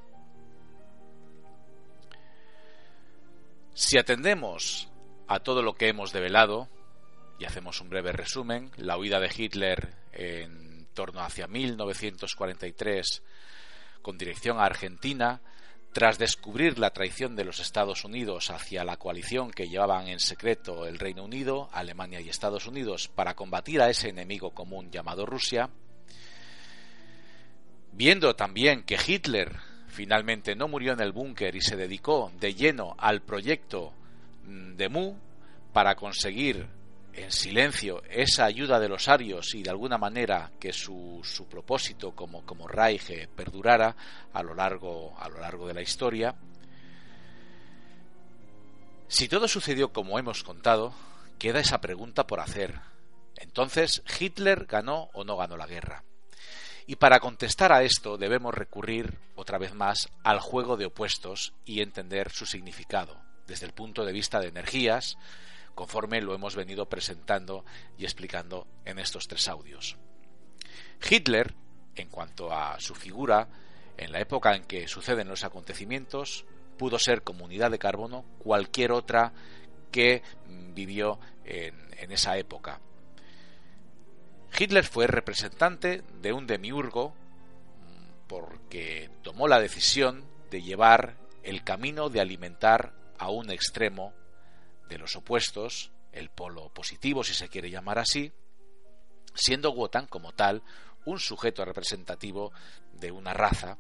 Si atendemos a todo lo que hemos develado y hacemos un breve resumen, la huida de Hitler en torno hacia 1943 con dirección a Argentina, tras descubrir la traición de los Estados Unidos hacia la coalición que llevaban en secreto el Reino Unido, Alemania y Estados Unidos para combatir a ese enemigo común llamado Rusia, viendo también que Hitler finalmente no murió en el búnker y se dedicó de lleno al proyecto de Mu para conseguir en silencio esa ayuda de los arios y de alguna manera que su propósito como Reich perdurara a lo largo de la historia. Si todo sucedió como hemos contado, queda esa pregunta por hacer. Entonces, ¿Hitler ganó o no ganó la guerra? Y para contestar a esto debemos recurrir otra vez más al juego de opuestos y entender su significado desde el punto de vista de energías, conforme lo hemos venido presentando y explicando en estos 3 audios. Hitler, en cuanto a su figura, en la época en que suceden los acontecimientos, pudo ser como unidad de carbono cualquier otra que vivió en esa época. Hitler fue representante de un demiurgo porque tomó la decisión de llevar el camino de alimentar a un extremo de los opuestos, el polo positivo si se quiere llamar así, siendo Wotan como tal un sujeto representativo de una raza,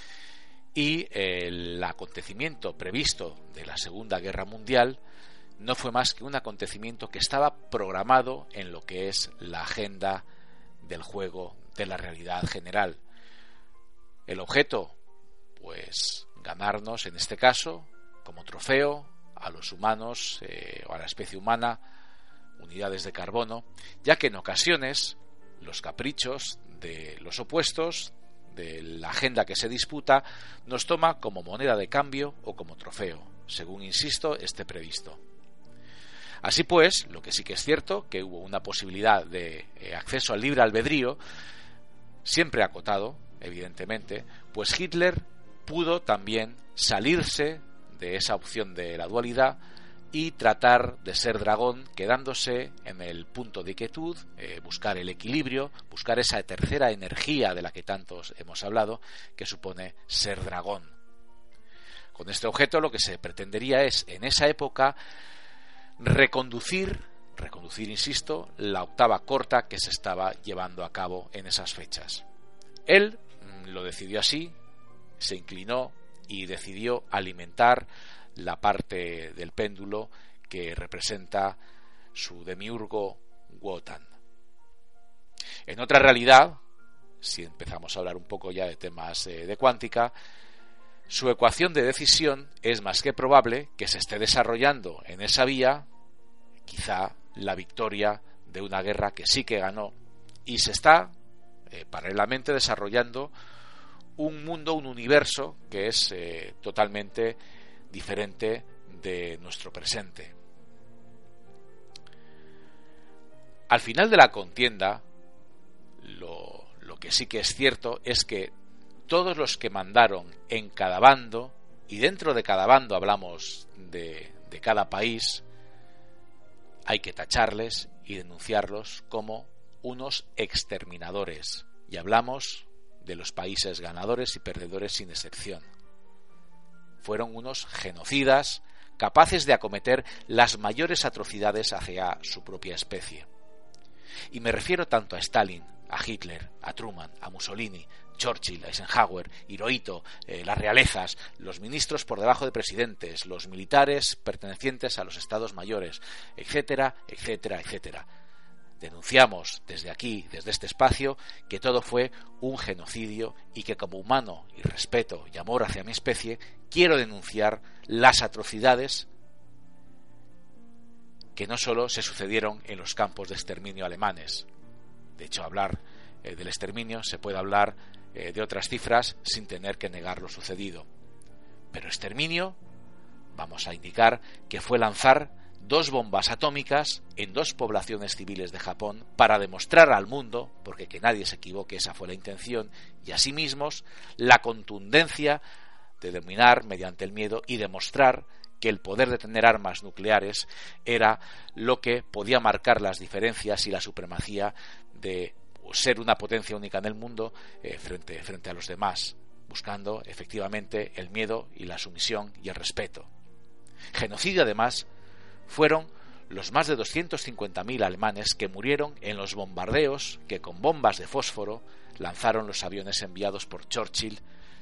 y el acontecimiento previsto de la Segunda Guerra Mundial no fue más que un acontecimiento que estaba programado en lo que es la agenda del juego de la realidad general. El objeto, pues ganarnos en este caso como trofeo a los humanos o a la especie humana unidades de carbono, ya que en ocasiones los caprichos de los opuestos, de la agenda que se disputa, nos toma como moneda de cambio o como trofeo, según, insisto, esté previsto. Así pues, lo que sí que es cierto, que hubo una posibilidad de acceso al libre albedrío, siempre acotado, evidentemente, pues Hitler pudo también salirse de esa opción de la dualidad y tratar de ser dragón, quedándose en el punto de quietud, buscar el equilibrio, buscar esa tercera energía de la que tantos hemos hablado, que supone ser dragón. Con este objeto lo que se pretendería es, en esa época, reconducir, insisto, la octava corta que se estaba llevando a cabo en esas fechas. Él lo decidió así, se inclinó y decidió alimentar la parte del péndulo que representa su demiurgo Wotan. En otra realidad, si empezamos a hablar un poco ya de temas de cuántica, su ecuación de decisión es más que probable que se esté desarrollando en esa vía, quizá la victoria de una guerra que sí que ganó, y se está paralelamente desarrollando un mundo, un universo que es totalmente diferente de nuestro presente. Al final de la contienda, lo que sí que es cierto es que todos los que mandaron en cada bando, y dentro de cada bando hablamos de cada país, hay que tacharles y denunciarlos como unos exterminadores, y hablamos de los países ganadores y perdedores sin excepción. Fueron unos genocidas capaces de acometer las mayores atrocidades hacia su propia especie. Y me refiero tanto a Stalin, a Hitler, a Truman, a Mussolini, Churchill, Eisenhower, Hirohito, las realezas, los ministros por debajo de presidentes, los militares pertenecientes a los estados mayores, etcétera, etcétera, etcétera. Denunciamos desde aquí, desde este espacio, que todo fue un genocidio y que como humano y respeto y amor hacia mi especie, quiero denunciar las atrocidades que no solo se sucedieron en los campos de exterminio alemanes. De hecho, hablar del exterminio se puede hablar de otras cifras sin tener que negar lo sucedido. Pero exterminio, vamos a indicar que fue lanzar 2 bombas atómicas en 2 poblaciones civiles de Japón para demostrar al mundo, porque que nadie se equivoque, esa fue la intención, y a sí mismos la contundencia de dominar mediante el miedo y demostrar que el poder de tener armas nucleares era lo que podía marcar las diferencias y la supremacía de ser una potencia única en el mundo frente a los demás, buscando efectivamente el miedo y la sumisión y el respeto. Genocidio, además, fueron los más de 250.000 alemanes que murieron en los bombardeos que con bombas de fósforo lanzaron los aviones enviados por Churchill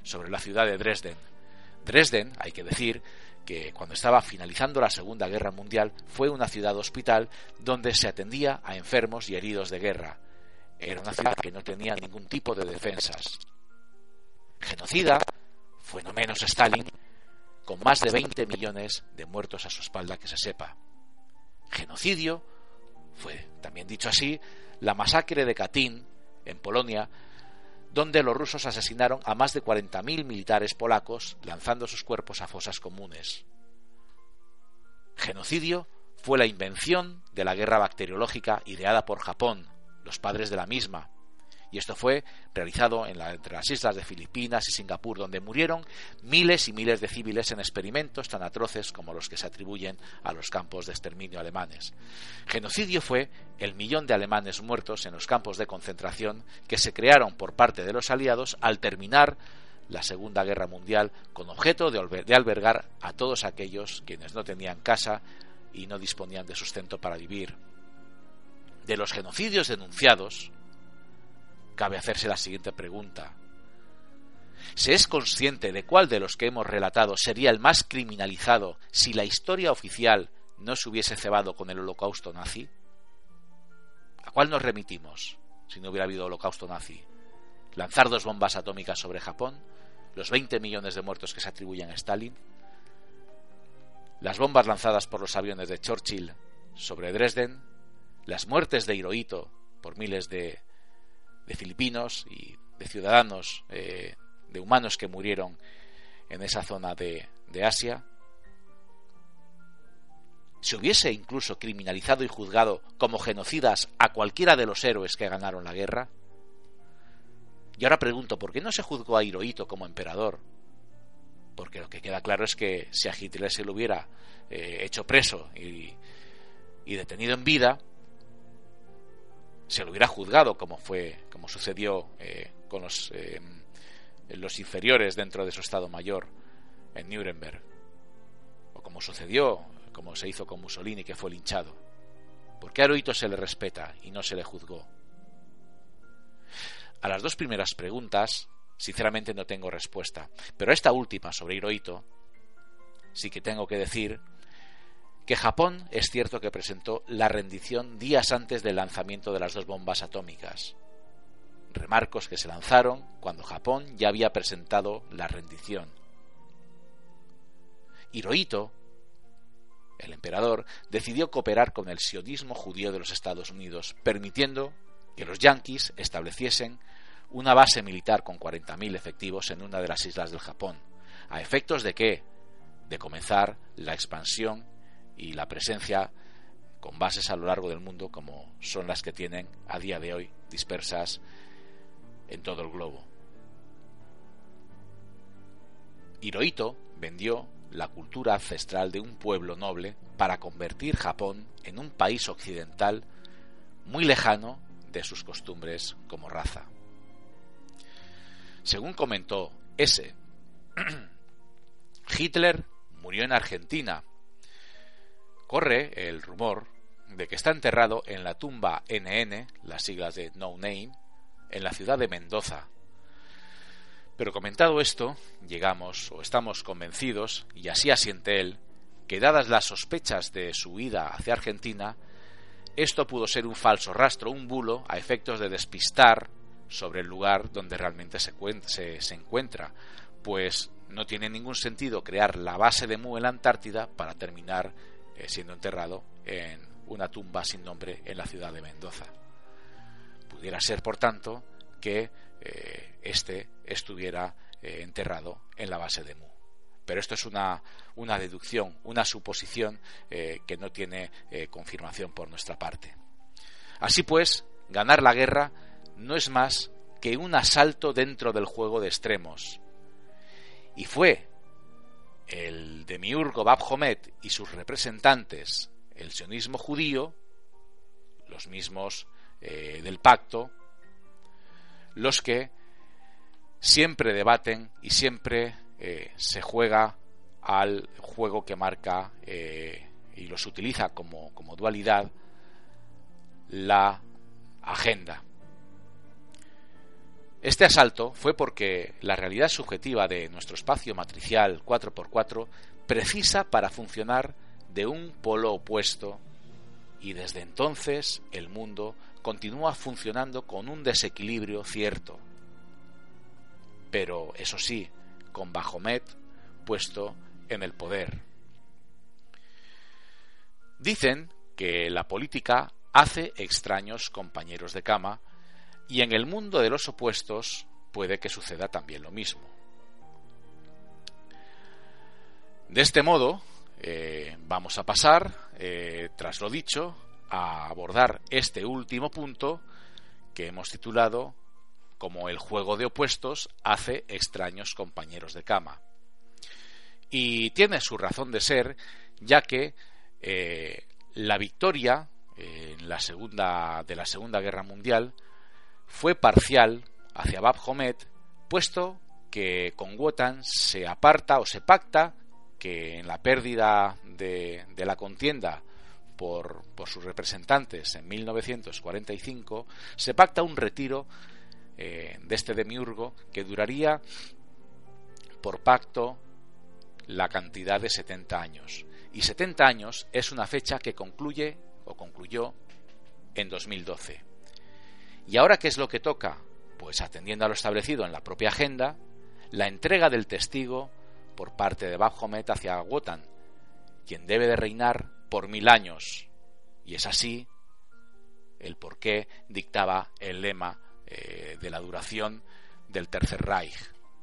sobre la ciudad de Dresden. Dresden, hay que decir, que cuando estaba finalizando la Segunda Guerra Mundial fue una ciudad hospital donde se atendía a enfermos y heridos de guerra. Era una ciudad que no tenía ningún tipo de defensas. Genocida fue no menos Stalin, con más de 20 millones de muertos a su espalda que se sepa. Genocidio fue, también dicho así, la masacre de Katyn, en Polonia, donde los rusos asesinaron a más de 40.000 militares polacos lanzando sus cuerpos a fosas comunes. Genocidio fue la invención de la guerra bacteriológica ideada por Japón, los padres de la misma, y esto fue realizado entre las islas de Filipinas y Singapur, donde murieron miles y miles de civiles en experimentos tan atroces como los que se atribuyen a los campos de exterminio alemanes. Genocidio fue el 1.000.000 de alemanes muertos en los campos de concentración que se crearon por parte de los aliados al terminar la Segunda Guerra Mundial, con objeto de albergar a todos aquellos quienes no tenían casa y no disponían de sustento para vivir. De los genocidios denunciados, cabe hacerse la siguiente pregunta: ¿se es consciente de cuál de los que hemos relatado sería el más criminalizado si la historia oficial no se hubiese cebado con el holocausto nazi? ¿A cuál nos remitimos si no hubiera habido holocausto nazi? ¿Lanzar 2 bombas atómicas sobre Japón? ¿Los 20 millones de muertos que se atribuyen a Stalin? ¿Las bombas lanzadas por los aviones de Churchill sobre Dresden? ¿Las muertes de Hirohito por miles de filipinos y de ciudadanos, de humanos que murieron en esa zona de Asia? ¿Se hubiese incluso criminalizado y juzgado como genocidas a cualquiera de los héroes que ganaron la guerra? Y ahora pregunto, ¿por qué no se juzgó a Hirohito como emperador? Porque lo que queda claro es que si a Hitler se lo hubiera hecho preso y detenido en vida, se lo hubiera juzgado como sucedió con los inferiores dentro de su Estado Mayor en Nuremberg, o como se hizo con Mussolini, que fue linchado. ¿Por qué a Hirohito se le respeta y no se le juzgó? A las 2 primeras preguntas, sinceramente no tengo respuesta, pero a esta última sobre Hirohito sí que tengo que decir que Japón es cierto que presentó la rendición días antes del lanzamiento de las 2 bombas atómicas. Remarcos que se lanzaron cuando Japón ya había presentado la rendición. Hirohito, el emperador, decidió cooperar con el sionismo judío de los Estados Unidos, permitiendo que los yanquis estableciesen una base militar con 40.000 efectivos en una de las islas del Japón. ¿A efectos de qué? De comenzar la expansión y la presencia con bases a lo largo del mundo, como son las que tienen a día de hoy dispersas en todo el globo. Hirohito vendió la cultura ancestral de un pueblo noble para convertir Japón en un país occidental muy lejano de sus costumbres como raza. Según comentó Hitler murió en Argentina. Corre el rumor de que está enterrado en la tumba NN, las siglas de No Name, en la ciudad de Mendoza. Pero comentado esto, estamos convencidos, y así asiente él, que dadas las sospechas de su huida hacia Argentina, esto pudo ser un falso rastro, un bulo, a efectos de despistar sobre el lugar donde realmente se encuentra, pues no tiene ningún sentido crear la base de Mu en la Antártida para terminar siendo enterrado en una tumba sin nombre en la ciudad de Mendoza. Pudiera ser, por tanto, que estuviera enterrado en la base de Mu. Pero esto es una deducción, una suposición que no tiene confirmación por nuestra parte. Así pues, ganar la guerra no es más que un asalto dentro del juego de extremos. Y fue el demiurgo Baphomet y sus representantes, el sionismo judío, los mismos del pacto, los que siempre debaten y siempre se juega al juego que marca y los utiliza como dualidad , la agenda. Este asalto fue porque la realidad subjetiva de nuestro espacio matricial 4x4 precisa para funcionar de un polo opuesto, y desde entonces el mundo continúa funcionando con un desequilibrio cierto, pero eso sí, con Baphomet puesto en el poder. Dicen que la política hace extraños compañeros de cama, y en el mundo de los opuestos puede que suceda también lo mismo. De este modo, vamos a pasar, tras lo dicho, a abordar este último punto que hemos titulado como el juego de opuestos hace extraños compañeros de cama. Y tiene su razón de ser, ya que la victoria en la Segunda Guerra Mundial fue parcial hacia Baphomet, puesto que con Wotan se aparta o se pacta que en la pérdida de la contienda por sus representantes en 1945 se pacta un retiro de este demiurgo que duraría por pacto la cantidad de 70 años. Y 70 años es una fecha que concluyó en 2012. ¿Y ahora qué es lo que toca? Pues atendiendo a lo establecido en la propia agenda, la entrega del testigo por parte de Baphomet hacia Wotan, quien debe de reinar por 1000 años. Y es así el por qué dictaba el lema de la duración del Tercer Reich.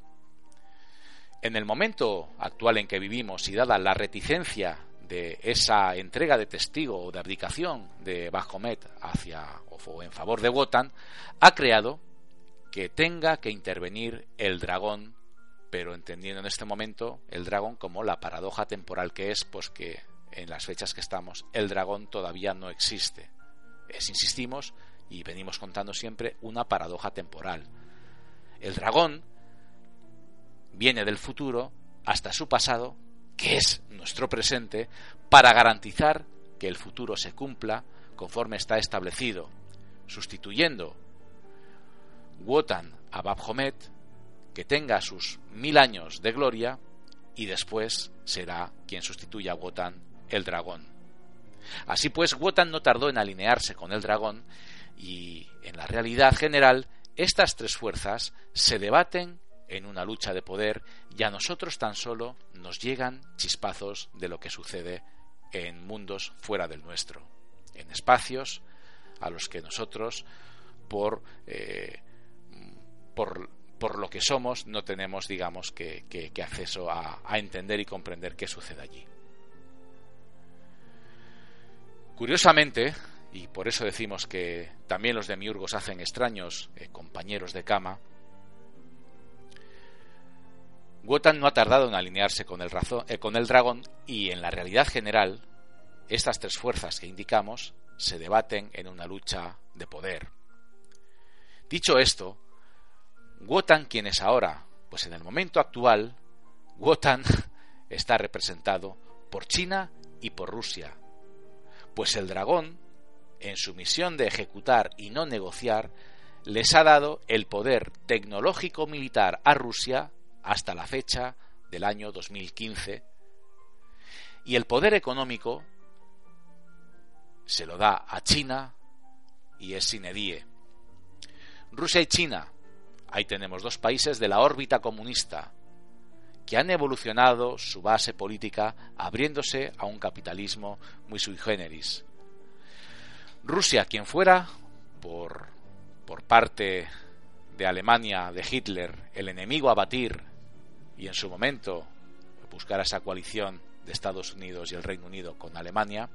En el momento actual en que vivimos, y dada la reticencia de esa entrega de testigo o de abdicación de Baphomet hacia o en favor de Wotan, ha creado que tenga que intervenir el dragón, pero entendiendo en este momento el dragón como la paradoja temporal que es, pues que en las fechas que estamos el dragón todavía no existe. Insistimos y venimos contando siempre una paradoja temporal. El dragón viene del futuro hasta su pasado, que es nuestro presente, para garantizar que el futuro se cumpla conforme está establecido, sustituyendo Wotan a Baphomet, que tenga sus 1000 años de gloria, y después será quien sustituya a Wotan, el dragón. Así pues, Wotan no tardó en alinearse con el dragón, y en la realidad general estas tres fuerzas se debaten en una lucha de poder, y a nosotros tan solo nos llegan chispazos de lo que sucede en mundos fuera del nuestro, en espacios a los que nosotros por lo que somos no tenemos, digamos, que acceso a entender y comprender qué sucede allí. Curiosamente, y por eso decimos que también los demiurgos hacen extraños compañeros de cama, Wotan no ha tardado en alinearse con el dragón, y en la realidad general estas tres fuerzas que indicamos se debaten en una lucha de poder. Dicho esto, Wotan, ¿quién es ahora? Pues en el momento actual, Wotan está representado por China y por Rusia, pues el dragón, en su misión de ejecutar y no negociar, les ha dado el poder tecnológico militar a Rusia hasta la fecha del año 2015, y el poder económico se lo da a China y es sine die. Rusia y China, ahí tenemos dos países de la órbita comunista que han evolucionado su base política abriéndose a un capitalismo muy sui generis. Rusia, quien fuera, por parte de Alemania, de Hitler, el enemigo a batir, y en su momento buscar esa coalición de Estados Unidos y el Reino Unido con Alemania,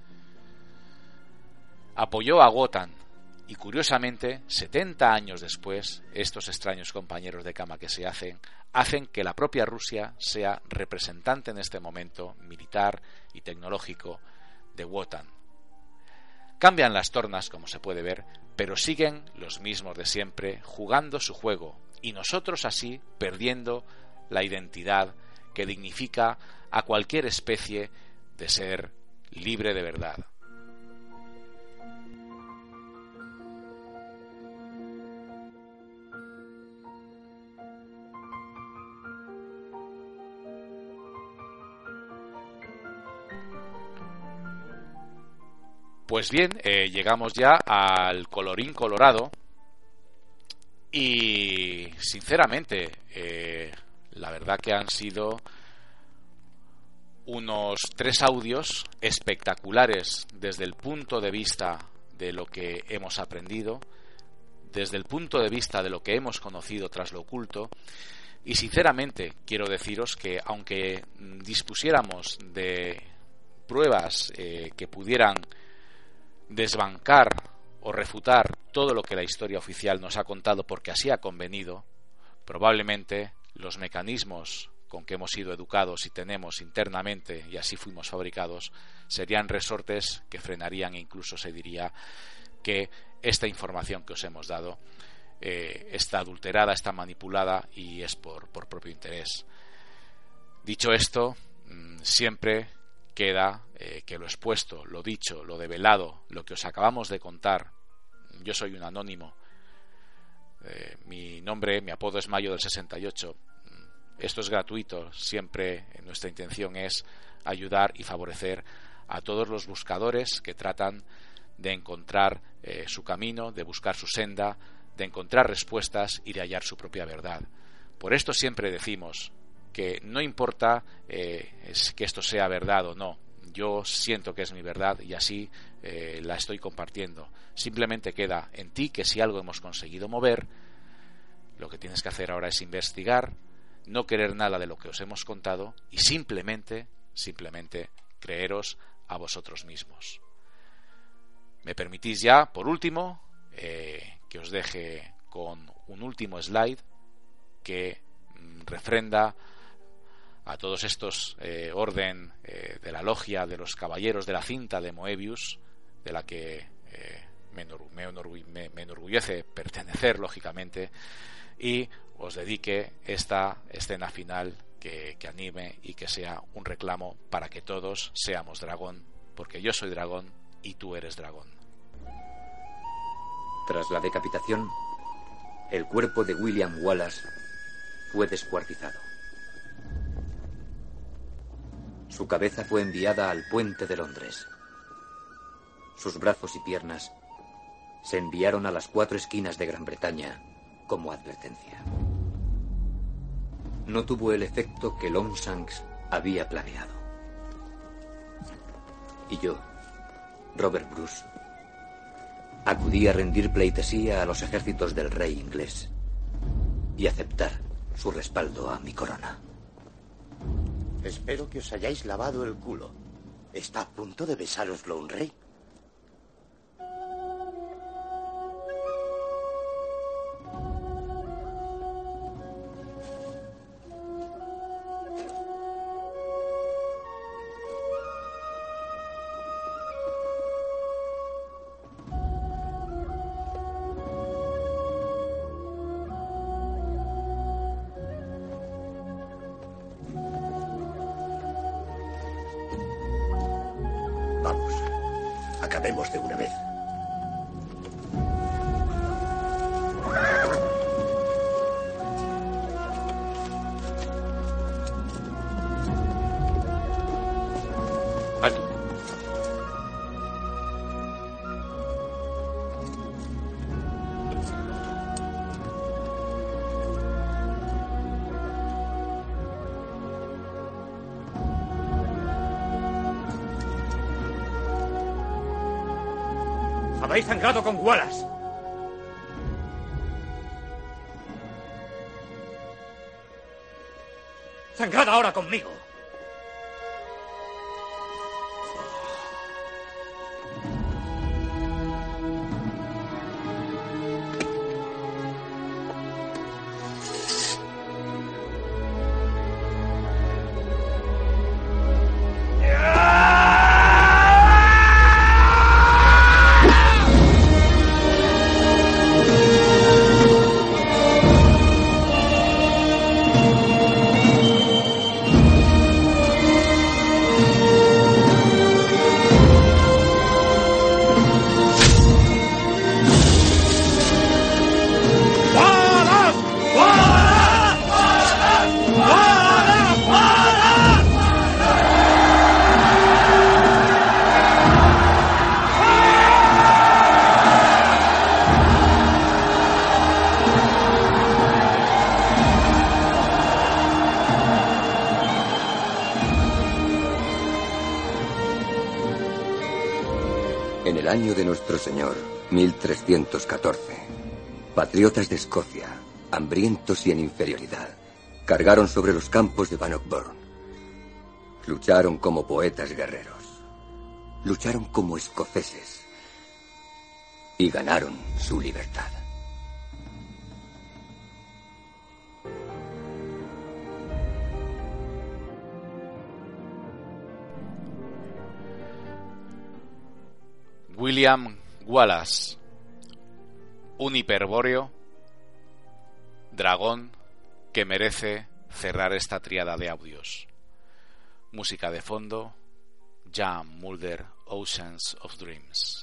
apoyó a Wotan, y curiosamente 70 años después estos extraños compañeros de cama que se hacen que la propia Rusia sea representante en este momento militar y tecnológico de Wotan. Cambian las tornas, como se puede ver, pero siguen los mismos de siempre jugando su juego, y nosotros así perdiendo la identidad que dignifica a cualquier especie de ser libre de verdad. Pues bien, llegamos ya al colorín colorado y sinceramente la verdad que han sido unos 3 audios espectaculares desde el punto de vista de lo que hemos aprendido, desde el punto de vista de lo que hemos conocido tras lo oculto. Y sinceramente quiero deciros que aunque dispusiéramos de pruebas que pudieran desbancar o refutar todo lo que la historia oficial nos ha contado porque así ha convenido, probablemente los mecanismos con que hemos sido educados y tenemos internamente, y así fuimos fabricados, serían resortes que frenarían e incluso se diría que esta información que os hemos dado está adulterada, está manipulada y es por propio interés. Dicho esto, siempre queda que lo expuesto, lo dicho, lo develado, lo que os acabamos de contar. Yo soy un anónimo, mi apodo es Mayo del 68. Esto es gratuito, siempre nuestra intención es ayudar y favorecer a todos los buscadores que tratan de encontrar su camino, de buscar su senda, de encontrar respuestas y de hallar su propia verdad. Por esto siempre decimos que no importa que esto sea verdad o no, yo siento que es mi verdad y así la estoy compartiendo. Simplemente queda en ti que si algo hemos conseguido mover, lo que tienes que hacer ahora es investigar, no querer nada de lo que os hemos contado y simplemente creeros a vosotros mismos. Me permitís ya, por último, que os deje con un último slide que refrenda a todos estos orden de la logia de los caballeros de la cinta de Moebius, de la que me enorgullece pertenecer, lógicamente, y os dedique esta escena final que anime y que sea un reclamo para que todos seamos dragón, porque yo soy dragón y tú eres dragón. Tras la decapitación, el cuerpo de William Wallace fue descuartizado. Su cabeza fue enviada al puente de Londres. Sus brazos y piernas se enviaron a las 4 esquinas de Gran Bretaña como advertencia. No tuvo el efecto que Longshanks había planeado. Y yo, Robert Bruce, acudí a rendir pleitesía a los ejércitos del rey inglés y aceptar su respaldo a mi corona. Espero que os hayáis lavado el culo. ¿Está a punto de besároslo un rey? Vamos, acabemos de una vez. Alto. Habéis sangrado con Wallace. Sangrad ahora conmigo. En el año de nuestro Señor, 1314, patriotas de Escocia, hambrientos y en inferioridad, cargaron sobre los campos de Bannockburn. Lucharon como poetas guerreros. Lucharon como escoceses. Y ganaron su libertad. William Wallace, un hiperbóreo dragón que merece cerrar esta tríada de audios. Música de fondo, Jan Mulder, Oceans of Dreams.